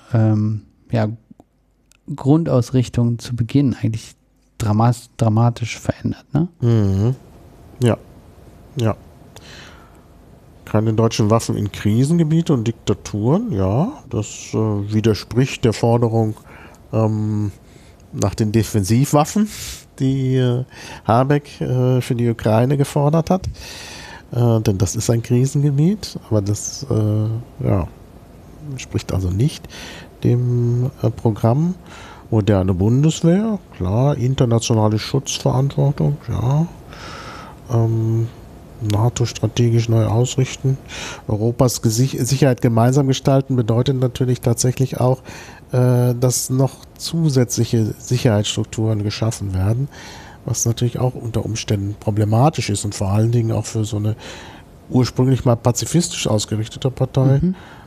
Grundausrichtung zu Beginn eigentlich dramatisch verändert, ne? Ja. Keine deutschen Waffen in Krisengebiete und Diktaturen, ja, das widerspricht der Forderung nach den Defensivwaffen, die Habeck für die Ukraine gefordert hat, denn das ist ein Krisengebiet, aber das entspricht also nicht dem Programm. Moderne Bundeswehr, klar. Internationale Schutzverantwortung, ja. NATO strategisch neu ausrichten. Europas Sicherheit gemeinsam gestalten bedeutet natürlich tatsächlich auch, dass noch zusätzliche Sicherheitsstrukturen geschaffen werden, was natürlich auch unter Umständen problematisch ist und vor allen Dingen auch für so eine ursprünglich mal pazifistisch ausgerichtete Partei.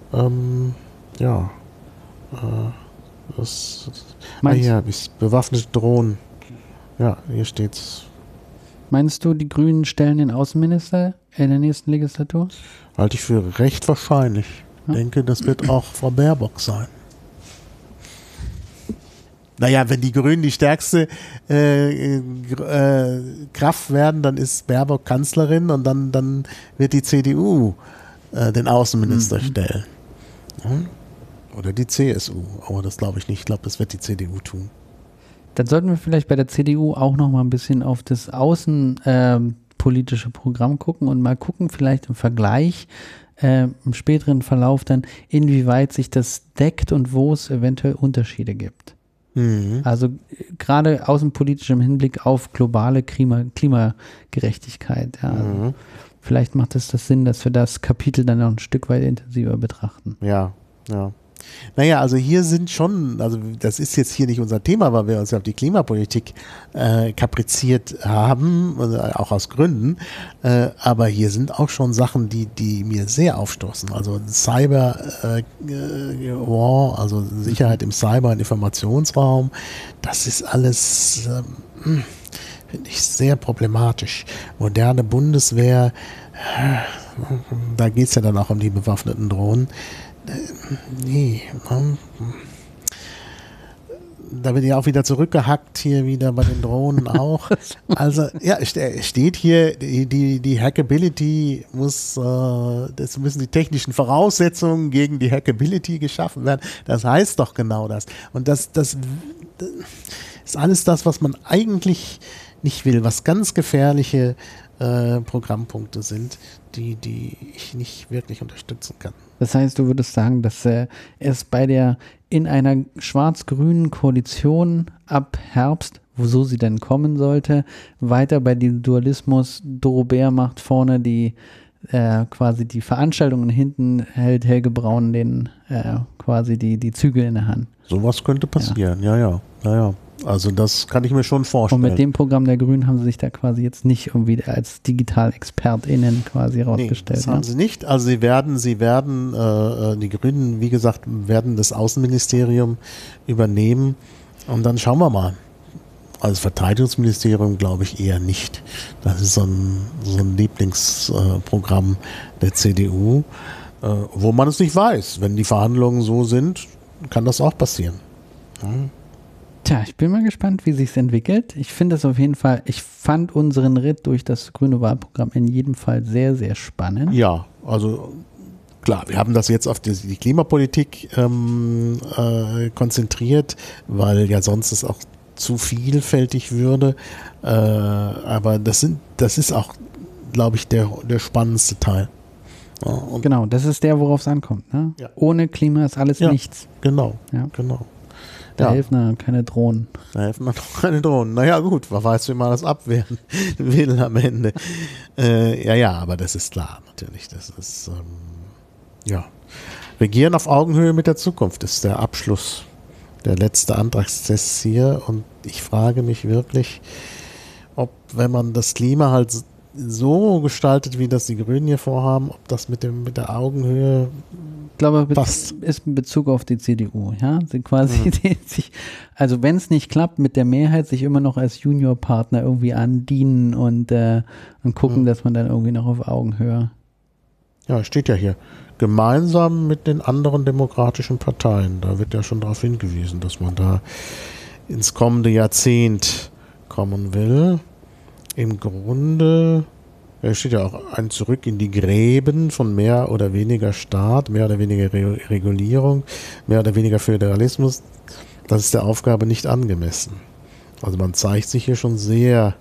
Bewaffnete Drohnen. Ja, hier steht's. Meinst du, die Grünen stellen den Außenminister in der nächsten Legislatur? Halte ich für recht wahrscheinlich. Ich denke, das wird auch Frau Baerbock sein. Naja, wenn die Grünen die stärkste Kraft werden, dann ist Baerbock Kanzlerin und dann wird die CDU den Außenminister stellen. Oder die CSU. Aber das glaube ich nicht. Ich glaube, das wird die CDU tun. Dann sollten wir vielleicht bei der CDU auch noch mal ein bisschen auf das außenpolitische Programm gucken und mal gucken, vielleicht im Vergleich im späteren Verlauf dann, inwieweit sich das deckt und wo es eventuell Unterschiede gibt. Also gerade außenpolitisch im Hinblick auf globale Klimagerechtigkeit. Ja. Vielleicht macht es das Sinn, dass wir das Kapitel dann noch ein Stück weit intensiver betrachten. Ja. Naja, also hier sind schon, also das ist jetzt hier nicht unser Thema, weil wir uns ja auf die Klimapolitik kapriziert haben, auch aus Gründen, aber hier sind auch schon Sachen, die mir sehr aufstoßen. Also Cyber War, also Sicherheit im Cyber- und Informationsraum, das ist alles, finde ich, sehr problematisch. Moderne Bundeswehr, da geht es ja dann auch um die bewaffneten Drohnen. Da wird ja auch wieder zurückgehackt, hier wieder bei den Drohnen auch. Also, ja, steht hier, die Hackability das müssen die technischen Voraussetzungen gegen die Hackability geschaffen werden. Das heißt doch genau das. Und das ist alles das, was man eigentlich nicht will, was ganz gefährliche Programmpunkte sind, die ich nicht wirklich unterstützen kann. Das heißt, du würdest sagen, dass es in einer schwarz-grünen Koalition ab Herbst, wo sie denn kommen sollte, weiter bei dem Dualismus, Doro Bär macht vorne quasi die Veranstaltungen, hinten hält Helge Braun quasi die Zügel in der Hand. Sowas könnte passieren, ja. Also das kann ich mir schon vorstellen. Und mit dem Programm der Grünen haben sie sich da quasi jetzt nicht irgendwie als DigitalexpertInnen quasi rausgestellt. Nee, das haben sie nicht. Also sie werden, die Grünen, wie gesagt, werden das Außenministerium übernehmen und dann schauen wir mal. Also Verteidigungsministerium glaube ich eher nicht. Das ist so ein Lieblingsprogramm der CDU, wo man es nicht weiß. Wenn die Verhandlungen so sind, kann das auch passieren. Ja. Tja, ich bin mal gespannt, wie sich's entwickelt. Ich finde es auf jeden Fall, ich fand unseren Ritt durch das grüne Wahlprogramm in jedem Fall sehr, sehr spannend. Ja, also klar, wir haben das jetzt auf die Klimapolitik konzentriert, weil ja sonst es auch zu vielfältig würde. Aber das ist auch, glaube ich, der spannendste Teil. Ja, genau, das ist der, worauf es ankommt. Ne? Ja. Ohne Klima ist alles nichts. Genau. Da helfen dann keine Drohnen. Naja gut, wer weiß, wie man das abwehren will am Ende. Aber das ist klar, natürlich. Das ist, Regieren auf Augenhöhe mit der Zukunft ist der Abschluss, der letzte Antragstest hier. Und ich frage mich wirklich, ob, wenn man das Klima halt so gestaltet, wie das die Grünen hier vorhaben, ob das mit der Augenhöhe ich glaube, ist in Bezug auf die CDU, ja. Sie quasi also wenn es nicht klappt mit der Mehrheit, sich immer noch als Juniorpartner irgendwie andienen und gucken, dass man dann irgendwie noch auf Augenhöhe. Ja, steht ja hier. Gemeinsam mit den anderen demokratischen Parteien. Da wird ja schon darauf hingewiesen, dass man da ins kommende Jahrzehnt kommen will. Im Grunde steht ja auch ein Zurück in die Gräben von mehr oder weniger Staat, mehr oder weniger Regulierung, mehr oder weniger Föderalismus. Das ist der Aufgabe nicht angemessen. Also man zeigt sich hier schon sehr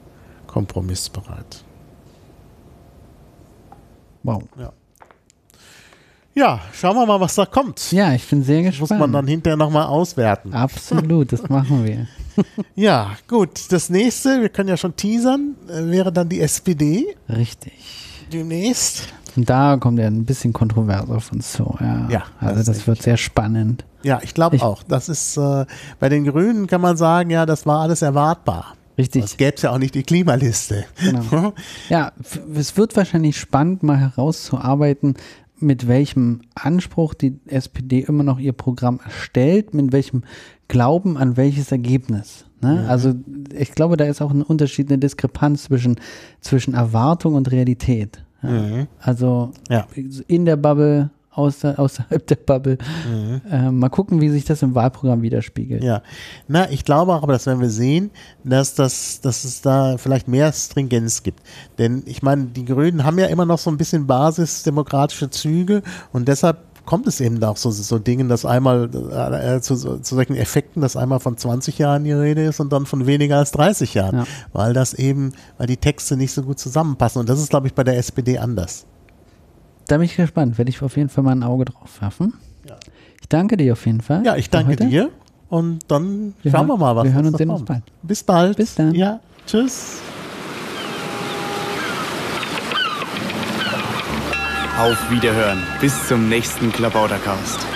kompromissbereit. Wow. Ja. Ja, schauen wir mal, was da kommt. Ja, ich bin sehr gespannt. Muss man dann hinterher nochmal auswerten. Absolut, das machen wir. Ja, gut. Das nächste, wir können ja schon teasern, wäre dann die SPD. Richtig. Demnächst. Und da kommt ja ein bisschen kontrovers auf uns zu. Ja, also das wird sehr spannend. Ja, ich glaube auch. Das ist, bei den Grünen kann man sagen, ja, das war alles erwartbar. Richtig. Es gäbe ja auch nicht die Klimaliste. Genau. Ja, es wird wahrscheinlich spannend, mal herauszuarbeiten, mit welchem Anspruch die SPD immer noch ihr Programm erstellt, mit welchem Glauben an welches Ergebnis. Ne? Also ich glaube, da ist auch ein Unterschied, eine Diskrepanz zwischen Erwartung und Realität. Ja? Also in der Bubble, außerhalb der Bubble. Mal gucken, wie sich das im Wahlprogramm widerspiegelt. Ja, na, ich glaube auch, aber das werden wir sehen, dass es da vielleicht mehr Stringenz gibt. Denn ich meine, die Grünen haben ja immer noch so ein bisschen basisdemokratische Züge und deshalb kommt es eben auch so Dingen, dass einmal zu solchen Effekten, dass einmal von 20 Jahren die Rede ist und dann von weniger als 30 Jahren. Ja. Weil die Texte nicht so gut zusammenpassen. Und das ist, glaube ich, bei der SPD anders. Da bin ich gespannt. Werde ich auf jeden Fall mal ein Auge drauf werfen. Ja. Ich danke dir auf jeden Fall. Ja, ich danke dir. Und dann schauen wir mal, was wir hören und sehen uns bald. Bis bald. Bis dann. Ja, tschüss. Auf Wiederhören. Bis zum nächsten Klabautercast.